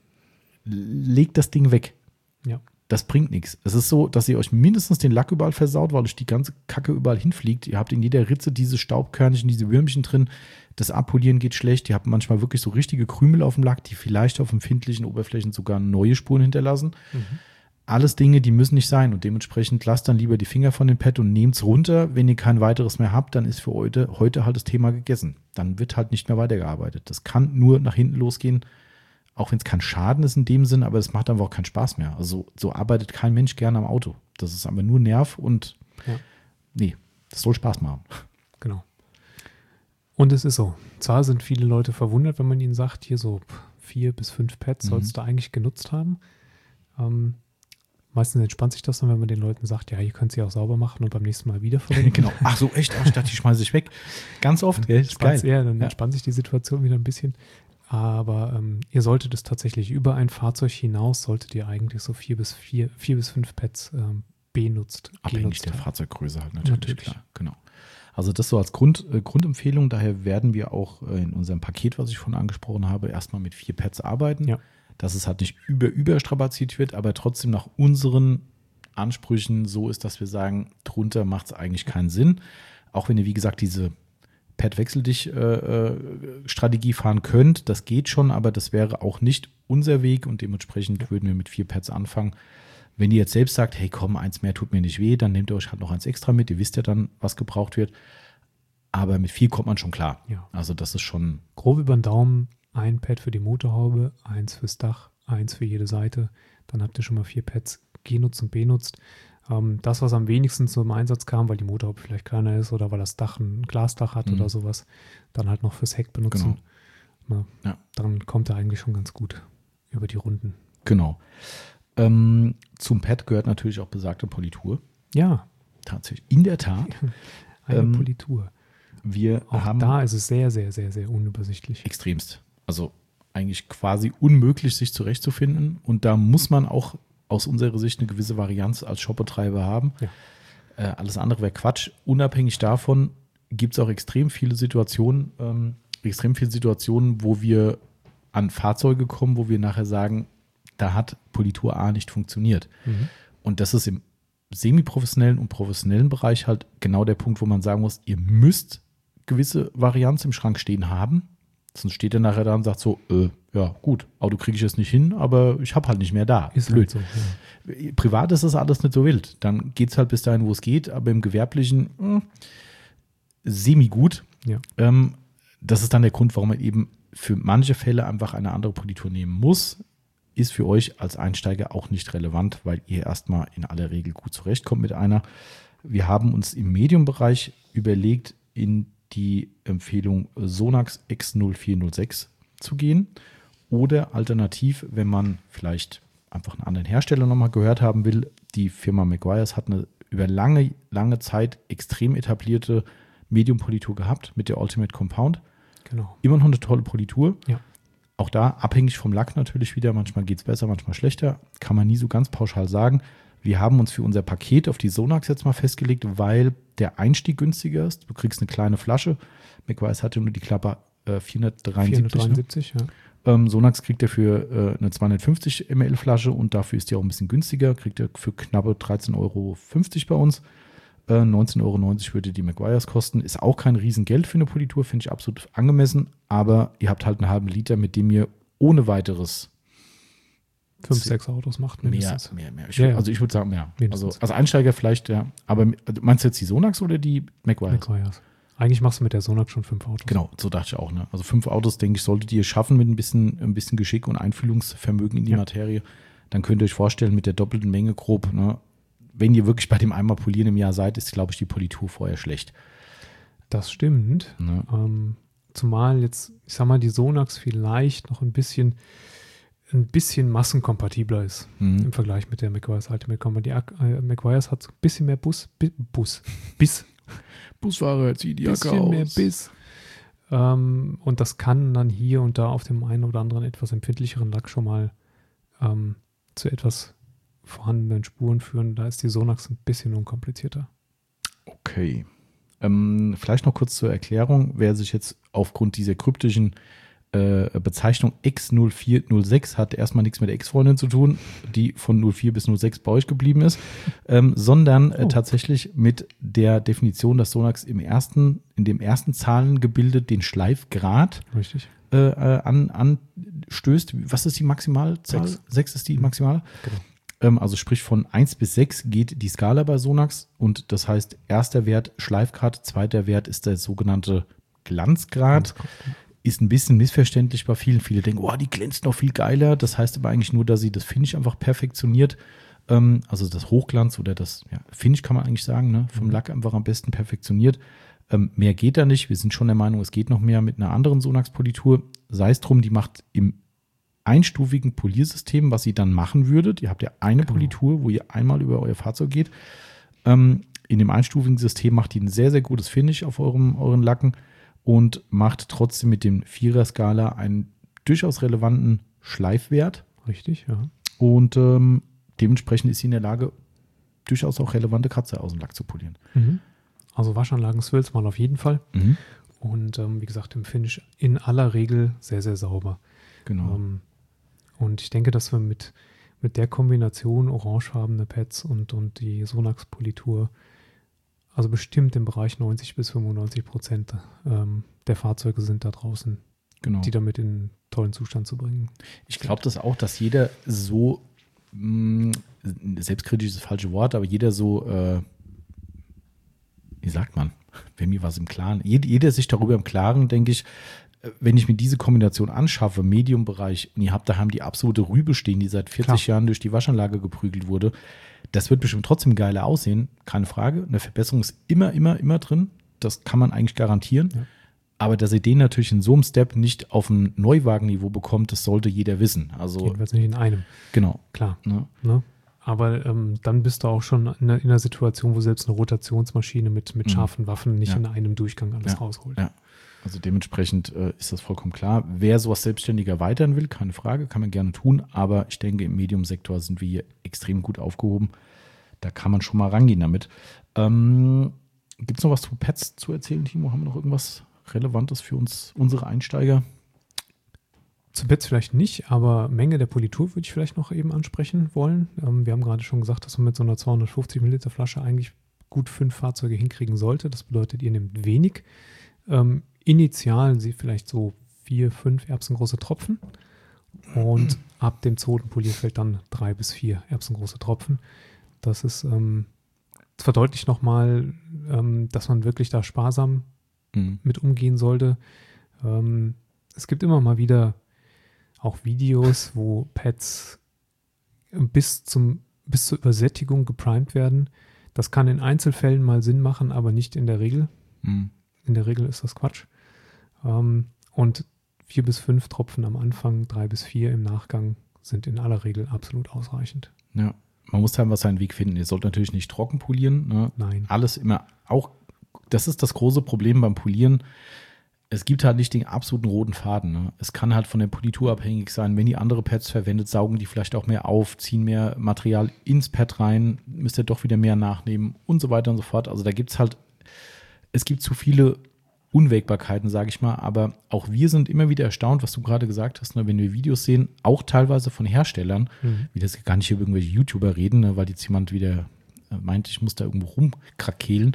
legt das Ding weg. Ja. Das bringt nichts. Es ist so, dass ihr euch mindestens den Lack überall versaut, weil euch die ganze Kacke überall hinfliegt. Ihr habt in jeder Ritze diese Staubkörnchen, diese Würmchen drin. Das Abpolieren geht schlecht. Ihr habt manchmal wirklich so richtige Krümel auf dem Lack, die vielleicht auf empfindlichen Oberflächen sogar neue Spuren hinterlassen. alles Dinge, die müssen nicht sein und dementsprechend lasst dann lieber die Finger von dem Pad und nehmt es runter. Wenn ihr kein weiteres mehr habt, dann ist für heute halt das Thema gegessen. Dann wird halt nicht mehr weitergearbeitet. Das kann nur nach hinten losgehen, auch wenn es kein Schaden ist in dem Sinn, aber es macht einfach auch keinen Spaß mehr. Also so arbeitet kein Mensch gerne am Auto. Das ist aber nur Nerv und nee, das soll Spaß machen. Genau. Und es ist so. Zwar sind viele Leute verwundert, wenn man ihnen sagt, hier so 4 bis 5 Pads sollst du eigentlich genutzt haben. Meistens entspannt sich das dann, wenn man den Leuten sagt, ja, ihr könnt sie auch sauber machen und beim nächsten Mal wiederverwenden. Genau. Ach so, echt? Ach, ich dachte, die schmeiße ich weg. Ganz oft, gell? Ist geil. Ja, dann entspannt sich die Situation wieder ein bisschen. Aber ihr solltet es tatsächlich über ein Fahrzeug hinaus, solltet ihr eigentlich so 4 bis 5 Pads benutzt. Abhängig der Fahrzeuggröße halt natürlich. Klar. Genau. Also das so als Grundempfehlung. Daher werden wir auch in unserem Paket, was ich vorhin angesprochen habe, erstmal mit 4 Pads arbeiten. Ja. Dass es halt nicht überstrapaziert wird, aber trotzdem nach unseren Ansprüchen so ist, dass wir sagen, drunter macht es eigentlich keinen Sinn. Auch wenn ihr, wie gesagt, diese Pad-Wechsel-Dich-Strategie fahren könnt, das geht schon, aber das wäre auch nicht unser Weg und dementsprechend würden wir mit 4 Pads anfangen. Wenn ihr jetzt selbst sagt, hey komm, 1 mehr tut mir nicht weh, dann nehmt ihr euch halt noch 1 extra mit. Ihr wisst ja dann, was gebraucht wird. Aber mit 4 kommt man schon klar. Ja. Also das ist schon... Grob über den Daumen. 1 Pad für die Motorhaube, 1 fürs Dach, 1 für jede Seite. Dann habt ihr schon mal 4 Pads genutzt und benutzt. Das, was am wenigsten zum Einsatz kam, weil die Motorhaube vielleicht kleiner ist oder weil das Dach ein Glasdach hat oder sowas, dann halt noch fürs Heck benutzen. Genau. Dann kommt er eigentlich schon ganz gut über die Runden. Genau. Zum Pad gehört natürlich auch besagte Politur. Ja. Tatsächlich. In der Tat. Eine Politur. Auch da ist es sehr, sehr, sehr, sehr unübersichtlich. Extremst. Also eigentlich quasi unmöglich, sich zurechtzufinden. Und da muss man auch aus unserer Sicht eine gewisse Varianz als Shopbetreiber haben. Ja. Alles andere wäre Quatsch. Unabhängig davon gibt es auch extrem viele Situationen, wo wir an Fahrzeuge kommen, wo wir nachher sagen, da hat Politur A nicht funktioniert. Und das ist im semi-professionellen und professionellen Bereich halt genau der Punkt, wo man sagen muss, ihr müsst gewisse Varianz im Schrank stehen haben. Sonst steht er nachher da und sagt so, ja gut, Auto kriege ich jetzt nicht hin, aber ich habe halt nicht mehr da. Ist blöd. Halt so, ja. Privat ist das alles nicht so wild. Dann geht es halt bis dahin, wo es geht, aber im Gewerblichen semi-gut. Ja. Das ist dann der Grund, warum man eben für manche Fälle einfach eine andere Politur nehmen muss. Ist für euch als Einsteiger auch nicht relevant, weil ihr erstmal in aller Regel gut zurechtkommt mit einer. Wir haben uns im Medium-Bereich überlegt, in die Empfehlung Sonax X0406 zu gehen oder alternativ, wenn man vielleicht einfach einen anderen Hersteller nochmal gehört haben will, die Firma Meguiar's hat eine über lange, lange Zeit extrem etablierte Medium-Politur gehabt mit der Ultimate Compound. Genau. Immer noch eine tolle Politur. Ja. Auch da abhängig vom Lack natürlich wieder. Manchmal geht es besser, manchmal schlechter. Kann man nie so ganz pauschal sagen. Wir haben uns für unser Paket auf die Sonax jetzt mal festgelegt, weil der Einstieg günstiger ist. Du kriegst eine kleine Flasche. Meguiar's hatte nur die Klappe 473. Ja. Sonax kriegt er für eine 250 ml Flasche und dafür ist die auch ein bisschen günstiger. Kriegt er für knappe 13,50 Euro bei uns. 19,90 Euro würde die Meguiar's kosten. Ist auch kein Riesengeld für eine Politur, finde ich absolut angemessen. Aber ihr habt halt einen halben Liter, mit dem ihr ohne weiteres 5, 6 Autos macht mindestens. Mehr. Ja. Also ich würde sagen mehr. Also als Einsteiger vielleicht, ja. Aber meinst du jetzt die Sonax oder die Meguiar's? Eigentlich machst du mit der Sonax schon 5 Autos. Genau, so dachte ich auch. Ne? Also 5 Autos, denke ich, solltet ihr schaffen mit ein bisschen Geschick und Einfühlungsvermögen in die Materie. Dann könnt ihr euch vorstellen, mit der doppelten Menge grob, ne? Wenn ihr wirklich bei dem einmal Polieren im Jahr seid, ist, glaube ich, die Politur vorher schlecht. Das stimmt. Ja. Zumal jetzt, ich sag mal, die Sonax vielleicht noch ein bisschen massenkompatibler ist im Vergleich mit der Meguiar's Ultimate Compound. Die Meguiar's hat so ein bisschen mehr Biss. Busfahrer, zieh die Jacke aus. Bisschen mehr Biss. Und das kann dann hier und da auf dem einen oder anderen etwas empfindlicheren Lack schon mal zu etwas vorhandenen Spuren führen. Da ist die Sonax ein bisschen unkomplizierter. Okay. Vielleicht noch kurz zur Erklärung, wer sich jetzt aufgrund dieser kryptischen Bezeichnung X0406 hat erstmal nichts mit der Ex-Freundin zu tun, die von 04 bis 06 bei euch geblieben ist, sondern tatsächlich mit der Definition, dass Sonax in dem ersten Zahlengebilde den Schleifgrad anstößt. Was ist die Maximalzahl? 6 ist die Maximale. Genau. Also sprich von 1 bis 6 geht die Skala bei Sonax und das heißt, erster Wert Schleifgrad, zweiter Wert ist der sogenannte Glanzgrad. Ist ein bisschen missverständlich bei vielen. Viele denken, oh, die glänzt noch viel geiler. Das heißt aber eigentlich nur, dass sie das Finish einfach perfektioniert. Also das Hochglanz oder das Finish kann man eigentlich sagen, ne? Vom Lack einfach am besten perfektioniert. Mehr geht da nicht. Wir sind schon der Meinung, es geht noch mehr mit einer anderen Sonax-Politur. Sei es drum, die macht im einstufigen Poliersystem, was ihr dann machen würdet. Ihr habt ja eine Politur, wo ihr einmal über euer Fahrzeug geht. In dem einstufigen System macht die ein sehr, sehr gutes Finish auf euren Lacken und macht trotzdem mit dem 4er-Skala einen durchaus relevanten Schleifwert. Richtig, ja. Und dementsprechend ist sie in der Lage, durchaus auch relevante Kratzer aus dem Lack zu polieren. Also Waschanlagen-Swirls mal auf jeden Fall. Und wie gesagt, im Finish in aller Regel sehr, sehr sauber. Genau. Und ich denke, dass wir mit der Kombination orangefarbene Pads und die Sonax-Politur, also bestimmt im Bereich 90-95% der Fahrzeuge sind da draußen, die damit in tollen Zustand zu bringen. Ich glaube das auch, dass jeder so, selbstkritisch ist das falsche Wort, aber jeder so, wie sagt man, wenn mir was im Klaren, jeder sich darüber im Klaren, denke ich, wenn ich mir diese Kombination anschaffe, Medium-Bereich, und ihr habt daheim die absolute Rübe stehen, die seit 40 Jahren durch die Waschanlage geprügelt wurde, das wird bestimmt trotzdem geiler aussehen, keine Frage. Eine Verbesserung ist immer drin, das kann man eigentlich garantieren. Ja. Aber dass ihr den natürlich in so einem Step nicht auf ein Neuwagenniveau bekommt, das sollte jeder wissen. Also, jedenfalls nicht in einem. Genau. Klar. Ja. Ne? Aber dann bist du auch schon in einer Situation, wo selbst eine Rotationsmaschine mit scharfen Waffen nicht in einem Durchgang alles rausholt. Ja. Also dementsprechend ist das vollkommen klar. Wer sowas selbstständig erweitern will, keine Frage, kann man gerne tun. Aber ich denke, im Medium-Sektor sind wir hier extrem gut aufgehoben. Da kann man schon mal rangehen damit. Gibt es noch was zu Pads zu erzählen, Timo? Haben wir noch irgendwas Relevantes für unsere Einsteiger? Zu Pads vielleicht nicht, aber Menge der Politur würde ich vielleicht noch eben ansprechen wollen. Wir haben gerade schon gesagt, dass man mit so einer 250 Milliliter Flasche eigentlich gut 5 Fahrzeuge hinkriegen sollte. Das bedeutet, ihr nehmt wenig. Initial sie vielleicht so 4, 5 erbsengroße Tropfen und ab dem zweiten Polierfeld dann 3 bis 4 erbsengroße Tropfen. Das ist, das verdeutlicht nochmal, dass man wirklich da sparsam mit umgehen sollte. Es gibt immer mal wieder auch Videos, wo Pads bis zur Übersättigung geprimed werden. Das kann in Einzelfällen mal Sinn machen, aber nicht in der Regel. In der Regel ist das Quatsch. Und 4 bis 5 Tropfen am Anfang, 3 bis 4 im Nachgang sind in aller Regel absolut ausreichend. Ja, man muss einfach seinen Weg finden. Ihr sollt natürlich nicht trocken polieren. Ne? Nein. Alles immer, auch, das ist das große Problem beim Polieren. Es gibt halt nicht den absoluten roten Faden. Ne? Es kann halt von der Politur abhängig sein. Wenn ihr andere Pads verwendet, saugen die vielleicht auch mehr auf, ziehen mehr Material ins Pad rein, müsst ihr doch wieder mehr nachnehmen und so weiter und so fort. Also da gibt es gibt zu viele Unwägbarkeiten, sage ich mal, aber auch wir sind immer wieder erstaunt, was du gerade gesagt hast, ne, wenn wir Videos sehen, auch teilweise von Herstellern, wie das gar nicht über irgendwelche YouTuber reden, ne, weil jetzt jemand wieder meint, ich muss da irgendwo rumkrakehlen.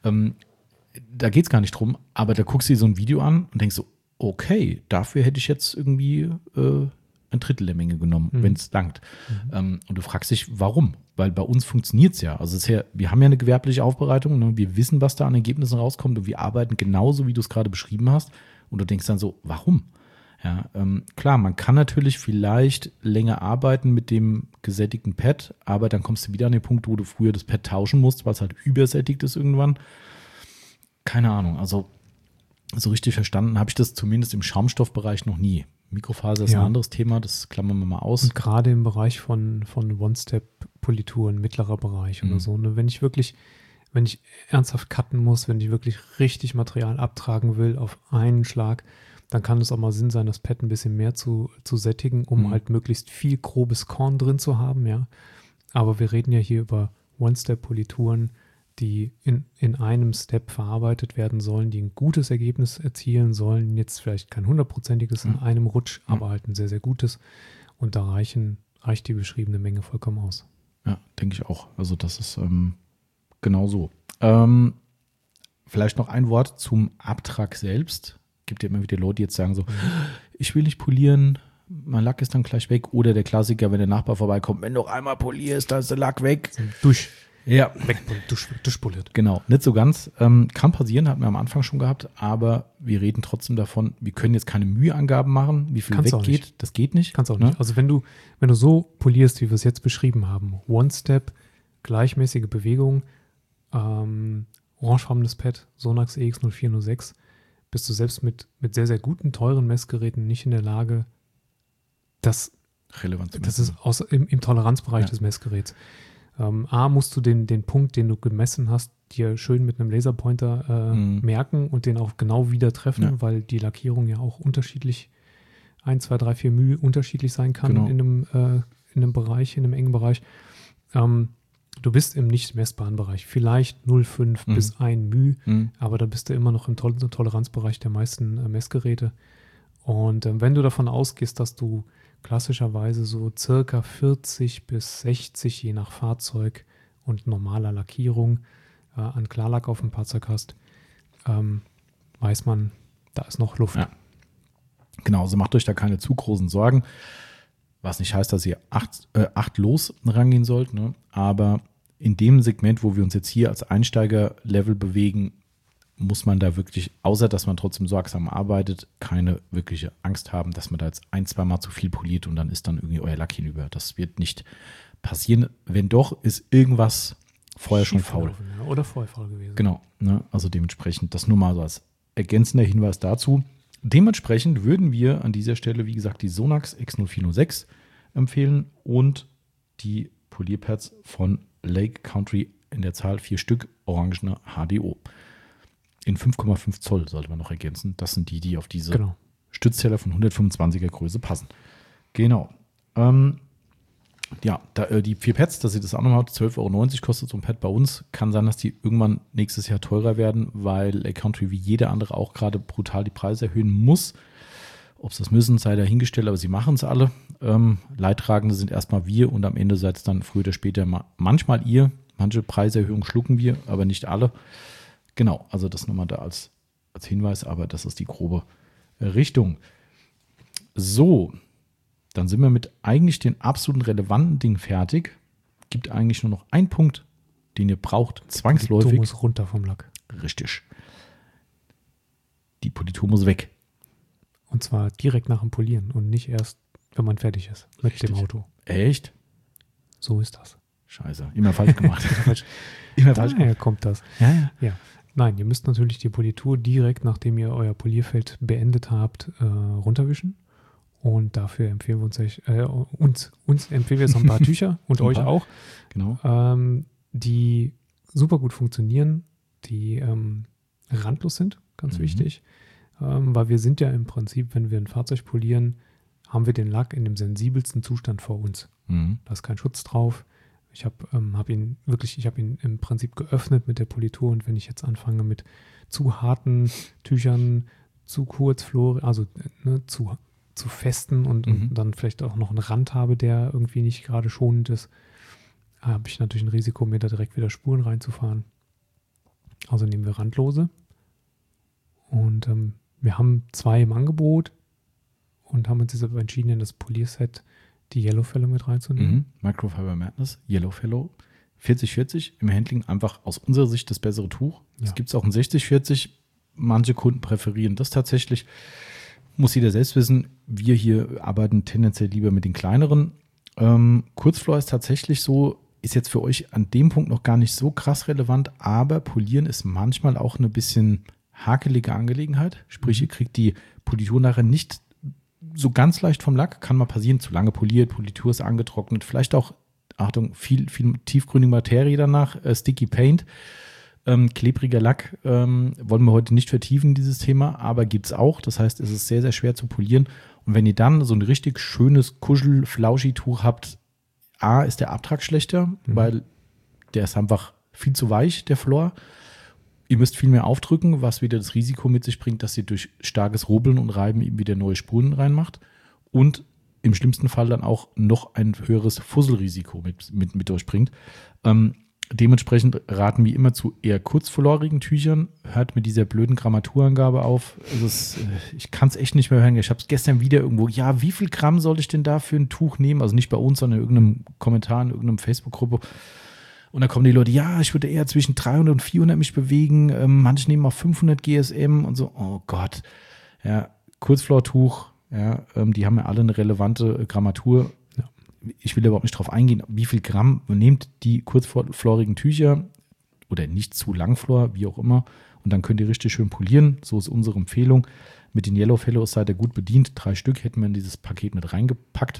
Da geht es gar nicht drum, aber da guckst du dir so ein Video an und denkst so, okay, dafür hätte ich jetzt irgendwie ein Drittel der Menge genommen, wenn es langt. Und du fragst dich, warum? Weil bei uns funktioniert es ja. Also wir haben ja eine gewerbliche Aufbereitung, ne? Wir wissen, was da an Ergebnissen rauskommt und wir arbeiten genauso, wie du es gerade beschrieben hast. Und du denkst dann so, warum? Ja, klar, man kann natürlich vielleicht länger arbeiten mit dem gesättigten Pad, aber dann kommst du wieder an den Punkt, wo du früher das Pad tauschen musst, weil es halt übersättigt ist irgendwann. Keine Ahnung, also so richtig verstanden habe ich das zumindest im Schaumstoffbereich noch nie. Mikrofaser ist ein anderes Thema, das klammern wir mal aus. Und gerade im Bereich von One-Step-Polituren, mittlerer Bereich oder so. Ne? Wenn ich ernsthaft cutten muss, wenn ich wirklich richtig Material abtragen will auf einen Schlag, dann kann es auch mal Sinn sein, das Pad ein bisschen mehr zu sättigen, um halt möglichst viel grobes Korn drin zu haben, ja. Aber wir reden ja hier über One-Step-Polituren, die in einem Step verarbeitet werden sollen, die ein gutes Ergebnis erzielen sollen. Jetzt vielleicht kein 100%iges in einem Rutsch, aber halt ein sehr, sehr gutes. Und da reicht die beschriebene Menge vollkommen aus. Ja, denke ich auch. Also das ist genau so. Vielleicht noch ein Wort zum Abtrag selbst. Gibt ja immer wieder Leute, die jetzt sagen so, ich will nicht polieren, mein Lack ist dann gleich weg. Oder der Klassiker, wenn der Nachbar vorbeikommt, wenn du noch einmal polierst, dann ist der Lack weg. Durch. Ja. Durchpoliert. Genau, nicht so ganz. Kann passieren, hatten wir am Anfang schon gehabt, aber wir reden trotzdem davon, wir können jetzt keine Müheangaben machen, wie viel Kannst du auch weggeht. nicht. Das geht nicht. Kannst auch ne? nicht. Also wenn du so polierst, wie wir es jetzt beschrieben haben, One-Step, gleichmäßige Bewegung, orangefarbenes Pad, Sonax EX0406, bist du selbst mit sehr, sehr guten, teuren Messgeräten nicht in der Lage, das Relevant zu Das messen. ist im Toleranzbereich Ja. des Messgeräts. Musst du den Punkt, den du gemessen hast, dir schön mit einem Laserpointer merken und den auch genau wieder treffen, Ja. weil die Lackierung ja auch unterschiedlich 1, 2, 3, 4 μ unterschiedlich sein kann Genau. in einem Bereich, in einem engen Bereich. Du bist im nicht messbaren Bereich. Vielleicht 0,5 bis 1 μ, aber da bist du immer noch im Toleranzbereich der meisten Messgeräte. Und wenn du davon ausgehst, dass du klassischerweise so circa 40 bis 60, je nach Fahrzeug und normaler Lackierung, an Klarlack auf dem Fahrzeug hast, weiß man, da ist noch Luft. Ja. Genau, also macht euch da keine zu großen Sorgen. Was nicht heißt, dass ihr achtlos rangehen sollt, ne? Aber in dem Segment, wo wir uns jetzt hier als Einsteiger-Level bewegen, muss man da wirklich, außer dass man trotzdem sorgsam arbeitet, keine wirkliche Angst haben, dass man da jetzt 1, 2 Mal zu viel poliert und dann ist dann irgendwie euer Lack hinüber. Das wird nicht passieren. Wenn doch, ist irgendwas vorher schon faul. Ja, oder vorher faul gewesen. Genau, ne? Also dementsprechend das nur mal so als ergänzender Hinweis dazu. Dementsprechend würden wir an dieser Stelle, wie gesagt, die Sonax X0406 empfehlen und die Polierpads von Lake Country in der Zahl 4 Stück, orangene HDO. In 5,5 Zoll sollte man noch ergänzen. Das sind die auf diese Stützteller von 125er Größe passen. Genau. Die 4 Pads, dass ihr das auch nochmal habt, 12,90 € kostet so ein Pad bei uns. Kann sein, dass die irgendwann nächstes Jahr teurer werden, weil Lake Country wie jeder andere auch gerade brutal die Preise erhöhen muss. Ob sie das müssen, sei dahingestellt, aber sie machen es alle. Leidtragende sind erstmal wir und am Ende seid es dann früher oder später manchmal ihr. Manche Preiserhöhungen schlucken wir, aber nicht alle. Genau, also das nochmal da als Hinweis, aber das ist die grobe Richtung. So, dann sind wir mit eigentlich den absoluten relevanten Dingen fertig. Gibt eigentlich nur noch einen Punkt, den ihr braucht, zwangsläufig. Die Politur muss runter vom Lack. Richtig. Die Politur muss weg. Und zwar direkt nach dem Polieren und nicht erst, wenn man fertig ist mit Richtig. dem Auto. Echt? So ist das. Scheiße, immer falsch gemacht. Immer falsch Daher gemacht. kommt das. Ja. Nein, ihr müsst natürlich die Politur direkt, nachdem ihr euer Polierfeld beendet habt, runterwischen. Und dafür empfehlen wir uns empfehlen wir jetzt noch ein paar Tücher und euch auch, Genau. die super gut funktionieren, die randlos sind, ganz wichtig. Weil wir sind ja im Prinzip, wenn wir ein Fahrzeug polieren, haben wir den Lack in dem sensibelsten Zustand vor uns. Da ist kein Schutz drauf. Ich habe ihn im Prinzip geöffnet mit der Politur und wenn ich jetzt anfange mit zu harten Tüchern, zu kurz also zu festen und dann vielleicht auch noch einen Rand habe, der irgendwie nicht gerade schonend ist, habe ich natürlich ein Risiko, mir da direkt wieder Spuren reinzufahren. Also nehmen wir randlose. Und wir haben 2 im Angebot und haben uns jetzt aber entschieden, in das Polierset die Yellowfellow mit reinzunehmen. Microfiber Madness, Yellowfellow, 40/40 im Handling einfach aus unserer Sicht das bessere Tuch. Es gibt auch ein 60/40. Manche Kunden präferieren das tatsächlich. Muss jeder selbst wissen. Wir hier arbeiten tendenziell lieber mit den kleineren. Kurzflor ist tatsächlich so, ist jetzt für euch an dem Punkt noch gar nicht so krass relevant, aber Polieren ist manchmal auch eine bisschen hakelige Angelegenheit. Sprich, ihr kriegt die Politur nachher nicht so ganz leicht vom Lack. Kann mal passieren, zu lange poliert, Politur ist angetrocknet, vielleicht auch, Achtung, viel tiefgründige Materie danach, Sticky Paint, klebriger Lack, wollen wir heute nicht vertiefen, dieses Thema, aber gibt es auch. Das heißt, es ist sehr, sehr schwer zu polieren. Und wenn ihr dann so ein richtig schönes Kuschel-Flauschi-Tuch habt, A, ist der Abtrag schlechter, weil der ist einfach viel zu weich, der Flor. Ihr müsst viel mehr aufdrücken, was wieder das Risiko mit sich bringt, dass ihr durch starkes Rubbeln und Reiben eben wieder neue Spuren reinmacht. Und im schlimmsten Fall dann auch noch ein höheres Fusselrisiko mit durchbringt. Dementsprechend raten wir immer zu eher kurzflorigen Tüchern. Hört mit dieser blöden Grammaturangabe auf. Ich kann es echt nicht mehr hören. Ich habe es gestern wieder irgendwo. Ja, wie viel Gramm soll ich denn da für ein Tuch nehmen? Also nicht bei uns, sondern in irgendeinem Kommentar, in irgendeiner Facebook-Gruppe. Und dann kommen die Leute, ja, ich würde eher zwischen 300 und 400 mich bewegen. Manche nehmen auch 500 GSM und so. Oh Gott. Ja, Kurzflortuch, ja, die haben ja alle eine relevante Grammatur. Ich will überhaupt nicht drauf eingehen, wie viel Gramm nehmt die kurzflorigen Tücher oder nicht zu langflor, wie auch immer, und dann könnt ihr richtig schön polieren. So ist unsere Empfehlung. Mit den Yellow Fellows seid ihr gut bedient. 3 Stück hätten wir in dieses Paket mit reingepackt.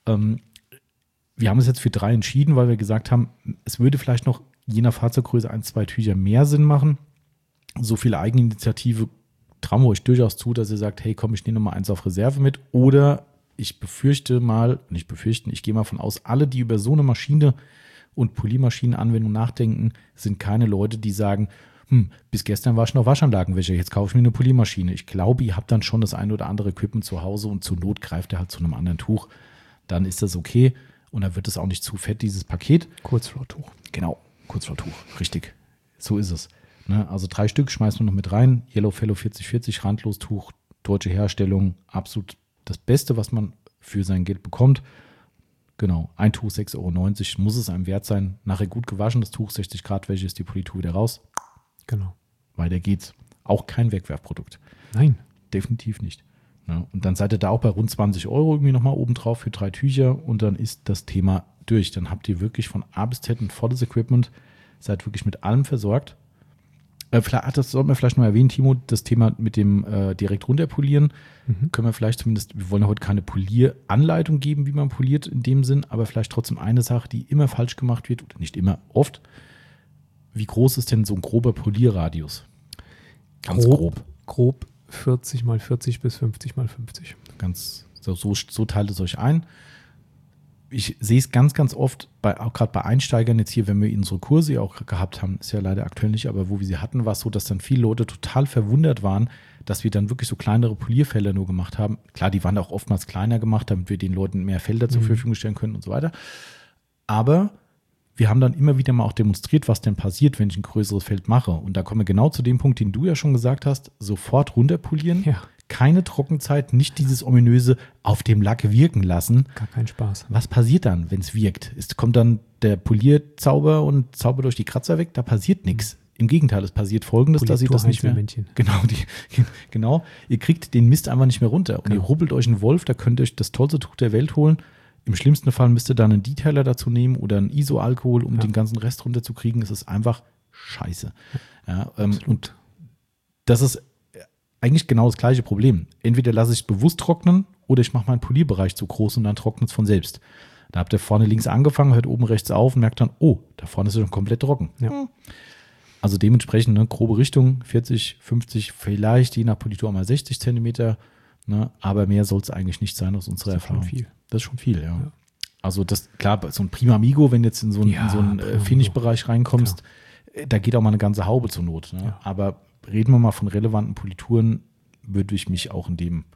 Wir haben uns jetzt für 3 entschieden, weil wir gesagt haben, es würde vielleicht noch je nach Fahrzeuggröße 1, 2 Tücher mehr Sinn machen. So viel Eigeninitiative trauen wir euch durchaus zu, dass ihr sagt, hey komm, ich nehme noch mal 1 auf Reserve mit, oder ich gehe mal von aus, alle, die über so eine Maschine und Poliermaschinenanwendung nachdenken, sind keine Leute, die sagen, bis gestern war ich noch Waschanlagenwäscher, jetzt kaufe ich mir eine Poliermaschine. Ich glaube, ihr habt dann schon das ein oder andere Equipment zu Hause und zur Not greift ihr halt zu einem anderen Tuch. Dann ist das okay und dann wird es auch nicht zu fett, dieses Paket. Kurzflortuch. Genau, Kurzflortuch, richtig. So ist es. Ne? Also 3 Stück schmeißen wir noch mit rein. Yellow Fellow 4040, Randlostuch, deutsche Herstellung, absolut das Beste, was man für sein Geld bekommt. Genau, ein Tuch 6,90 Euro, muss es einem wert sein. Nachher gut gewaschen, das Tuch 60 Grad Wäsche, ist die Politur wieder raus. Genau. Weiter geht's. Auch kein Wegwerfprodukt. Nein. Definitiv nicht. Ja, und dann seid ihr da auch bei rund 20 Euro irgendwie nochmal obendrauf für 3 Tücher und dann ist das Thema durch. Dann habt ihr wirklich von A bis Z ein volles Equipment, seid wirklich mit allem versorgt. Das sollten wir vielleicht noch erwähnen, Timo, das Thema mit dem direkt runterpolieren. Können wir vielleicht zumindest, wir wollen ja heute keine Polieranleitung geben, wie man poliert in dem Sinn, aber vielleicht trotzdem eine Sache, die immer falsch gemacht wird, oder nicht immer, oft. Wie groß ist denn so ein grober Polierradius? Ganz grob. Grob 40 mal 40 bis 50 mal 50. So teilt es euch ein. Ich sehe es ganz, ganz oft, auch gerade bei Einsteigern jetzt hier, wenn wir unsere Kurse ja auch gehabt haben, ist ja leider aktuell nicht, aber wo wir sie hatten, war es so, dass dann viele Leute total verwundert waren, dass wir dann wirklich so kleinere Polierfelder nur gemacht haben. Klar, die waren auch oftmals kleiner gemacht, damit wir den Leuten mehr Felder zur Verfügung stellen können und so weiter. Aber wir haben dann immer wieder mal auch demonstriert, was denn passiert, wenn ich ein größeres Feld mache. Und da kommen wir genau zu dem Punkt, den du ja schon gesagt hast, sofort runterpolieren. Ja. Keine Trockenzeit, nicht dieses ominöse auf dem Lack wirken lassen. Gar keinen Spaß. Was passiert dann, wenn es wirkt? Kommt dann der Polierzauber und zaubert durch die Kratzer weg? Da passiert nichts. Im Gegenteil, es passiert Folgendes, dass ihr das nicht mehr... Genau, ihr kriegt den Mist einfach nicht mehr runter. Und ihr rubbelt euch einen Wolf, da könnt ihr euch das tollste Tuch der Welt holen. Im schlimmsten Fall müsst ihr dann einen Detailer dazu nehmen oder einen ISO-Alkohol, um den ganzen Rest runterzukriegen. Es ist einfach scheiße. Ja, und das ist eigentlich genau das gleiche Problem. Entweder lasse ich es bewusst trocknen oder ich mache meinen Polierbereich zu groß und dann trocknet es von selbst. Da habt ihr vorne links angefangen, hört oben rechts auf und merkt dann, oh, da vorne ist es schon komplett trocken. Ja. Also dementsprechend eine grobe Richtung, 40, 50, vielleicht je nach Politur mal 60 Zentimeter, ne, aber mehr soll es eigentlich nicht sein aus unserer Erfahrung. Viel. Das ist schon viel, ja. Also das, klar, so ein Prima Amigo, wenn du jetzt in so einen Finish-Bereich reinkommst, da geht auch mal eine ganze Haube zur Not. Ne? Ja. Aber reden wir mal von relevanten Polituren, würde ich mich auch in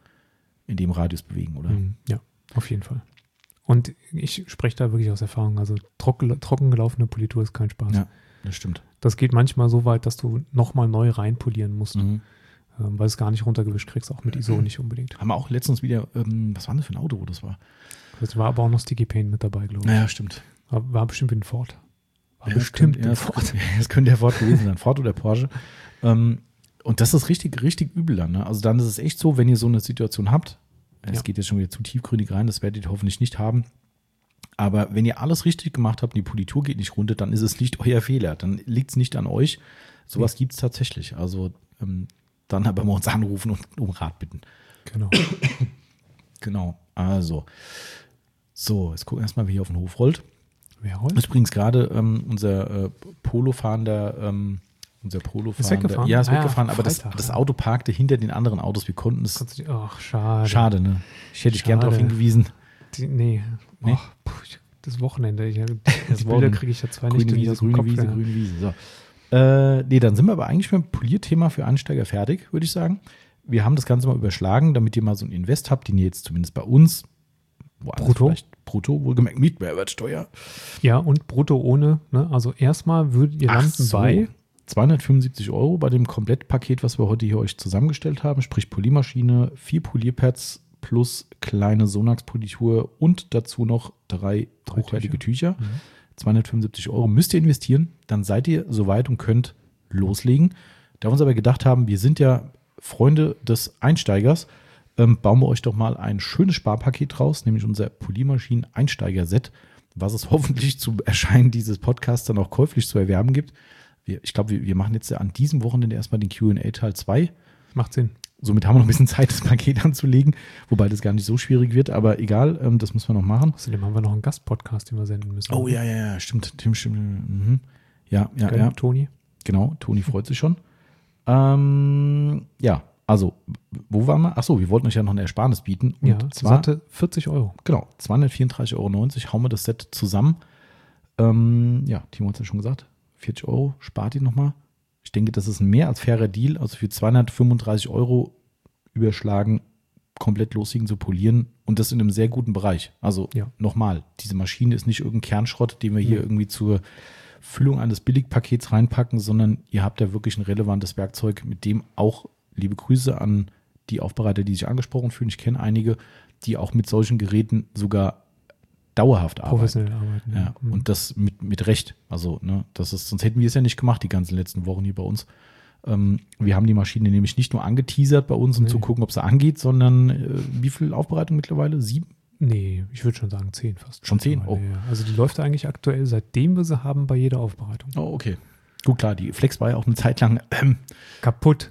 dem Radius bewegen, oder? Ja, auf jeden Fall. Und ich spreche da wirklich aus Erfahrung. Also trocken gelaufene Politur ist kein Spaß. Ja, das stimmt. Das geht manchmal so weit, dass du nochmal neu reinpolieren musst, weil du es gar nicht runtergewischt kriegst, auch mit ISO nicht unbedingt. Haben wir auch letztens wieder, was war das für ein Auto, wo das war? Das war aber auch noch Sticky Paint mit dabei, glaube ich. Ja, stimmt. War bestimmt ein Ford. Das könnte der Ford gewesen sein, Ford oder Porsche. Und das ist richtig, richtig übel dann. Ne? Also dann ist es echt so, wenn ihr so eine Situation habt, es geht jetzt schon wieder zu tiefgründig rein, das werdet ihr hoffentlich nicht haben, aber wenn ihr alles richtig gemacht habt und die Politur geht nicht runter, dann ist es nicht euer Fehler, dann liegt es nicht an euch. Sowas gibt es tatsächlich. Also dann aber mal uns anrufen und um Rat bitten. Genau. Genau, also so, jetzt gucken wir erstmal, wie hier auf den Hof rollt. Wer rollt? Das ist übrigens gerade unser Polo-fahrender Ist weggefahren? Ja, ist weggefahren, aber Freitag, das Auto parkte hinter den anderen Autos. Wir konnten es. Ach, schade. Schade, ne? Ich hätte dich gern darauf hingewiesen. Nee. Ach, das Wochenende. Die Bilder kriege ich ja zwar nicht. Grüne Wiese. So. Dann sind wir aber eigentlich mit dem Polierthema für Einsteiger fertig, würde ich sagen. Wir haben das Ganze mal überschlagen, damit ihr mal so ein Invest habt, den ihr jetzt zumindest bei uns, woanders brutto? vielleicht brutto, wohlgemerkt mit Mehrwertsteuer. Ja, und brutto ohne, ne? Also erstmal würdet ihr landen bei 275 € bei dem Komplettpaket, was wir heute hier euch zusammengestellt haben, sprich Poliermaschine, 4 Polierpads plus kleine Sonax-Politur und dazu noch 3 hochwertige Tücher. 275 € müsst ihr investieren, dann seid ihr soweit und könnt loslegen. Da wir uns aber gedacht haben, wir sind ja Freunde des Einsteigers, bauen wir euch doch mal ein schönes Sparpaket raus, nämlich unser Poliermaschinen-Einsteiger-Set, was es hoffentlich zum Erscheinen dieses Podcasts dann auch käuflich zu erwerben gibt. Ich glaube, wir machen jetzt an diesem Wochenende erstmal den Q&A Teil 2. Macht Sinn. Somit haben wir noch ein bisschen Zeit, das Paket anzulegen, wobei das gar nicht so schwierig wird, aber egal, das müssen wir noch machen. Außerdem haben wir noch einen Gastpodcast, den wir senden müssen. Oh ja, stimmt. Tim, stimmt. Mhm. Ja. Toni. Genau, Toni freut sich schon. Ja, also, wo waren wir? Achso, wir wollten euch ja noch eine Ersparnis bieten. Und Ja, zwar satte 40 €. Genau, 234,90 € hauen wir das Set zusammen. Ja, Timo hat es ja schon gesagt, 40 € spart ihr nochmal. Ich denke, das ist ein mehr als fairer Deal. Also für 235 € überschlagen, komplett loslegen zu polieren und das in einem sehr guten Bereich. Also nochmal, diese Maschine ist nicht irgendein Kernschrott, den wir hier irgendwie zur Füllung eines Billigpakets reinpacken, sondern ihr habt da wirklich ein relevantes Werkzeug, mit dem auch, liebe Grüße an die Aufbereiter, die sich angesprochen fühlen. Ich kenne einige, die auch mit solchen Geräten sogar dauerhaft arbeiten. Professionell arbeiten. Ja. Und das mit Recht. Also, ne, sonst hätten wir es ja nicht gemacht, die ganzen letzten Wochen hier bei uns. Wir haben die Maschine nämlich nicht nur angeteasert bei uns, um zu gucken, ob sie angeht, sondern wie viel Aufbereitung mittlerweile? 7? Nee, ich würde schon sagen 10 fast. Schon 10? Oh. Ja. Also die läuft eigentlich aktuell, seitdem wir sie haben, bei jeder Aufbereitung. Oh, okay. Gut, klar, die Flex war ja auch eine Zeit lang Kaputt,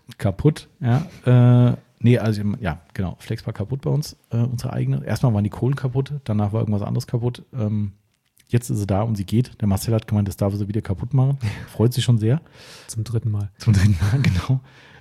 ja. Nee, also ja, genau, Flex war kaputt bei uns, unsere eigene. Erstmal waren die Kohlen kaputt, danach war irgendwas anderes kaputt. Jetzt ist sie da und sie geht. Der Marcel hat gemeint, das darf er sie wieder kaputt machen. Freut sich schon sehr. Zum dritten Mal, genau.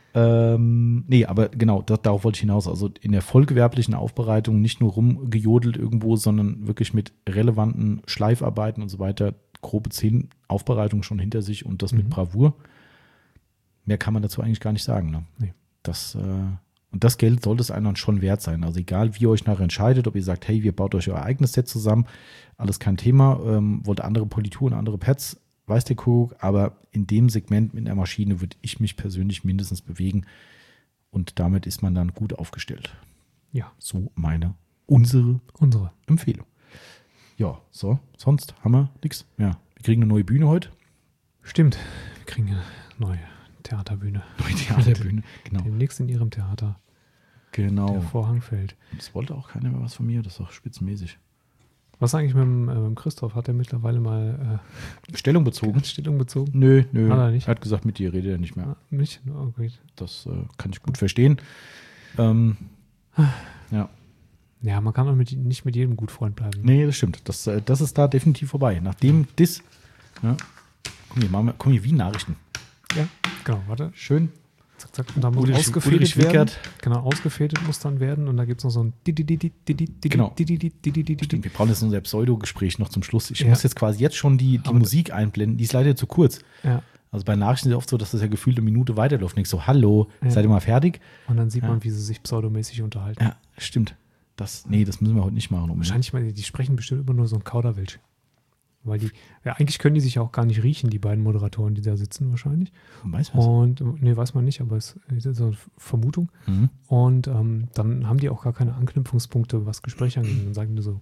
Nee, aber genau, darauf wollte ich hinaus. Also in der vollgewerblichen Aufbereitung nicht nur rumgejodelt irgendwo, sondern wirklich mit relevanten Schleifarbeiten und so weiter, grobe 10 Aufbereitungen schon hinter sich und das mit Bravour. Mehr kann man dazu eigentlich gar nicht sagen. Ne? Nee. Und das Geld sollte es einem schon wert sein. Also egal, wie ihr euch nachher entscheidet, ob ihr sagt, hey, wir baut euch euer eigenes Set zusammen, alles kein Thema, wollt andere Polituren, andere Pads, weiß der Kuckuck, aber in dem Segment mit der Maschine würde ich mich persönlich mindestens bewegen und damit ist man dann gut aufgestellt. Ja. So unsere Empfehlung. Ja, so, sonst haben wir nichts. Ja, wir kriegen eine neue Bühne heute. Stimmt, wir kriegen eine neue Theaterbühne. Genau. Demnächst in ihrem Theater. Genau. Der Vorhang fällt. Das wollte auch keiner mehr was von mir, das ist doch spitzenmäßig. Was eigentlich mit dem Christoph? Hat er mittlerweile mal Stellung bezogen? Nö. Hat er nicht? Er hat gesagt, mit dir redet er nicht mehr. Nicht? Oh, gut. Das kann ich gut verstehen. Ja. Ja, man kann auch nicht mit jedem gut Freund bleiben. Nee, das stimmt. Das ist da definitiv vorbei. Nachdem ja, guck hier wie Nachrichten. Ja, genau, warte. Schön. Zack, zack. Und dann muss ausgefädelt werden. Genau, ausgefädelt muss dann werden. Und da gibt es noch so ein Genau. Stimmt, wir brauchen jetzt unser Pseudo-Gespräch noch zum Schluss. Ich muss jetzt quasi schon die Musik einblenden. Die ist leider zu kurz. Ja. Also bei Nachrichten ist es oft so, dass das ja gefühlt eine Minute weiterläuft. Nicht so, hallo, seid ihr mal fertig? Und dann sieht man, wie sie sich pseudomäßig unterhalten. Ja, stimmt. Das müssen wir heute nicht machen. Wahrscheinlich, die sprechen bestimmt immer nur so ein Kauderwelsch. Weil eigentlich können die sich auch gar nicht riechen, die beiden Moderatoren, die da sitzen wahrscheinlich. Weiß man. Weiß man nicht, aber es ist so eine Vermutung. Mhm. Und dann haben die auch gar keine Anknüpfungspunkte, was Gespräche angeht. Dann sagen die so,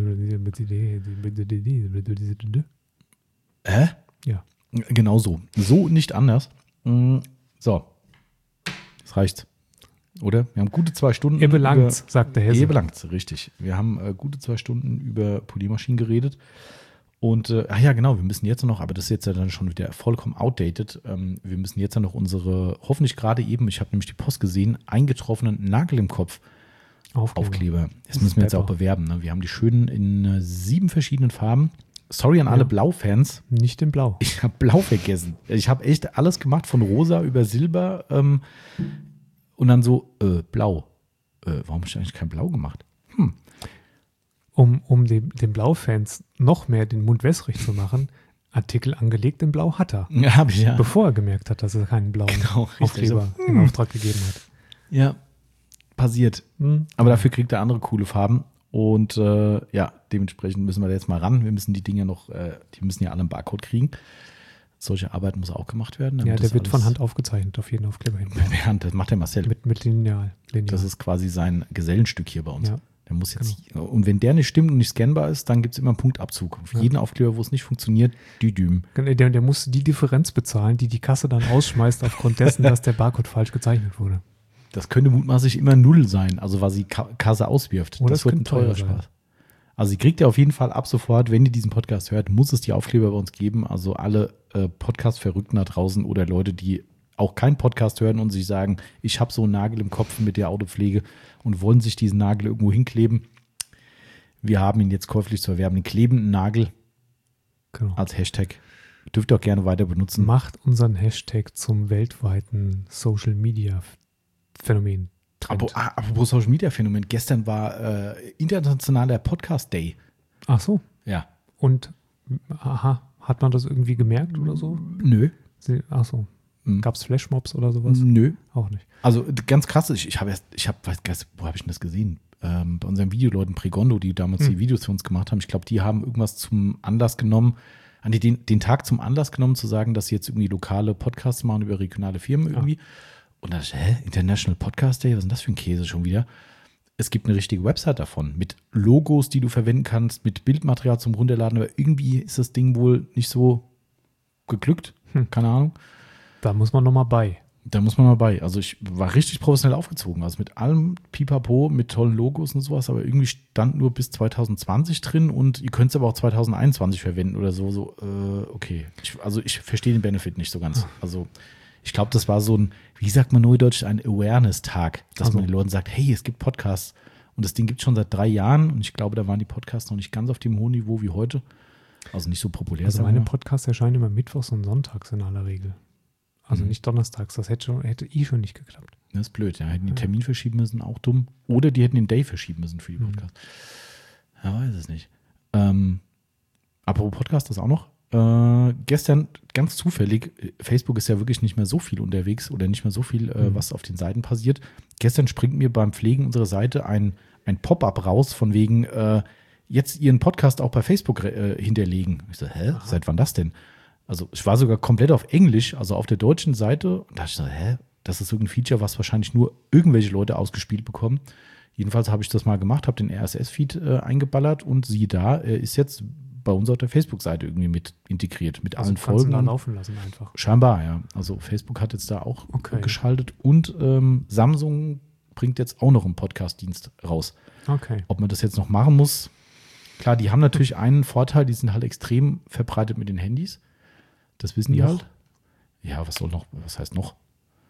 Ja. Genau so. So nicht anders. So. Das reicht. Oder? Wir haben gute 2 Stunden. Ihr belangt's, sagt der Hesse. Ihr belangt's, richtig. Wir haben gute 2 Stunden über Poliermaschinen geredet. Und, ja, genau, wir müssen jetzt noch, aber das ist jetzt ja dann schon wieder vollkommen outdated, wir müssen jetzt ja noch unsere, hoffentlich gerade eben, ich habe nämlich die Post gesehen, eingetroffenen Nagel im Kopf Aufkleber. Das müssen wir jetzt auch bewerben. Ne? Wir haben die schönen in 7 verschiedenen Farben. Sorry an alle Blau-Fans. Nicht in Blau. Ich habe Blau vergessen. Ich habe echt alles gemacht, von rosa über Silber und dann so, Blau. Warum habe ich eigentlich kein Blau gemacht? Um den Blau-Fans noch mehr den Mund wässrig zu machen, Artikel angelegt in Blau hat er. Ja, habe ich ja. Bevor er gemerkt hat, dass er keinen blauen Aufkleber in Auftrag gegeben hat. Ja, passiert. Aber dafür kriegt er andere coole Farben. Und ja, dementsprechend müssen wir da jetzt mal ran. Wir müssen die Dinge noch, die müssen ja alle einen Barcode kriegen. Solche Arbeit muss auch gemacht werden. Ja, der wird von Hand aufgezeichnet, auf jeden Aufkleber hin. Mit Hand, das macht der Marcel. Mit Lineal. Das ist quasi sein Gesellenstück hier bei uns. Ja. Der muss jetzt, und wenn der nicht stimmt und nicht scannbar ist, dann gibt es immer einen Punktabzug. Auf jeden Aufkleber, wo es nicht funktioniert, Düdüm. Der muss die Differenz bezahlen, die die Kasse dann ausschmeißt aufgrund dessen, dass der Barcode falsch gezeichnet wurde. Das könnte mutmaßlich immer 0 sein, also was die Kasse auswirft. Oder das wird ein teurer Spaß. Also sie kriegt ja auf jeden Fall ab sofort, wenn ihr diesen Podcast hört, muss es die Aufkleber bei uns geben. Also alle Podcast-Verrückten da draußen oder Leute, die auch keinen Podcast hören und sich sagen, ich habe so einen Nagel im Kopf mit der Autopflege und wollen sich diesen Nagel irgendwo hinkleben. Wir haben ihn jetzt käuflich zu erwerben, den klebenden Nagel als Hashtag. Dürft ihr auch gerne weiter benutzen. Macht unseren Hashtag zum weltweiten Social-Media-Phänomen. Apropos Social Media Phänomen, gestern war internationaler Podcast Day. Ach so. Ja. Und, hat man das irgendwie gemerkt oder so? Nö. Ach so. Gab es Flashmobs oder sowas? Nö. Auch nicht. Also ganz krass, wo habe ich denn das gesehen? Bei unseren Videoleuten Pregondo, die damals die Videos für uns gemacht haben. Ich glaube, die haben irgendwas zum Anlass genommen, den Tag zum Anlass genommen, zu sagen, dass sie jetzt irgendwie lokale Podcasts machen über regionale Firmen irgendwie. Und dann dachte ich, International Podcast Day, was ist denn das für ein Käse schon wieder? Es gibt eine richtige Website davon, mit Logos, die du verwenden kannst, mit Bildmaterial zum Runterladen, aber irgendwie ist das Ding wohl nicht so geglückt, keine Ahnung. Da muss man nochmal bei. Da muss man mal bei. Also ich war richtig professionell aufgezogen, also mit allem Pipapo, mit tollen Logos und sowas, aber irgendwie stand nur bis 2020 drin und ihr könnt es aber auch 2021 verwenden oder so. Okay. Ich verstehe den Benefit nicht so ganz. Also ich glaube, das war so ein, wie sagt man neudeutsch, ein Awareness-Tag, dass man den Leuten sagt, hey, es gibt Podcasts und das Ding gibt es schon seit 3 Jahren und ich glaube, da waren die Podcasts noch nicht ganz auf dem hohen Niveau wie heute. Also nicht so populär. Also meine Podcasts erscheinen immer mittwochs und sonntags in aller Regel. Also nicht donnerstags, das hätte schon nicht geklappt. Das ist blöd, ja. Hätten die Termin verschieben müssen, auch dumm. Oder die hätten den Day verschieben müssen für die Podcasts. Ja, weiß es nicht. Apropos Podcast, das auch noch. Gestern ganz zufällig, Facebook ist ja wirklich nicht mehr so viel unterwegs oder nicht mehr so viel, was auf den Seiten passiert. Gestern springt mir beim Pflegen unserer Seite ein Pop-up raus, von wegen jetzt Ihren Podcast auch bei Facebook hinterlegen. Ich so, seit wann das denn? Also ich war sogar komplett auf Englisch, also auf der deutschen Seite. Und da dachte ich so, das ist irgendein Feature, was wahrscheinlich nur irgendwelche Leute ausgespielt bekommen. Jedenfalls habe ich das mal gemacht, habe den RSS-Feed eingeballert und siehe da, er ist jetzt bei uns auf der Facebook-Seite irgendwie mit integriert, mit allen Folgen. Also kannst du da laufen lassen einfach. Scheinbar, ja. Also Facebook hat jetzt da auch geschaltet und Samsung bringt jetzt auch noch einen Podcast-Dienst raus. Okay. Ob man das jetzt noch machen muss, klar, die haben natürlich einen Vorteil, die sind halt extrem verbreitet mit den Handys. Das wissen die halt. Ja, was heißt noch?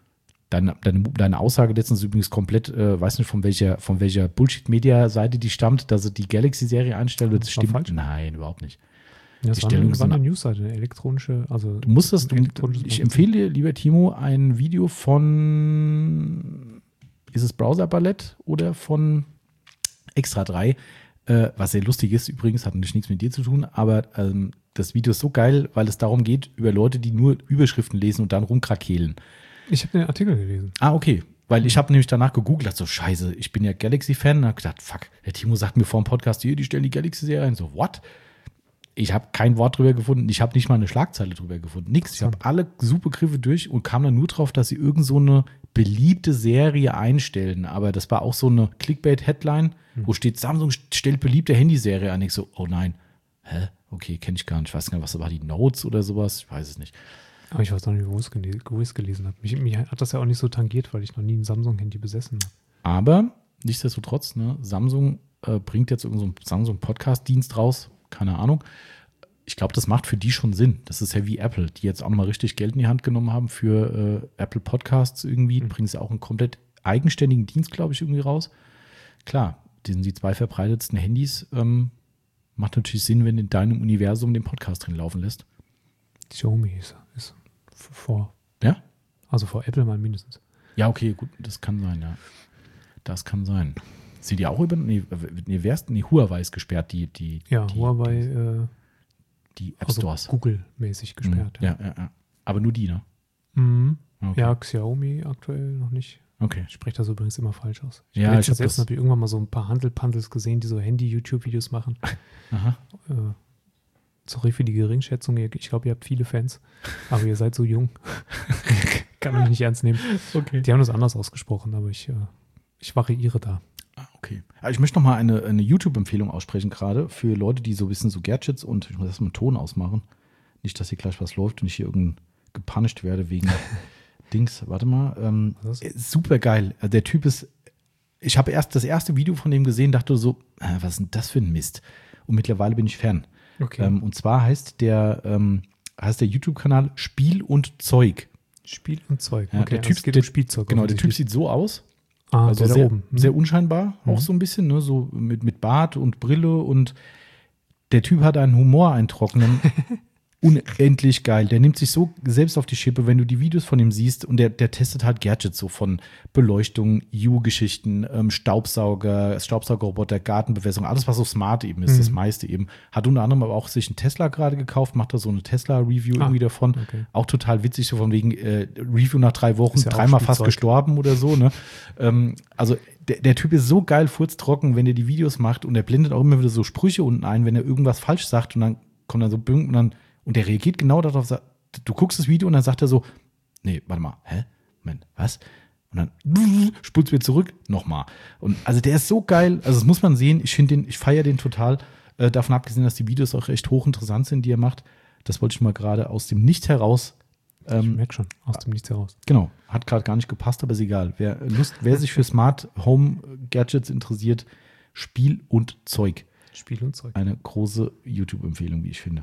Deine Aussage letztens ist übrigens komplett, weiß nicht von welcher Bullshit-Media-Seite die stammt, dass sie die Galaxy-Serie einstellen wird. Das stimmt. Falsch? Nein, überhaupt nicht. Ja, das war eine Newsseite, eine elektronische, also du musst ich empfehle dir, lieber Timo, ein Video von, ist es Browser Ballett oder von Extra 3, was sehr lustig ist übrigens, hat natürlich nichts mit dir zu tun, aber das Video ist so geil, weil es darum geht, über Leute, die nur Überschriften lesen und dann rumkrakehlen. Ich habe den Artikel gelesen. Ah, okay. Weil ich habe nämlich danach gegoogelt, so scheiße, ich bin ja Galaxy-Fan und habe gedacht, fuck, der Timo sagt mir vor dem Podcast, die stellen die Galaxy-Serie ein. So, what? Ich habe kein Wort drüber gefunden, ich habe nicht mal eine Schlagzeile drüber gefunden, nix. Ich habe alle Suchbegriffe durch und kam dann nur drauf, dass sie irgend so eine beliebte Serie einstellen. Aber das war auch so eine Clickbait-Headline, wo steht, Samsung stellt beliebte Handyserie an. Ich so, oh nein, okay, kenne ich gar nicht. Ich weiß gar nicht, was war die Notes oder sowas? Ich weiß es nicht. Aber ich weiß noch nicht, wo ich es gelesen habe. Mich hat das ja auch nicht so tangiert, weil ich noch nie ein Samsung-Handy besessen habe. Aber nichtsdestotrotz, ne, Samsung bringt jetzt irgendeinen so Samsung-Podcast-Dienst raus. Keine Ahnung. Ich glaube, das macht für die schon Sinn. Das ist ja wie Apple, die jetzt auch nochmal richtig Geld in die Hand genommen haben für Apple Podcasts irgendwie. Bringen sie auch einen komplett eigenständigen Dienst, glaube ich, irgendwie raus. Klar, die sind die 2 verbreitetsten Handys. Macht natürlich Sinn, wenn in deinem Universum den Podcast drin laufen lässt. Xiaomi ist vor. Ja? Also vor Apple mal mindestens. Ja, okay, gut, das kann sein, ja. Das kann sein. Sind die auch über. Huawei ist gesperrt, die Huawei. Die App Stores. Also Google-mäßig gesperrt. Ja. Aber nur die, ne? Mhm. Okay. Ja, Xiaomi aktuell noch nicht. Okay. Ich spreche das übrigens immer falsch aus. Ja, Letztens habe ich irgendwann mal so ein paar Handels gesehen, die so Handy-YouTube-Videos machen. Aha. Sorry für die Geringschätzung. Ich glaube, ihr habt viele Fans, aber ihr seid so jung. Kann mich nicht ernst nehmen. Okay. Die haben das anders ausgesprochen, aber ich variiere da. Okay. Aber ich möchte noch mal eine YouTube-Empfehlung aussprechen, gerade für Leute, die so ein bisschen so Gadgets und ich muss erstmal einen Ton ausmachen. Nicht, dass hier gleich was läuft und ich hier gepunished werde wegen Dings. Warte mal. Super geil. Der Typ ist, ich habe erst das erste Video von dem gesehen, dachte so, was ist denn das für ein Mist? Und mittlerweile bin ich Fan. Okay. Und zwar heißt der YouTube-Kanal Spiel und Zeug. Spiel und Zeug. Ja, Okay, der Typ, es geht um Spielzeug. Genau, der Typ sieht so aus. Also sehr, oben. sehr unscheinbar, auch so ein bisschen, ne? So mit Bart und Brille und der Typ hat einen Humor, einen trockenen. Unendlich geil. Der nimmt sich so selbst auf die Schippe, wenn du die Videos von ihm siehst und der testet halt Gadgets so von Beleuchtung, U-Geschichten, Staubsaugerroboter, Gartenbewässerung, alles was so smart eben ist, das meiste eben. Hat unter anderem aber auch sich einen Tesla gerade gekauft, macht da so eine Tesla-Review irgendwie davon. Okay. Auch total witzig, so von wegen Review nach 3 Wochen, Ja, dreimal fast gestorben oder so, ne? Also der Typ ist so geil furztrocken, wenn er die Videos macht und er blendet auch immer wieder so Sprüche unten ein, wenn er irgendwas falsch sagt und dann kommt dann so Bünken und der reagiert genau darauf, du guckst das Video und dann sagt er so, nee, warte mal, Moment, was? Und dann spulst du wieder zurück, nochmal. Und also der ist so geil, also das muss man sehen, ich feiere den total, davon abgesehen, dass die Videos auch recht hochinteressant sind, die er macht. Das wollte ich mal gerade aus dem Nichts heraus. Ich merke schon, aus dem Nichts heraus. Genau, hat gerade gar nicht gepasst, aber ist egal. Wer sich für Smart Home Gadgets interessiert, Spiel und Zeug. Spiel und Zeug. Eine große YouTube-Empfehlung, wie ich finde.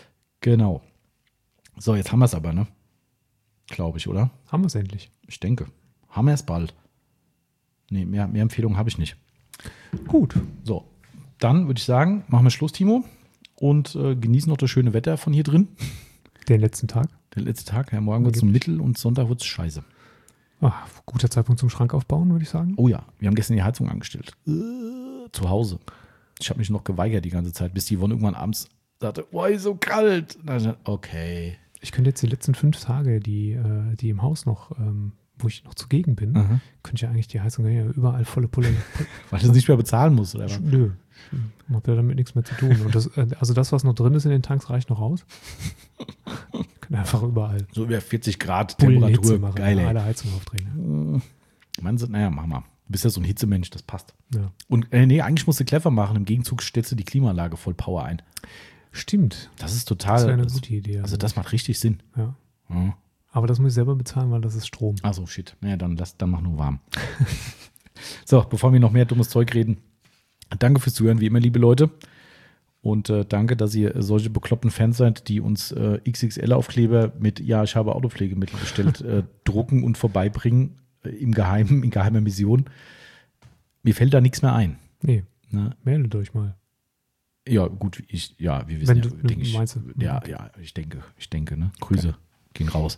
Genau. So, jetzt haben wir es aber, ne? Glaube ich, oder? Haben wir es endlich. Ich denke. Haben wir es bald. Nee, mehr Empfehlungen habe ich nicht. Gut. So, dann würde ich sagen, machen wir Schluss, Timo. Und genießen noch das schöne Wetter von hier drin. Den letzten Tag. Der letzte Tag. Ja, morgen wird es Mittel und Sonntag wird es scheiße. Guter Zeitpunkt zum Schrank aufbauen, würde ich sagen. Oh ja, wir haben gestern die Heizung angestellt. Zu Hause. Ich habe mich noch geweigert die ganze Zeit, bis die Yvonne irgendwann abends sagte, ist so kalt. Okay. Ich könnte jetzt die letzten 5 Tage, die im Haus noch, wo ich noch zugegen bin, könnte ich ja eigentlich die Heizung ja überall volle Pulle. Weil du es nicht mehr bezahlen musst, oder was? Nö, ich habe ja damit nichts mehr zu tun. Und das, was noch drin ist in den Tanks, reicht noch aus. Können einfach überall. So über 40 Grad Temperatur. Machen, geil, ey. Alle Heizung aufdrehen. Naja, mach mal. Du bist ja so ein Hitzemensch, das passt. Ja. Und eigentlich musst du clever machen. Im Gegenzug stellst du die Klimaanlage voll Power ein. Stimmt. Das ist total. Das wäre eine gute Idee. Also das macht richtig Sinn. Ja. Ja. Aber das muss ich selber bezahlen, weil das ist Strom. Also shit. Naja, dann mach nur warm. So, bevor wir noch mehr dummes Zeug reden. Danke fürs Zuhören, wie immer, liebe Leute. Und danke, dass ihr solche bekloppten Fans seid, die uns XXL-Aufkleber mit, ja, ich habe Autopflegemittel bestellt, drucken und vorbeibringen in geheimer Mission. Mir fällt da nichts mehr ein. Nee, Ne? meldet euch mal. Ja, gut, wir wissen Wenn ja, du denke ich. meinst, Ja, ich denke, ne? Grüße gehen raus.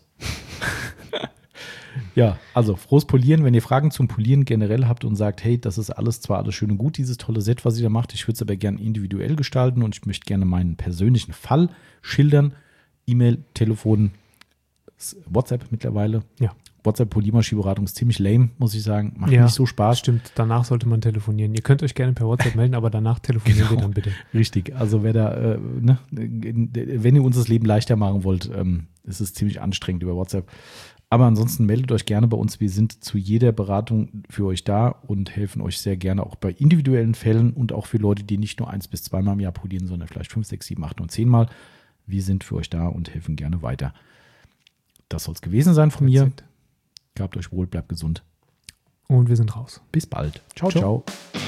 Ja, also frohes Polieren. Wenn ihr Fragen zum Polieren generell habt und sagt, hey, das ist zwar alles schön und gut, dieses tolle Set, was ihr da macht, ich würde es aber gerne individuell gestalten und ich möchte gerne meinen persönlichen Fall schildern. E-Mail, Telefon, WhatsApp mittlerweile. Ja. WhatsApp-Polymerskieberatung ist ziemlich lame, muss ich sagen. Macht nicht so Spaß. Stimmt, danach sollte man telefonieren. Ihr könnt euch gerne per WhatsApp melden, aber danach telefonieren wir dann bitte. Richtig, also wer da, wenn ihr uns das Leben leichter machen wollt, ist es ziemlich anstrengend über WhatsApp. Aber ansonsten meldet euch gerne bei uns. Wir sind zu jeder Beratung für euch da und helfen euch sehr gerne auch bei individuellen Fällen und auch für Leute, die nicht nur 1 bis 2 Mal im Jahr polieren, sondern vielleicht 5, 6, 7, 8 und 10 Mal. Wir sind für euch da und helfen gerne weiter. Das soll es gewesen sein von mir. Gehabt euch wohl, bleibt gesund. Und wir sind raus. Bis bald. Ciao, ciao.